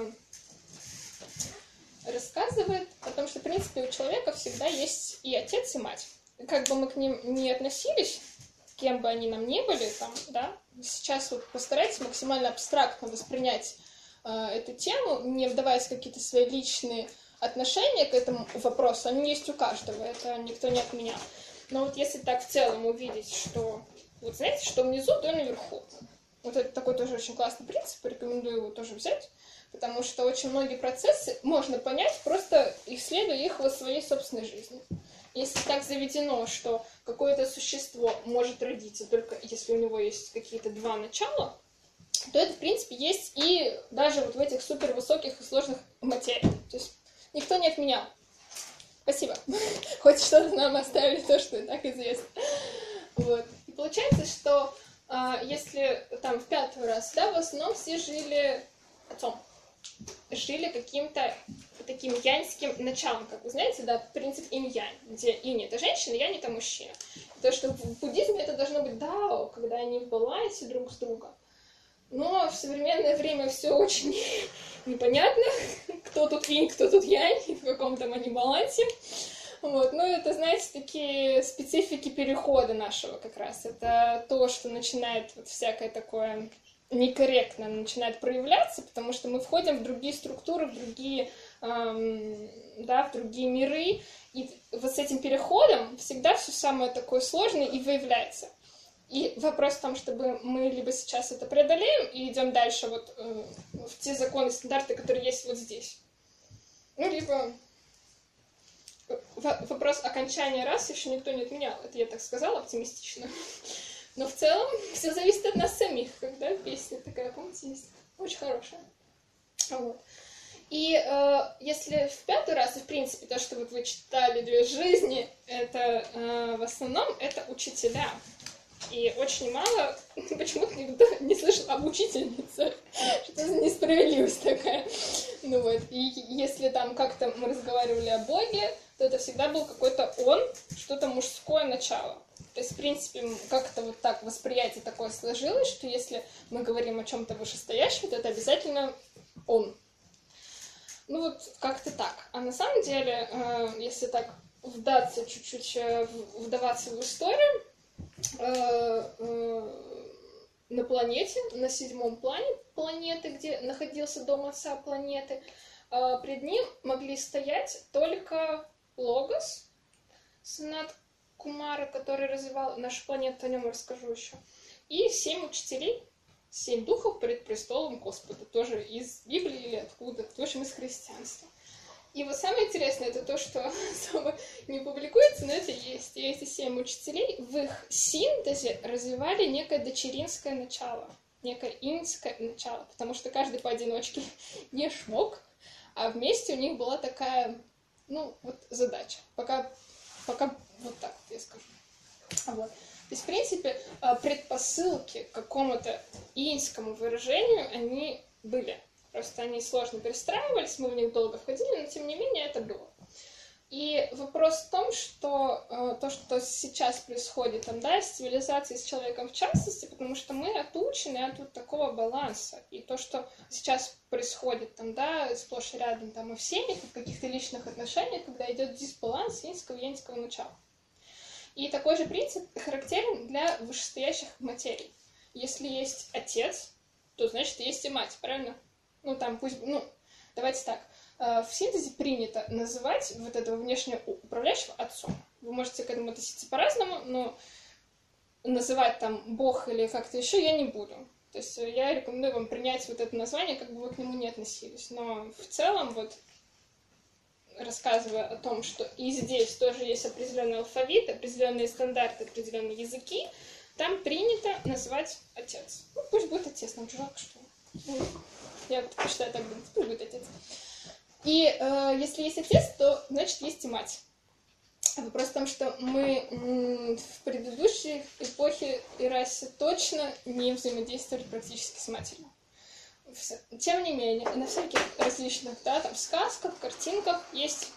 рассказывает о том, что, в принципе, у человека всегда есть и отец, и мать. Как бы мы к ним ни относились, кем бы они нам ни были, там, да, сейчас вот постарайтесь максимально абстрактно воспринять эту тему, не вдаваясь в какие-то свои личные отношения к этому вопросу. Они есть у каждого, это никто не отменял. Но вот если так в целом увидеть, что, вот знаете, что внизу, то наверху. Вот это такой тоже очень классный принцип, рекомендую его тоже взять, потому что очень многие процессы можно понять, просто исследуя их во своей собственной жизни. Если так заведено, что какое-то существо может родиться только если у него есть какие-то 2 начала, то это, в принципе, есть и даже вот в этих супервысоких и сложных материях. То есть никто не отменял. Спасибо. Хоть что-то нам оставили, то, что и так известно. Вот. И получается, что если там в 5-й раз, да, в основном все жили отцом. Жили каким-то таким яньским началом, как вы знаете, да, принцип инь-янь, где инь — это женщина, янь — это мужчина. То, что в буддизме это должно быть дао, когда они в балансе друг с другом. Но в современное время все очень непонятно, кто тут инь, кто тут янь, в каком там они балансе. Вот. Ну, это, знаете, такие специфики перехода нашего как раз. Это то, что начинает вот всякое такое некорректно начинает проявляться, потому что мы входим в другие структуры, в другие, в другие миры, и вот с этим переходом всегда все самое такое сложное и выявляется. И вопрос в том, чтобы мы либо сейчас это преодолеем и идем дальше вот в те законы, стандарты, которые есть вот здесь, ну, либо вопрос окончания расы еще никто не отменял, это я так сказала оптимистично. Но в целом все зависит от нас самих, когда песня такая, помните, есть, очень хорошая. Вот. И если в 5-й раз, и в принципе то, что вот вы читали «Две жизни», это в основном это учителя. И очень мало, почему-то никто не слышал об учительнице. Что за несправедливость такая. Ну вот, и если там как-то мы разговаривали о Боге, то это всегда был какой-то он, что-то мужское начало. То есть, в принципе, как-то вот так восприятие такое сложилось, что если мы говорим о чем-то вышестоящем, то это обязательно он. Ну вот, как-то так. А на самом деле, если так вдаться чуть-чуть, вдаваться в историю, на планете, на 7-м плане планеты, где находился дом отца планеты, пред ним могли стоять только Логос, Санат Кумара, который развивал нашу планету, о нем расскажу еще, и 7 учителей, 7 духов перед престолом Господа, тоже из Библии или откуда, в общем, из христианства. И вот самое интересное, это то, что особо не публикуется, но это есть. И эти 7 учителей в их синтезе развивали некое дочеринское начало, некое иньское начало, потому что каждый поодиночке не смог, а вместе у них была такая, ну, вот задача. Пока вот так вот я скажу. Вот. То есть, в принципе, предпосылки к какому-то иньскому выражению, они были. Просто они сложно перестраивались, мы в них долго входили, но тем не менее это было. И вопрос в том, что то, что сейчас происходит там, да, с цивилизацией, с человеком в частности, потому что мы отучены от вот такого баланса. И то, что сейчас происходит там, да, сплошь и рядом там, и в семьях, и в каких-то личных отношениях, когда идет дисбаланс иньского и яньского начала. И такой же принцип характерен для вышестоящих материй. Если есть отец, то значит есть и мать, правильно? Ну, там пусть, ну, давайте так. В синтезе принято называть вот этого внешнего управляющего отцом. Вы можете к этому относиться по-разному, но называть там Бог или как-то еще я не буду. То есть я рекомендую вам принять вот это название, как бы вы к нему не относились. Но в целом, вот, рассказывая о том, что и здесь тоже есть определенный алфавит, определенные стандарты, определенные языки, там принято называть отец. Ну, пусть будет отец, нам жалко, что ли. Я считаю так, пусть будет отец. И если есть отец, то значит есть и мать. Вопрос в том, что мы в предыдущей эпохе и расе точно не взаимодействовали практически с матерью. Тем не менее, на всяких различных, да, там, сказках, картинках есть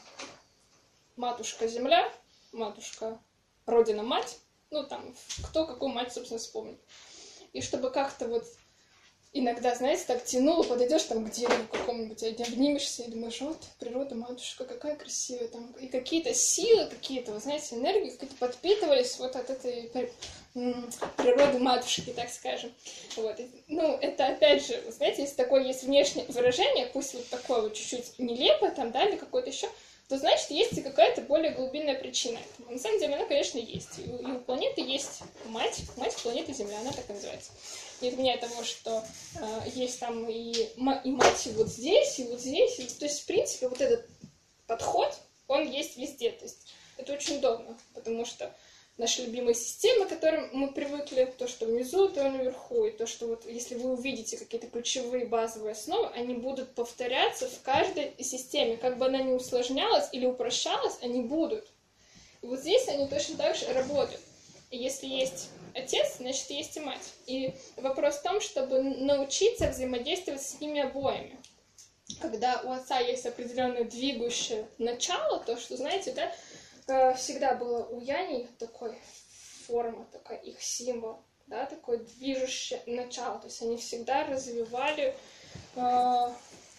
матушка-земля, матушка родина-мать, ну, там, кто какую мать, собственно, вспомнит. И чтобы как-то вот иногда, знаете, так тянуло, подойдешь там к дереву какому-нибудь, обнимешься и думаешь, вот, природа, матушка, какая красивая там. И какие-то силы, какие-то, вы знаете, энергии какие-то подпитывались вот от этой природы матушки, так скажем. Вот. И, ну, это опять же, вы знаете, если такое есть внешнее выражение, пусть вот такое вот чуть-чуть нелепое там, да, или какое-то еще, то значит, есть и какая-то более глубинная причина этому. На самом деле она, конечно, есть. И у планеты есть мать планеты Земля, она так и называется. Не отменяя того, что есть там и мать и вот здесь, и вот здесь. И, то есть, в принципе, вот этот подход, он есть везде. То есть это очень удобно, потому что наши любимые системы, к которым мы привыкли, то, что внизу, то наверху, и то, что вот если вы увидите какие-то ключевые базовые основы, они будут повторяться в каждой системе. Как бы она ни усложнялась или упрощалась, они будут. И вот здесь они точно так же работают. И если есть отец, значит, есть и мать. И вопрос в том, чтобы научиться взаимодействовать с ними обоими. когда у отца есть определенное двигающее начало, то, что, знаете, да, всегда было у Яни такой форма, такая их символ, да, такое движущее начало, то есть они всегда развивали, да,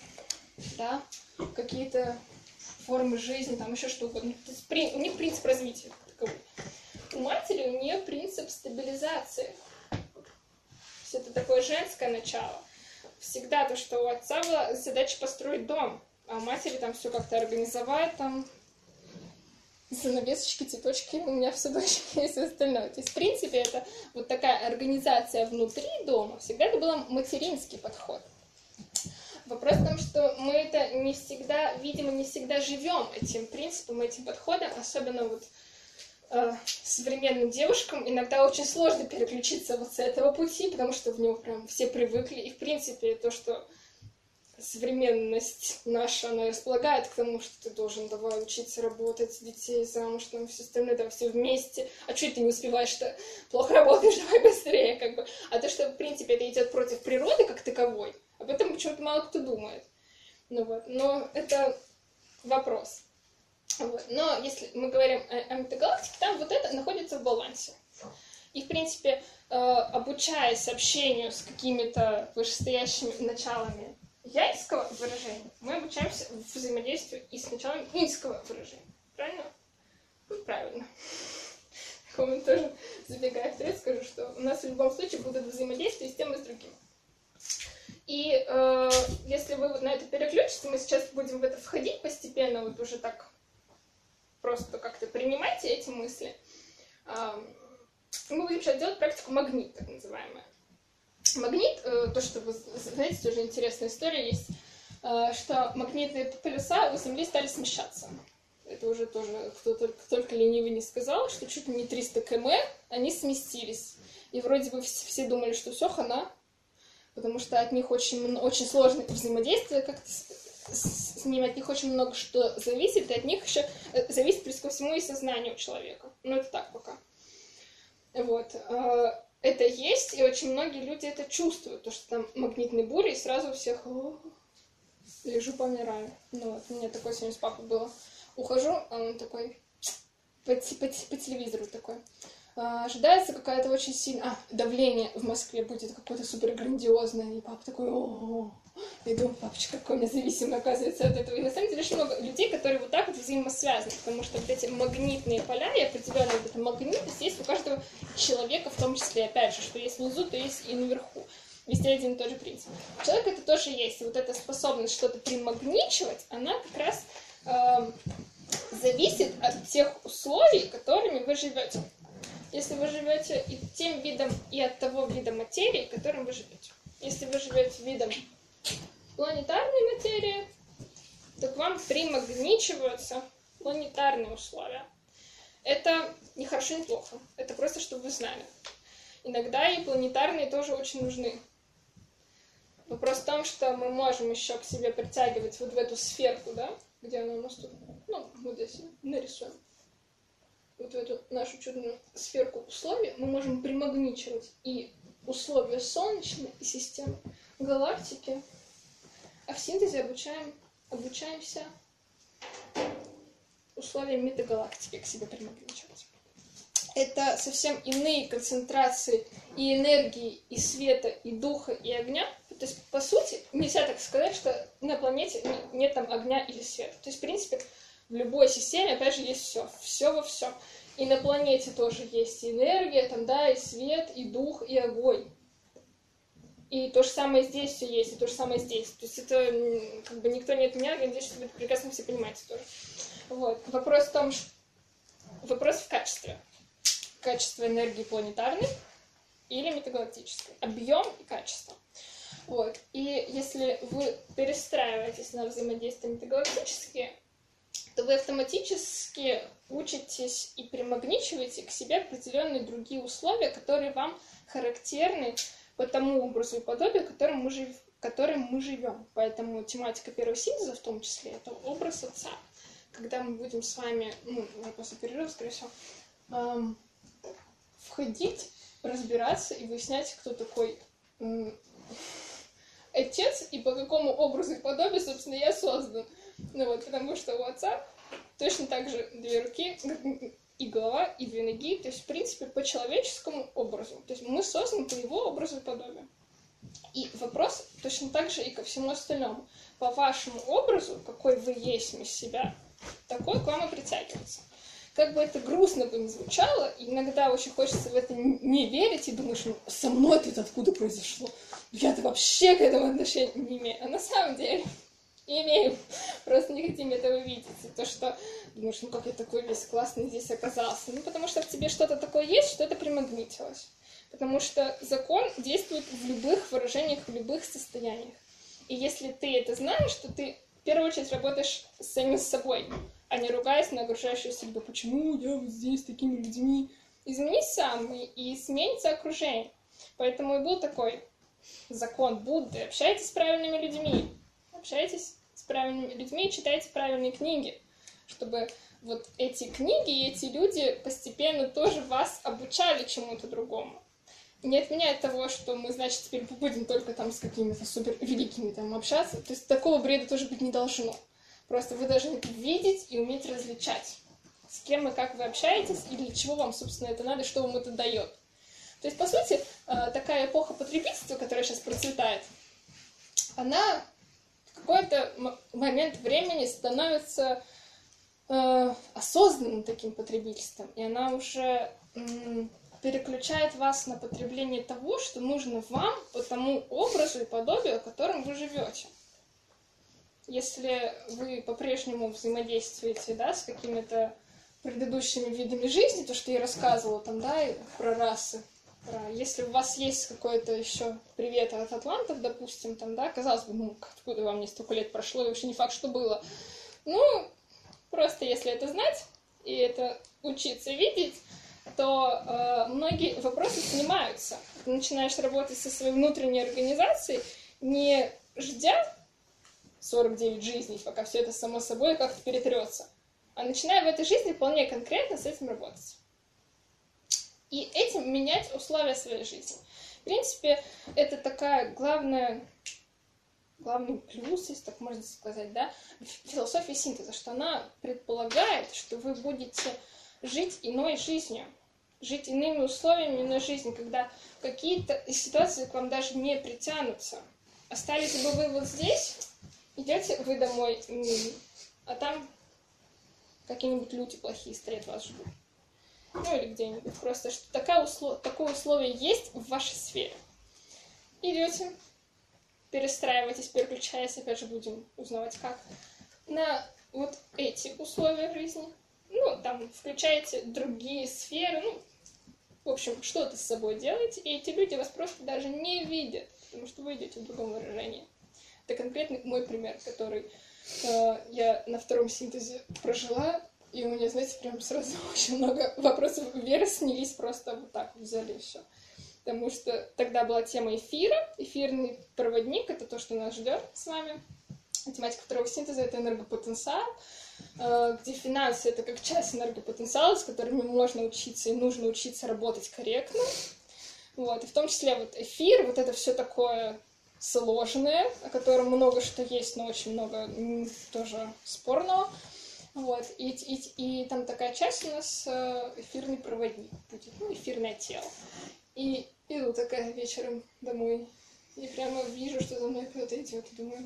какие-то формы жизни, там еще что угодно. То есть у них принцип развития таковой. У матери у нее принцип стабилизации. То есть это такое женское начало. Всегда то, что у отца была задача построить дом, а у матери там все как-то организовать, там занавесочки, цветочки, у меня в садочке и все остальное. То есть, в принципе, это вот такая организация внутри дома. Всегда это был материнский подход. Вопрос в том, что мы это не всегда видим и не всегда живем этим принципом, этим подходом, особенно вот современным девушкам иногда очень сложно переключиться вот с этого пути, потому что в него прям все привыкли. И, в принципе, то, что современность наша, она располагает к тому, что ты должен давай учиться работать, детей замуж, там все остальное, там все вместе. А что ты не успеваешь, что плохо работаешь, давай быстрее, как бы. А то, что, в принципе, это идет против природы как таковой, об этом почему-то мало кто думает. Ну вот, но это вопрос. Вот. Но если мы говорим о метагалактике, там вот это находится в балансе. И, в принципе, обучаясь общению с какими-то вышестоящими началами яйского выражения, мы обучаемся взаимодействию и с началом иньского выражения. Правильно? Ну, правильно. Я тоже, забегая вперед, скажу, что у нас в любом случае будут взаимодействия с тем и с другим. И если вы вот на это переключите, мы сейчас будем в это входить постепенно, вот уже так просто как-то принимайте эти мысли. Мы будем сейчас делать практику магнит, так называемая. Магнит, то, что вы знаете, тоже интересная история есть, что магнитные полюса у Земли стали смещаться. Это уже тоже кто только ленивый не сказал, что чуть ли не 300 км они сместились. И вроде бы все думали, что все, хана, потому что от них очень сложное взаимодействие как-то с ними, от них очень много что зависит, и от них еще зависит, плюс ко всему, и сознание у человека. Ну, это так пока. Вот. Это есть, и очень многие люди это чувствуют, то, что там магнитные бури, и сразу у всех лежу, помираю. Ну, вот, у меня такое сегодня с папой было. Ухожу, а он такой по телевизору такой. Ожидается какая-то очень сильная... давление в Москве будет какое-то супер грандиозное. И папа такой, я думаю, папочка, какой у меня зависимый, оказывается, от этого. И на самом деле очень много людей, которые вот так вот взаимосвязаны, потому что вот эти магнитные поля и определенная вот эта магнитность есть у каждого человека, в том числе, опять же, что есть внизу, то есть и наверху. Везде один и тот же принцип. У человека это тоже есть. И вот эта способность что-то примагничивать, она как раз зависит от тех условий, которыми вы живете. Если вы живете и тем видом, и от того вида материи, которым вы живете. Если вы живете видом планетарной материи, то к вам примагничиваются планетарные условия. Это не хорошо, не плохо. Это просто, чтобы вы знали. Иногда и планетарные тоже очень нужны. Вопрос в том, что мы можем еще к себе притягивать вот в эту сферку, да, где она у нас тут, ну, вот здесь нарисуем. Вот в эту нашу чудную сферку условий мы можем примагничивать и условия Солнечной и системы галактики, а в синтезе обучаемся условиям метагалактики к себе примагничивать. Это совсем иные концентрации и энергии, и света, и духа, и огня. То есть, по сути, нельзя так сказать, что на планете нет там огня или света. То есть, в принципе, в любой системе, опять же, есть все. Все во всем. И на планете тоже есть и энергия, там, да, и свет, и дух, и огонь. И то же самое здесь все есть, и то же самое здесь. То есть это как бы никто не отменял, я надеюсь, что вы это прекрасно все понимаете тоже. Вот. Вопрос в том, что... Вопрос в качестве. Качество энергии планетарной или метагалактической. Объем и качество. Вот. И если вы перестраиваетесь на взаимодействия метагалактические, то вы автоматически учитесь и примагничиваете к себе определенные другие условия, которые вам характерны по тому образу и подобию, которым мы живем. Поэтому тематика первого синтеза в том числе это образ отца. Когда мы будем с вами, после перерыва, скорее всего, входить, разбираться и выяснять, кто такой отец и по какому образу и подобию, собственно, я создан. Ну вот, потому что у отца точно так же 2 руки и голова, и 2 ноги, то есть, в принципе, по человеческому образу. То есть мы созданы по его образу и подобию. И вопрос точно так же и ко всему остальному. По вашему образу, какой вы есть из себя, такой к вам и притягивается. Как бы это грустно бы ни звучало, иногда очень хочется в это не верить и думаешь, ну, со мной это откуда произошло? Я-то вообще к этому отношения не имею. А на самом деле имеем. Просто не хотим этого видеть. И то, что думаешь, ну как я такой весь классный здесь оказался. Ну, потому что в тебе что-то такое есть, что это примагнитилось. Потому что закон действует в любых выражениях, в любых состояниях. И если ты это знаешь, то ты в первую очередь работаешь с самим собой, а не ругаясь на окружающую среду. Почему я вот здесь с такими людьми? Изменись сам, и сменится окружение. Поэтому и был такой закон Будды. Общайтесь с правильными людьми. Общайтесь с правильными людьми и читайте правильные книги, чтобы вот эти книги и эти люди постепенно тоже вас обучали чему-то другому. Не отменяет того, что мы, значит, теперь будем только там с какими-то супер великими там общаться. То есть такого бреда тоже быть не должно. Просто вы должны видеть и уметь различать, с кем и как вы общаетесь, и для чего вам, собственно, это надо, что вам это дает. То есть, по сути, такая эпоха потребительства, которая сейчас процветает, она в какой-то момент времени становится осознанным таким потребительством, и она уже переключает вас на потребление того, что нужно вам по тому образу и подобию, в котором вы живете. Если вы по-прежнему взаимодействуете, да, с какими-то предыдущими видами жизни, то, что я рассказывала там, да, про расы, если у вас есть какой-то еще привет от атлантов, допустим, там, да, казалось бы, ну, откуда вам не столько лет прошло, и вообще не факт, что было. Ну, просто если это знать и это учиться видеть, то многие вопросы снимаются. Ты начинаешь работать со своей внутренней организацией, не ждя 49 жизней, пока все это само собой как-то перетрется, а начиная в этой жизни вполне конкретно с этим работать. И этим менять условия своей жизни. В принципе, это такая главный плюс, если так можно сказать, да, философии синтеза, что она предполагает, что вы будете жить иной жизнью, жить иными условиями иной жизни, когда какие-то ситуации к вам даже не притянутся. Остались бы вы вот здесь, идете вы домой, а там какие-нибудь люди плохие стоят, вас ждут. Ну или где-нибудь. Просто что такое условие есть в вашей сфере. Идете, перестраиваетесь, переключаясь, опять же будем узнавать как, на вот эти условия жизни. Ну, там, включаете другие сферы, ну, в общем, что-то с собой делаете, и эти люди вас просто даже не видят, потому что вы идете в другом выражении. Это конкретный мой пример, который я на 2-м синтезе прожила, и у меня, знаете, прям сразу очень много вопросов веры снялись, просто вот так взяли и все. Потому что тогда была тема эфира, эфирный проводник, это то, что нас ждет с вами. Тематика 2-го синтеза — это энергопотенциал, где финансы — это как часть энергопотенциала, с которыми можно учиться и нужно учиться работать корректно. Вот. И в том числе вот эфир, вот это все такое сложное, о котором много что есть, но очень много тоже спорного. Вот. И там такая часть у нас эфирный проводник будет, ну, эфирное тело. И иду такая вечером домой, и прямо вижу, что за мной кто-то идет, и думаю...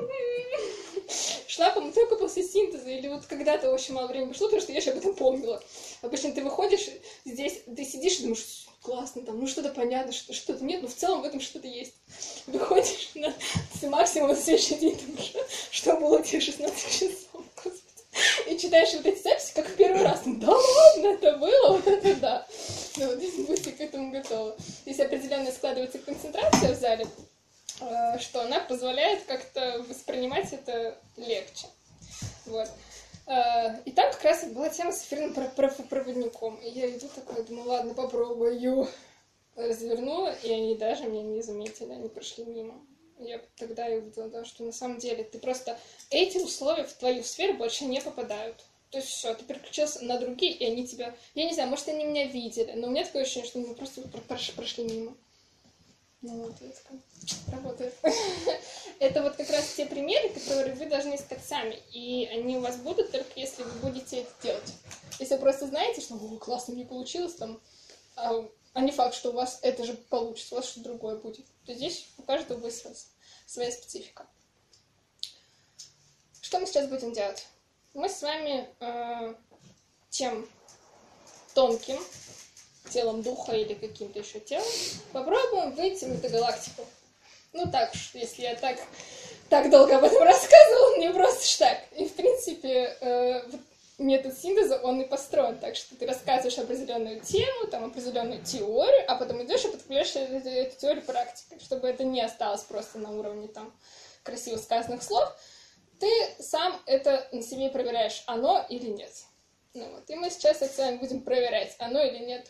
Шла, по-моему, только после синтеза, или вот когда-то очень мало времени прошло, потому что я же об этом помнила. Обычно ты выходишь здесь, ты сидишь и думаешь, классно, там, ну что-то понятно, что-то нет, но в целом в этом что-то есть. Выходишь на максимум на следующий день, думаешь, что было те 16 часов, господи. И читаешь вот эти записи, как в первый раз. Да ладно, это было, вот это да. Ну вот, будьте к этому готовы. Здесь определенно складывается концентрация в зале, что она позволяет как-то воспринимать это легче. Вот. И там как раз была тема с эфирным проводником. И я иду такой, думаю, ладно, попробую. Развернула, и они даже меня не заметили, они прошли мимо. Я тогда и увидела, да, что на самом деле ты просто... Эти условия в твою сферу больше не попадают. То есть все, ты переключился на другие, и они тебя... Я не знаю, может, они меня видели, но у меня такое ощущение, что мы просто прошли мимо. Ну, вот это работает. Это вот как раз те примеры, которые вы должны искать сами. И они у вас будут только если вы будете это делать. Если вы просто знаете, что классно не получилось, там, а не факт, что у вас это же получится, у вас что-то другое будет, то здесь у каждого будет своя специфика. Что мы сейчас будем делать? Мы с вами тем тонким телом духа или каким-то еще телом попробуем выйти в метагалактику. Ну так уж, если я так долго об этом рассказывала, не просто ж так. И, в принципе, метод синтеза, он и построен так, что ты рассказываешь определенную тему, там, определенную теорию, а потом идешь и подкрепляешь эту теорию практикой, чтобы это не осталось просто на уровне там красиво сказанных слов. Ты сам это на себе проверяешь, оно или нет. Ну вот, и мы сейчас это с вами будем проверять, оно или нет.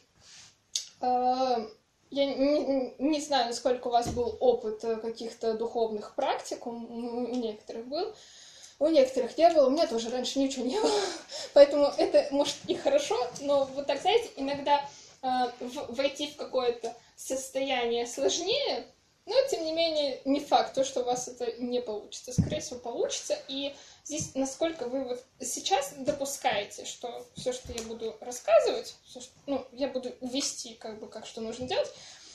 Я не знаю, насколько у вас был опыт каких-то духовных практик, у некоторых был, у некоторых не было, у меня тоже раньше ничего не было, поэтому это, может, и хорошо, но вот так, знаете, иногда войти в какое-то состояние сложнее, но, тем не менее, не факт, то, что у вас это не получится. Скорее всего, получится. И здесь, насколько вы вот сейчас допускаете, что все, что я буду рассказывать, все, что, я буду вести, как что нужно делать,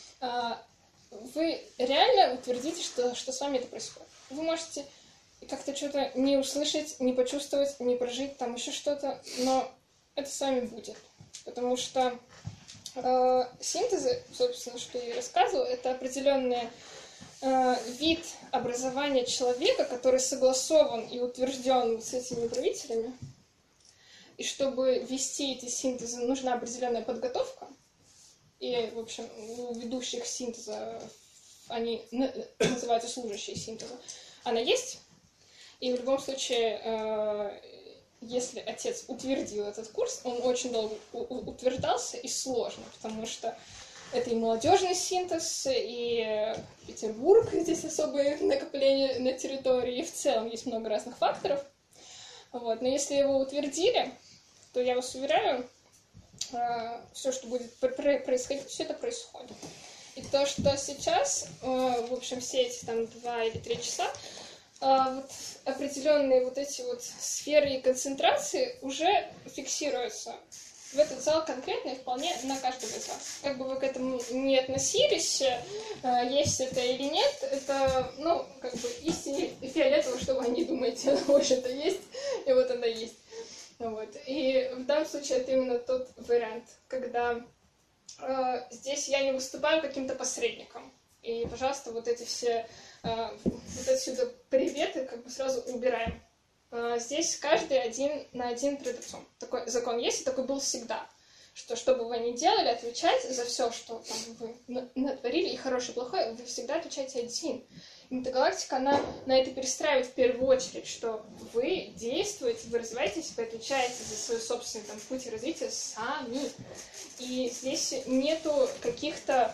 вы реально утвердите, что с вами это происходит. Вы можете как-то что-то не услышать, не почувствовать, не прожить, там еще что-то, но это с вами будет. Потому что синтезы, собственно, что я и рассказывала, это определенный вид образования человека, который согласован и утвержден с этими правителями. И чтобы вести эти синтезы, нужна определенная подготовка. И, в общем, у ведущих синтеза, они называются служащие синтеза, она есть. И в любом случае, если отец утвердил этот курс, он очень долго утверждался и сложно, потому что это и молодежный синтез, и Петербург, здесь особое накопление на территории, и в целом есть много разных факторов. Вот. Но если его утвердили, то я вас уверяю, все, что будет происходить, все это происходит. И то, что сейчас, в общем, все эти там 2 или 3 часа, вот определенные вот эти вот сферы и концентрации уже фиксируются в этот зал конкретно и вполне на каждого из вас. Как бы вы к этому не относились, есть это или нет, это, как бы истине фиолетово, что вы о ней думаете, она, в общем-то, есть, и вот она есть. Вот. И в данном случае это именно тот вариант, когда здесь я не выступаю каким-то посредником. И, пожалуйста, вот эти все вот отсюда приветы как бы сразу убираем. Здесь каждый один на один перед отцом. Такой закон есть, и такой был всегда. Что бы вы ни делали, отвечать за все, что там вы натворили, и хорошее, и плохое, вы всегда отвечаете один. И метагалактика, она на это перестраивает в первую очередь, что вы действуете, вы развиваетесь, вы отвечаете за свой собственный там, путь развития сами. И здесь нету каких-то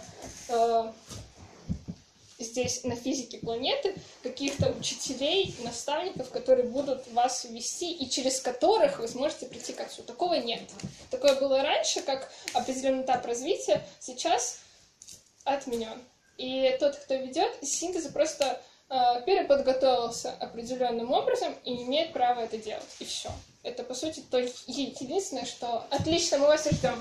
здесь на физике планеты каких-то учителей, наставников, которые будут вас вести и через которых вы сможете прийти к отцу. Такого нет. Такое было раньше, как определенный этап развития, сейчас отменен. И тот, кто ведет синтезы, просто переподготовился определенным образом и имеет право это делать. И все. Это, по сути, то единственное, что отлично, мы вас ждем.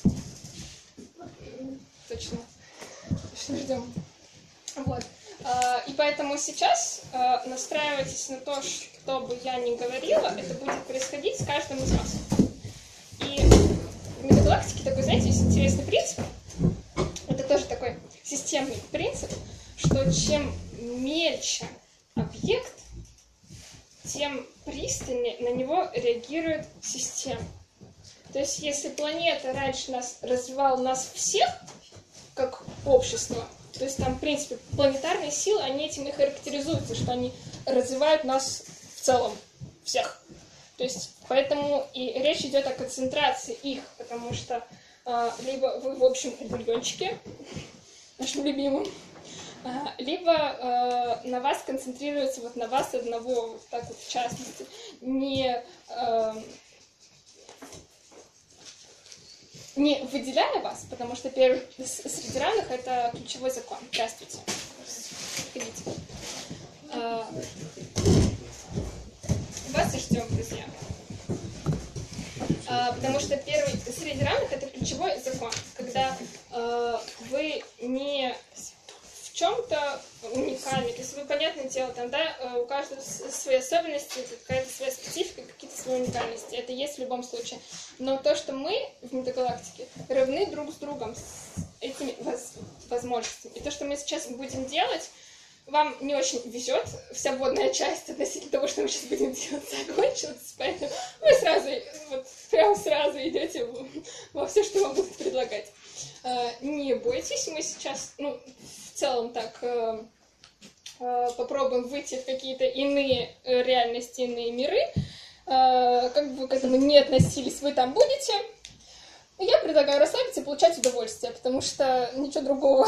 Точно ждем. Вот. И поэтому сейчас настраивайтесь на то, что бы я ни говорила, это будет происходить с каждым из вас. И в метагалактике такой, знаете, есть интересный принцип. Это тоже такой системный принцип, что чем мельче объект, тем пристальнее на него реагирует система. То есть, если планета раньше развивала нас всех, как общество, то есть там, в принципе, планетарные силы, они этим и характеризуются, что они развивают нас в целом, всех. То есть, поэтому и речь идет о концентрации их, потому что либо вы, в общем, миллиончики, нашим любимым, либо на вас концентрируется, вот на вас одного, вот так вот в частности, не выделяя вас, потому что первый среди равных — это ключевой закон. Здравствуйте. Ходите. Вас и ждем, друзья. Потому что первый среди равных — это ключевой закон, когда вы не в чем-то уникальны, то есть вы, понятное дело, там, да, у каждого свои особенности, какая-то своя специфика, какие-то свои уникальности, это есть в любом случае. Но то, что мы в метагалактике равны друг с другом, с этими возможностями, и то, что мы сейчас будем делать, вам не очень везет, вся вводная часть относительно того, что мы сейчас будем делать, закончилась, поэтому вы сразу, вот прямо сразу идете во все, что вам будут предлагать. Не бойтесь, мы сейчас, ну, в целом так попробуем выйти в какие-то иные реальности, иные миры. Как бы вы к этому не относились, вы там будете. Я предлагаю расслабиться и получать удовольствие, потому что ничего другого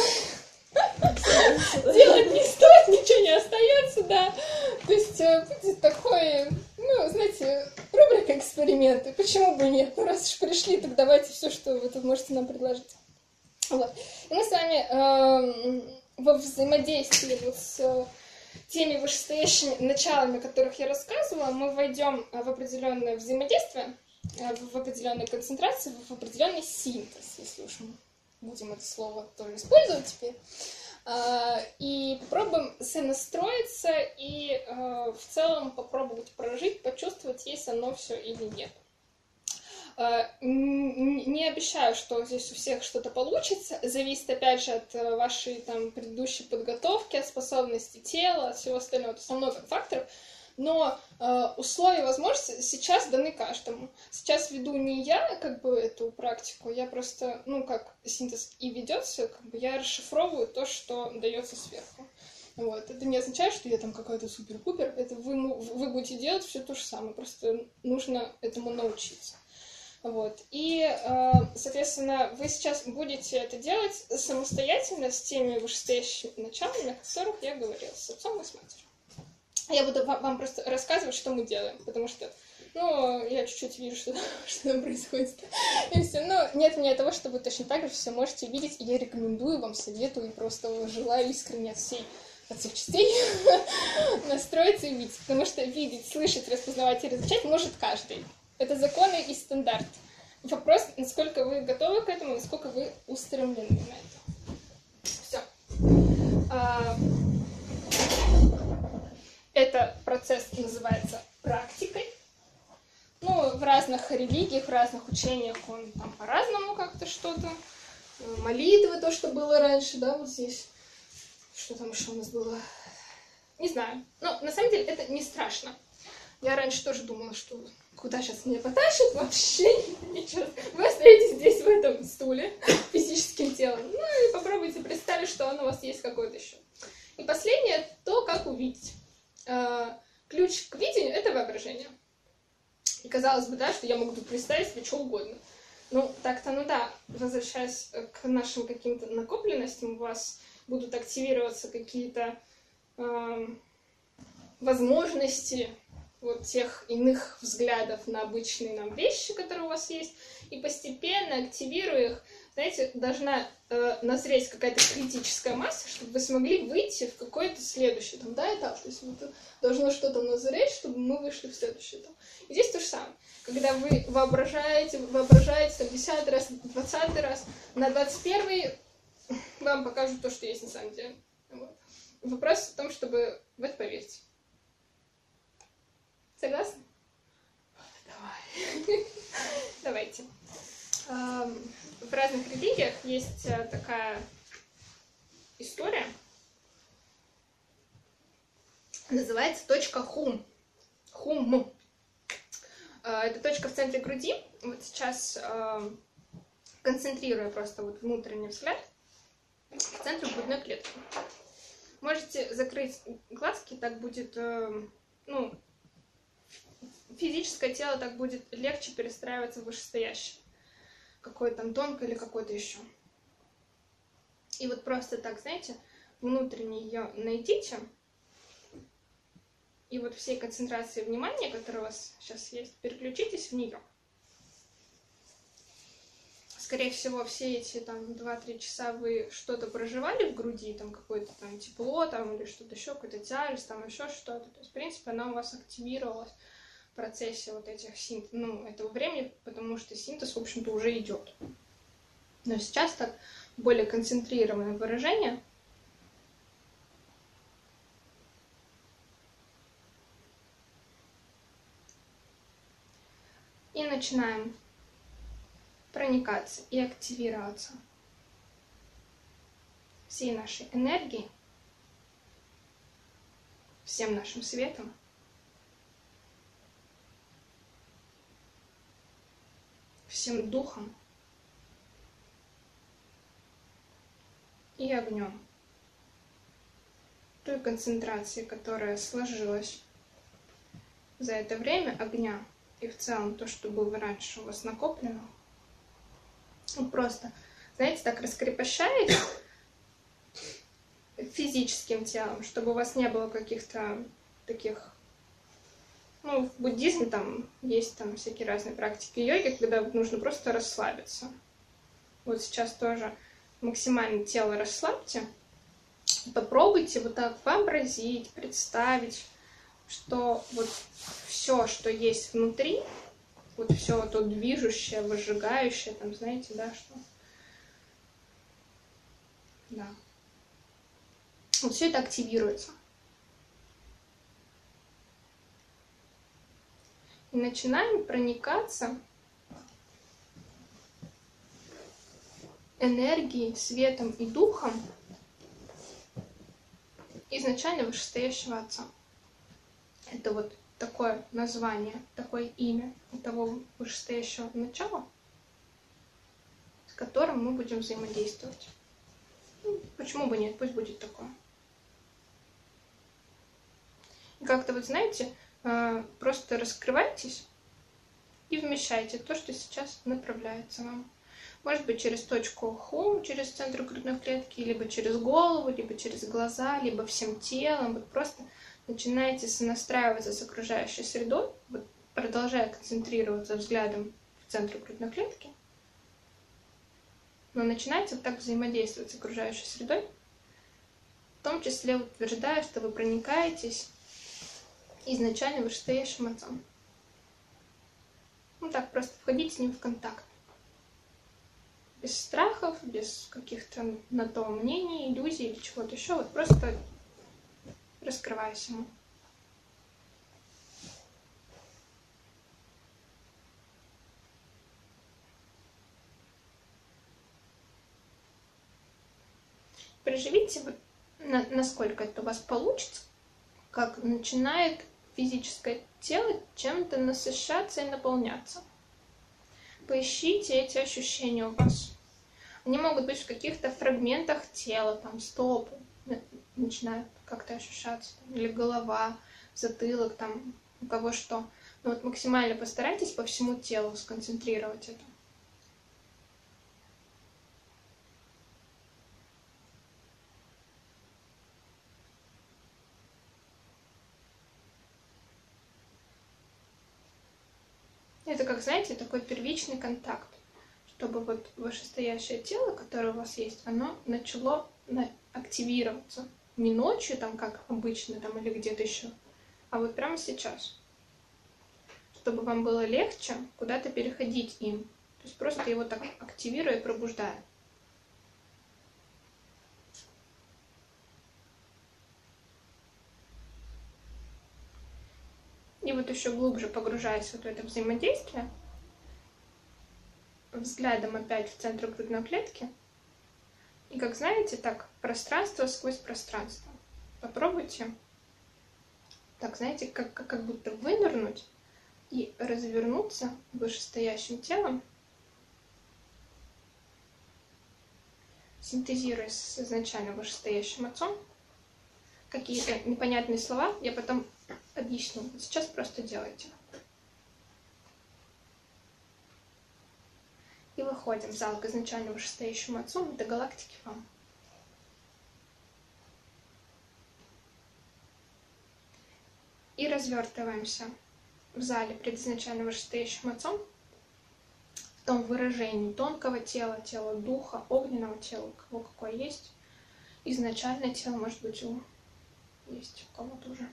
делать не стоит, ничего не остается, да. То есть будет такой, ну, знаете, рубрика эксперименты. Почему бы нет? Ну, раз уж пришли, так давайте все, что вы тут можете нам предложить. Вот. И мы с вами во взаимодействии вот с теми вышестоящими началами, о которых я рассказывала, мы войдем в определенное взаимодействие, в определенную концентрацию, в определенный синтез, если уж мы будем это слово тоже использовать теперь. И попробуем сонастроиться и в целом попробовать прожить, почувствовать, есть оно все или нет. Не обещаю, что здесь у всех что-то получится. Зависит, опять же, от вашей там предыдущей подготовки, от способности тела, от всего остального. То есть много факторов. Но условия, возможности сейчас даны каждому. Сейчас веду не я, как бы, эту практику, я просто, ну, как синтез и ведется, как бы я расшифровываю то, что дается сверху. Вот. Это не означает, что я там какой-то супер-пупер. Это вы будете делать все то же самое. Просто нужно этому научиться. Вот. И, соответственно, вы сейчас будете это делать самостоятельно с теми вышестоящими началами, о которых я говорила, с отцом и с матерью. Я буду вам просто рассказывать, что мы делаем, потому что, ну, я чуть-чуть вижу, что там происходит. И все. Но нет у меня того, что вы точно так же все можете видеть, и я рекомендую вам, советую, и просто желаю искренне от всех частей настроиться и видеть. Потому что видеть, слышать, распознавать и различать может каждый. Это законы и стандарт. Вопрос, насколько вы готовы к этому, насколько вы устремлены на это. Все. Этот процесс называется практикой. Ну, в разных религиях, в разных учениях он там по-разному как-то что-то. Молитвы, то, что было раньше, да, вот здесь. Что там еще у нас было? Не знаю. Но на самом деле это не страшно. Я раньше тоже думала, что куда сейчас меня потащат, вообще ничего. Вы остаетесь здесь, в этом стуле, физическим телом. Ну и попробуйте представить, что он у вас есть какой-то еще. И последнее, то, как увидеть. Ключ к видению — это воображение. И казалось бы, да, что я могу тут представить себе что угодно. Ну, так-то, ну да, возвращаясь к нашим каким-то накопленностям, у вас будут активироваться какие-то возможности вот тех иных взглядов на обычные нам вещи, которые у вас есть, и постепенно, активируя их, знаете, должна назреть какая-то критическая масса, чтобы вы смогли выйти в какой-то следующий там, да, этап. То есть вот должно что-то назреть, чтобы мы вышли в следующий этап. И здесь то же самое. Когда вы воображаете там 10-й раз, 20-й раз, на 21-й вам покажут то, что есть на самом деле. Вот. Вопрос в том, чтобы в это поверить. Согласны? Давай. Давайте. В разных религиях есть такая история. Называется точка Хум. Хум. Это точка в центре груди. Вот сейчас, концентрируя просто вот внутренний взгляд, в центре грудной клетки. Можете закрыть глазки, так будет, ну, физическое тело так будет легче перестраиваться в вышестоящее. Какое там тонкое или какое-то еще. И вот просто так, знаете, внутренне ее найдите. И вот всей концентрацией внимания, которая у вас сейчас есть, переключитесь в нее. скорее всего, все эти там 2-3 часа вы что-то проживали в груди, там какое-то там тепло, там или что-то еще, какой-то тяжесть, там еще что-то. То есть, в принципе, она у вас активировалась в процессе вот этих этого времени, потому что синтез, в общем-то, уже идет. Но сейчас так более концентрированное выражение. И начинаем проникаться и активироваться всей нашей энергией, всем нашим светом, всем духом и огнем. Той концентрации, которая сложилась за это время огня, и в целом то, что было раньше у вас накоплено, просто, знаете, так раскрепощаете физическим телом, чтобы у вас не было каких-то таких... в буддизме там есть там всякие разные практики йоги, когда нужно просто расслабиться. Вот сейчас тоже максимально тело расслабьте. Попробуйте вот так вообразить, представить, что вот все, что есть внутри, вот все то движущее, выжигающее, там, знаете, да, что... Да. Вот все это активируется. И начинаем проникаться энергией, светом и духом изначально вышестоящего Отца. Это вот такое название, такое имя того вышестоящего начала, с которым мы будем взаимодействовать. Почему бы нет, пусть будет такое. И как-то вот, знаете, просто раскрывайтесь и вмещайте то, что сейчас направляется вам. Может быть, через точку хум, через центр грудной клетки, либо через голову, либо через глаза, либо всем телом. Вот просто начинаете сонастраиваться с окружающей средой, вот продолжая концентрироваться взглядом в центре грудной клетки, но начинайте вот так взаимодействовать с окружающей средой, в том числе утверждая, что вы проникаетесь изначально вышестоящим Отцом. Так, просто входить с ним в контакт. Без страхов, без каких-то на то мнений, иллюзий или чего-то еще. Вот просто раскрываясь ему. Проживите, вот, насколько это у вас получится, как начинает физическое тело чем-то насыщаться и наполняться. Поищите эти ощущения у вас. Они могут быть в каких-то фрагментах тела, там стопы начинают как-то ощущаться, или голова, затылок, там у кого что. Но вот максимально постарайтесь по всему телу сконцентрировать это. Это как, знаете, такой первичный контакт, чтобы вот вышестоящее тело, которое у вас есть, оно начало активироваться. Не ночью, там, как обычно, там, или где-то еще, а вот прямо сейчас. Чтобы вам было легче куда-то переходить им. То есть просто его так активируя и пробуждая. И вот еще глубже погружаясь вот в это взаимодействие, взглядом опять в центр грудной клетки, и как знаете, так, пространство сквозь пространство. Попробуйте, так, знаете, как будто вынырнуть и развернуться вышестоящим телом, синтезируясь с изначально вышестоящим Отцом. Какие-то непонятные слова я потом объясню. Сейчас просто делайте. И выходим в зал к изначально вышестоящему Отцу, до галактики вам. И развертываемся в зале пред изначально вышестоящим Отцом в том выражении тонкого тела, тела духа, огненного тела, у кого какое есть. Изначальное тело, может быть, есть у кого-то уже.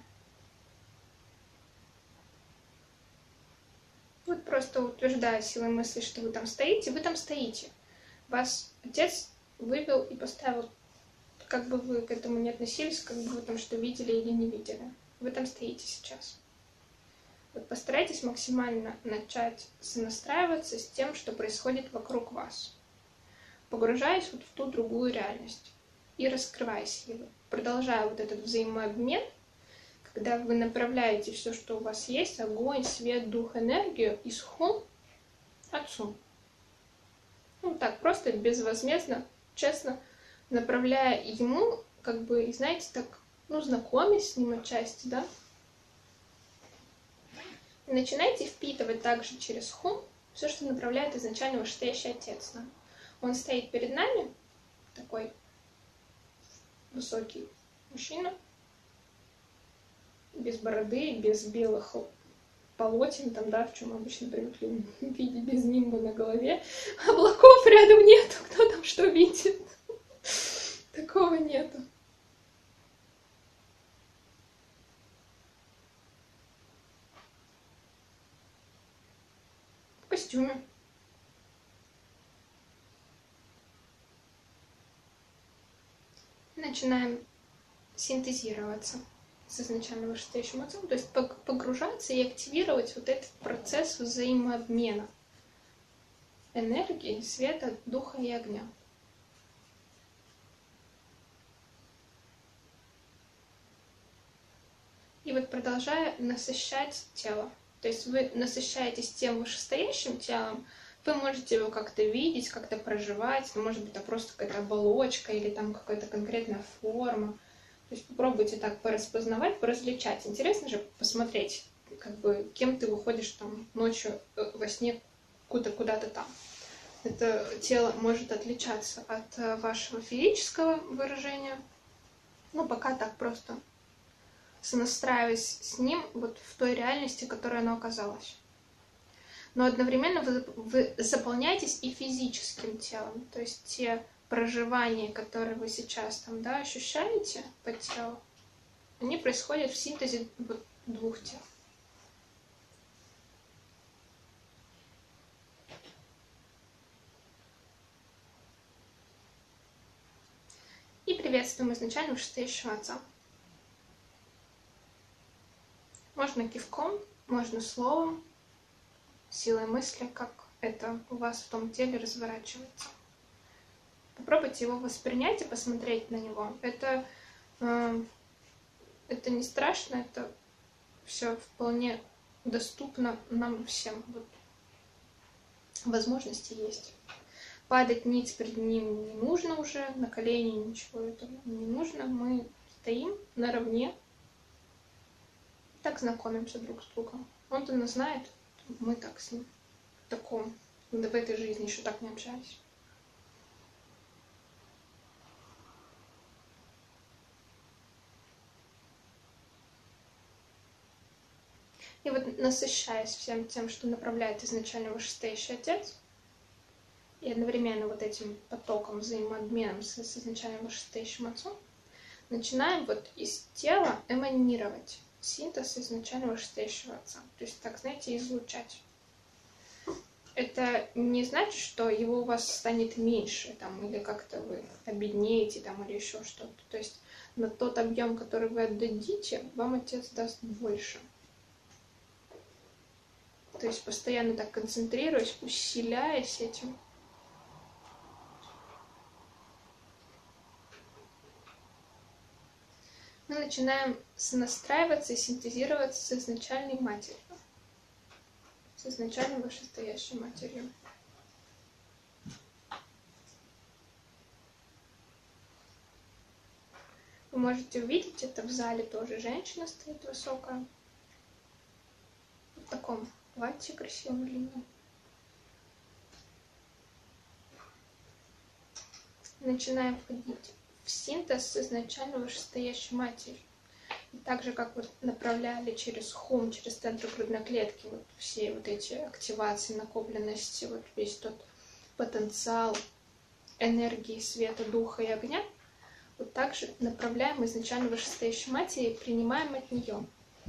Вот просто утверждая силой мысли, что вы там стоите, вы там стоите. Вас Отец вывел и поставил, как бы вы к этому не относились, как бы вы там что видели или не видели. Вы там стоите сейчас. Вот постарайтесь максимально начать сонастраиваться с тем, что происходит вокруг вас, погружаясь вот в ту другую реальность и раскрываясь ее, продолжая вот этот взаимообмен, когда вы направляете все, что у вас есть, огонь, свет, дух, энергию, из хум Отцу. Ну так, просто безвозмездно, честно, направляя ему, как бы, и знаете, так, знакомясь с ним отчасти, да, и начинайте впитывать также через хум все, что направляет изначально вышестоящий Отец. Да? Он стоит перед нами, такой высокий мужчина, без бороды, без белых полотен, там, да, в чем мы обычно привыкли видеть, без нимба на голове. Облаков рядом нету, кто там что видит. Такого нету. В костюме. Начинаем синтезироваться с изначально вышестоящим Отцом, то есть погружаться и активировать вот этот процесс взаимообмена энергии, света, духа и огня. И вот продолжая насыщать тело. То есть вы насыщаетесь тем вышестоящим телом, вы можете его как-то видеть, как-то проживать, может быть, это просто какая-то оболочка или там какая-то конкретная форма. То есть попробуйте так пораспознавать, поразличать. Интересно же посмотреть, как бы, кем ты выходишь там ночью во сне куда-то там. Это тело может отличаться от вашего физического выражения. Пока так просто сонастраиваясь с ним вот в той реальности, в которой оно оказалось. Но одновременно вы заполняетесь и физическим телом. То есть те проживания, которые вы сейчас там, да, ощущаете по телу, они происходят в синтезе вот двух тел. И приветствуем изначально вышестоящего Отца. Можно кивком, можно словом, силой мысли, как это у вас в том теле разворачивается. Попробуйте его воспринять и посмотреть на него. Это не страшно, это все вполне доступно нам всем. Вот. Возможности есть. Падать ниц перед ним не нужно уже, на колени ничего этого не нужно. Мы стоим наравне, так знакомимся друг с другом. Он-то нас знает, мы так с ним в таком, в этой жизни еще так не общались. И вот насыщаясь всем тем, что направляет изначально вышестоящий Отец, и одновременно вот этим потоком, взаимообменом с изначально вышестоящим Отцом, начинаем вот из тела эманировать синтез изначально вышестоящего Отца. То есть, так, знаете, излучать. Это не значит, что его у вас станет меньше, там, или как-то вы обеднеете, там, или еще что-то. То есть на тот объем, который вы отдадите, вам Отец даст больше. То есть постоянно так концентрируясь, усиляясь этим. Мы начинаем сонастраиваться и синтезироваться с изначальной матерью. С изначально вышестоящей матерью. Вы можете увидеть это в зале тоже. Женщина стоит высокая. В таком платье красивом длинном. Начинаем входить в синтез с изначально вышестоящей матерью. И так же, как вот направляли через хум, через центр грудной клетки, вот все вот эти активации, накопленности, вот весь тот потенциал энергии, света, духа и огня, вот так же направляем изначально вышестоящей матери и принимаем от нее.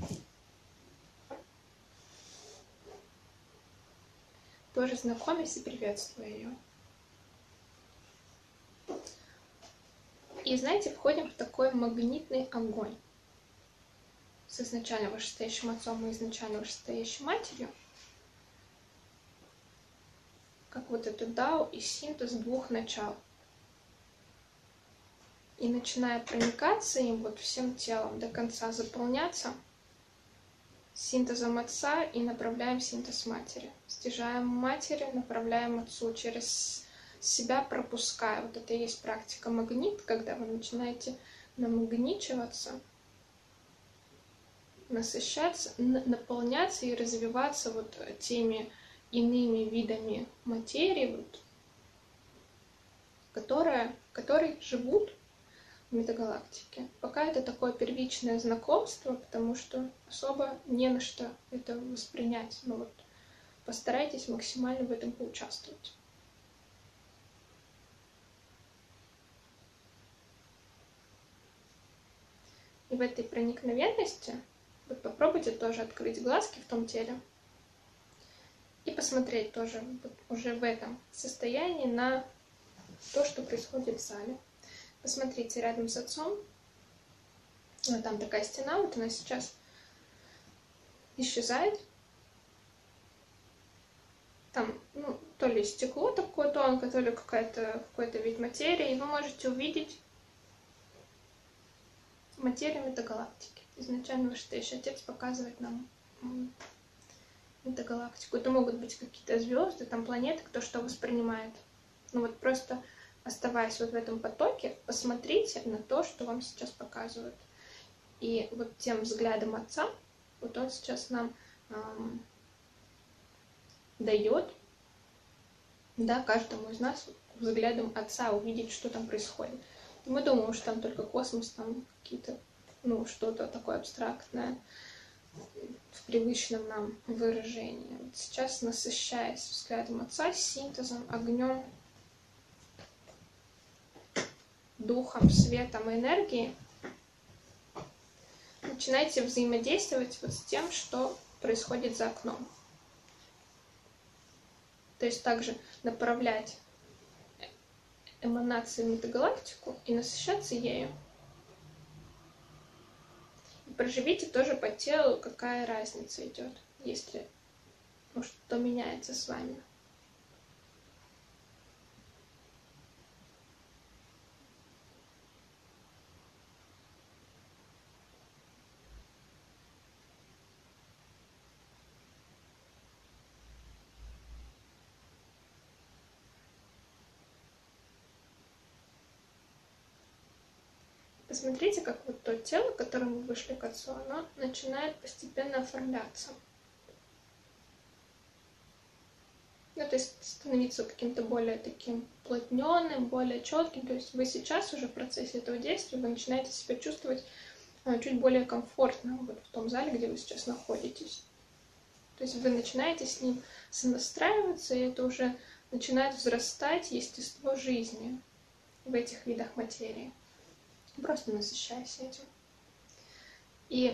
Тоже знакомясь и приветствуя ее. И, знаете, входим в такой магнитный огонь с изначально вышестоящим отцом и изначально вышестоящей матерью, как вот это дао и синтез двух начал. И начиная проникаться им вот всем телом, до конца заполняться синтезом отца и направляем синтез матери. Стяжаем матери, направляем отцу через себя, пропуская. Вот это и есть практика магнит, когда вы начинаете намагничиваться, насыщаться, наполняться и развиваться вот теми иными видами материи, вот, которые живут в метагалактике. Пока это такое первичное знакомство, потому что особо не на что это воспринять. Но вот постарайтесь максимально в этом поучаствовать. И в этой проникновенности вот попробуйте тоже открыть глазки в том теле и посмотреть тоже вот уже в этом состоянии на то, что происходит в зале. Посмотрите рядом с отцом. Вот там такая стена, вот она сейчас исчезает. Там, то ли стекло такое тонкое, то ли какой-то вид материи. И вы можете увидеть материю метагалактики. Изначально вышестоящий отец показывает нам метагалактику. Это могут быть какие-то звезды, там планеты, кто что воспринимает. Ну вот просто оставаясь вот в этом потоке, посмотрите на то, что вам сейчас показывают. И вот тем взглядом отца, вот он сейчас нам дает, да, каждому из нас взглядом отца увидеть, что там происходит. И мы думаем, что там только космос, там какие-то, что-то такое абстрактное в привычном нам выражении. Вот сейчас, насыщаясь взглядом отца, синтезом, огнем, духом, светом и энергией, начинайте взаимодействовать вот с тем, что происходит за окном. То есть также направлять эманации в метагалактику и насыщаться ею. И проживите тоже по телу, какая разница идет, если что меняется с вами. Посмотрите, как вот то тело, к которому вы вышли к отцу, оно начинает постепенно оформляться. То есть становиться каким-то более таким уплотненным, более четким. То есть вы сейчас уже в процессе этого действия, вы начинаете себя чувствовать чуть более комфортно вот в том зале, где вы сейчас находитесь. То есть вы начинаете с ним сонастраиваться, и это уже начинает взрастать естество жизни в этих видах материи. Просто насыщайся этим. И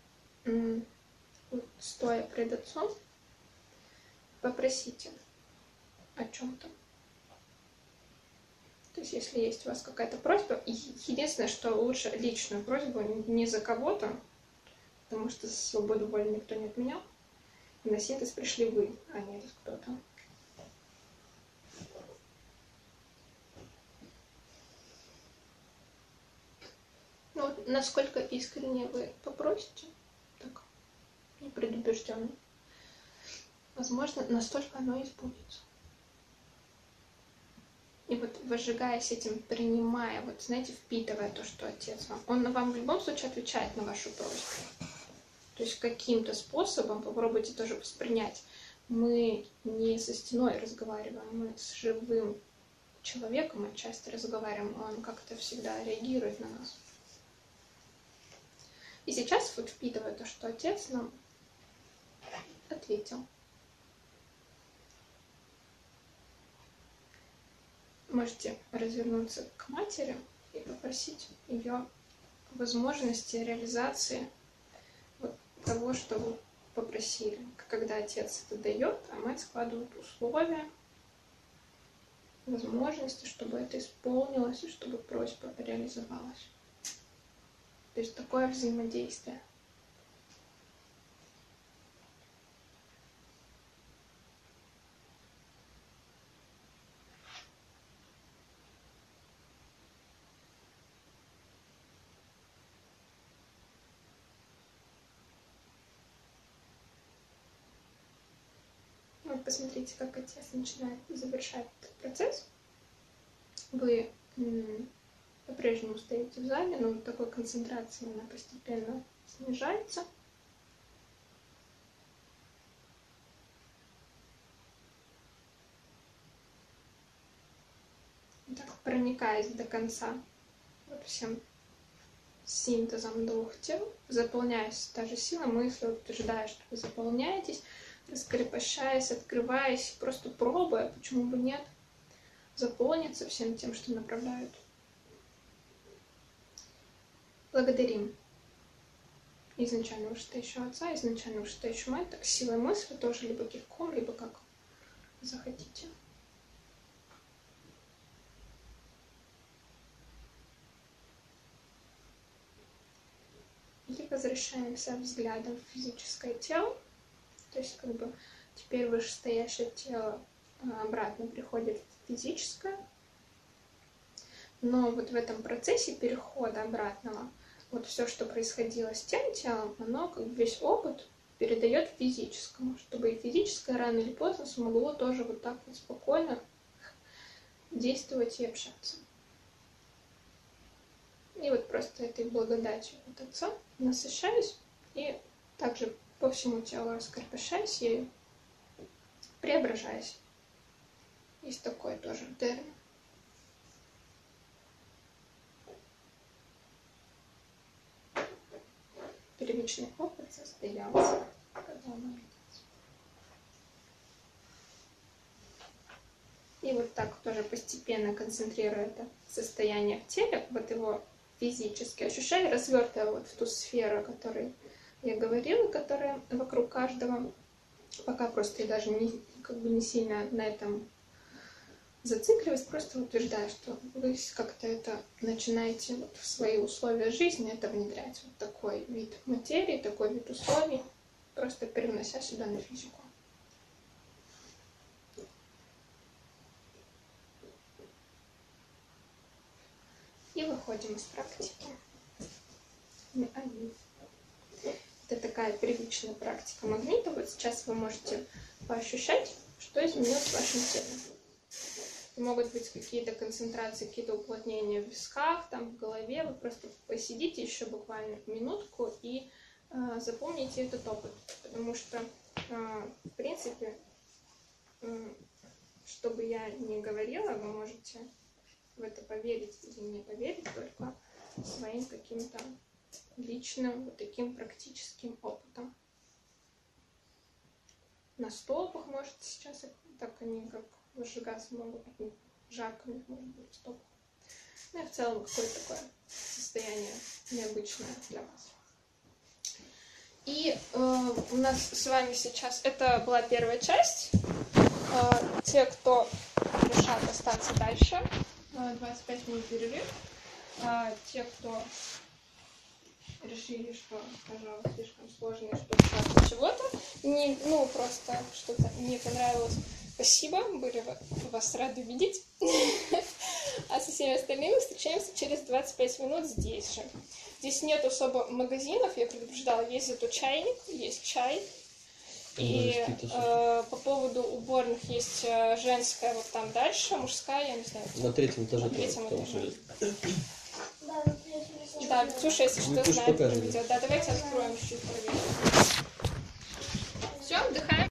стоя пред отцом, попросите о чем-то. То есть, если есть у вас какая-то просьба, единственное, что лучше личную просьбу не за кого-то, потому что свободу воли никто не отменял. И на синтез пришли вы, а не кто-то. Насколько искренне вы попросите, так, непредубежденно, возможно, настолько оно и сбудется. И вот возжигаясь этим, принимая, вот знаете, впитывая то, что Отец вам, Он вам в любом случае отвечает на вашу просьбу. То есть каким-то способом попробуйте тоже воспринять. Мы не со стеной разговариваем, мы с живым человеком отчасти разговариваем, он как-то всегда реагирует на нас. И сейчас вот впитывая то, что отец нам ответил. Можете развернуться к матери и попросить ее возможности реализации вот того, что вы попросили. Когда отец это дает, а мать складывает условия, возможности, чтобы это исполнилось и чтобы просьба реализовалась. То есть такое взаимодействие. Вот посмотрите, как отец начинает завершать этот процесс. Вы по-прежнему стоите в зале, но такой концентрации она постепенно снижается. Так, проникаясь до конца вот всем синтезом двух тел, заполняясь та же сила мысли, утверждая, что вы заполняетесь, раскрепощаясь, открываясь, просто пробуя, почему бы нет, заполниться всем тем, что направляют. Благодарим изначально вышестоящего отца, изначально вышестоящую мать, так силой мысли тоже, либо кивком, либо как захотите. И возвращаемся взглядом в физическое тело. То есть как бы теперь вышестоящее тело обратно приходит в физическое. Но вот в этом процессе перехода обратного, вот все, что происходило с тем телом, оно как бы весь опыт передает физическому, чтобы и физическое рано или поздно смогло тоже вот так вот спокойно действовать и общаться. И вот просто этой благодатью от Отца насыщаюсь и также по всему телу раскрепощаюсь ею, преображаясь. Есть такой тоже термин. Первичный опыт состоялся, когда он родился. И вот так тоже постепенно концентрируя это состояние в теле, вот его физически ощущая, развертывая вот в ту сферу, о которой я говорила, которая вокруг каждого, пока просто и даже не сильно на этом зацикливаясь, просто утверждаю, что вы как-то это начинаете вот в свои условия жизни это внедрять. Вот такой вид материи, такой вид условий, просто перенося сюда на физику. И выходим из практики. Это такая привычная практика магнита. Вот сейчас вы можете поощущать, что изменилось в вашем теле. Могут быть какие-то концентрации, какие-то уплотнения в висках, там в голове. Вы просто посидите еще буквально минутку и запомните этот опыт. Потому что, в принципе, что бы я ни говорила, вы можете в это поверить или не поверить только своим каким-то личным, вот таким практическим опытом. На столбах можете сейчас, так они как выжигаться могут, жарко может быть в столбах. Ну и в целом какое-то такое состояние необычное для вас. И у нас с вами сейчас, это была первая часть. Те, кто решат остаться дальше, 25 минут перерыв. Те, кто решили, что, пожалуй, слишком сложно, и что часто чего-то, просто что-то не понравилось, спасибо, были вас рады видеть. А со всеми остальными встречаемся через 25 минут здесь же. Здесь нет особо магазинов, я предупреждала, есть зато чайник, есть чай. И по поводу уборных есть женская вот там дальше, мужская, я не знаю. На третьем этаже. На третьем этаже. Да, Да, Ксюша, если что, знает это видео. Да, давайте откроем чуть-чуть. Все, отдыхаем.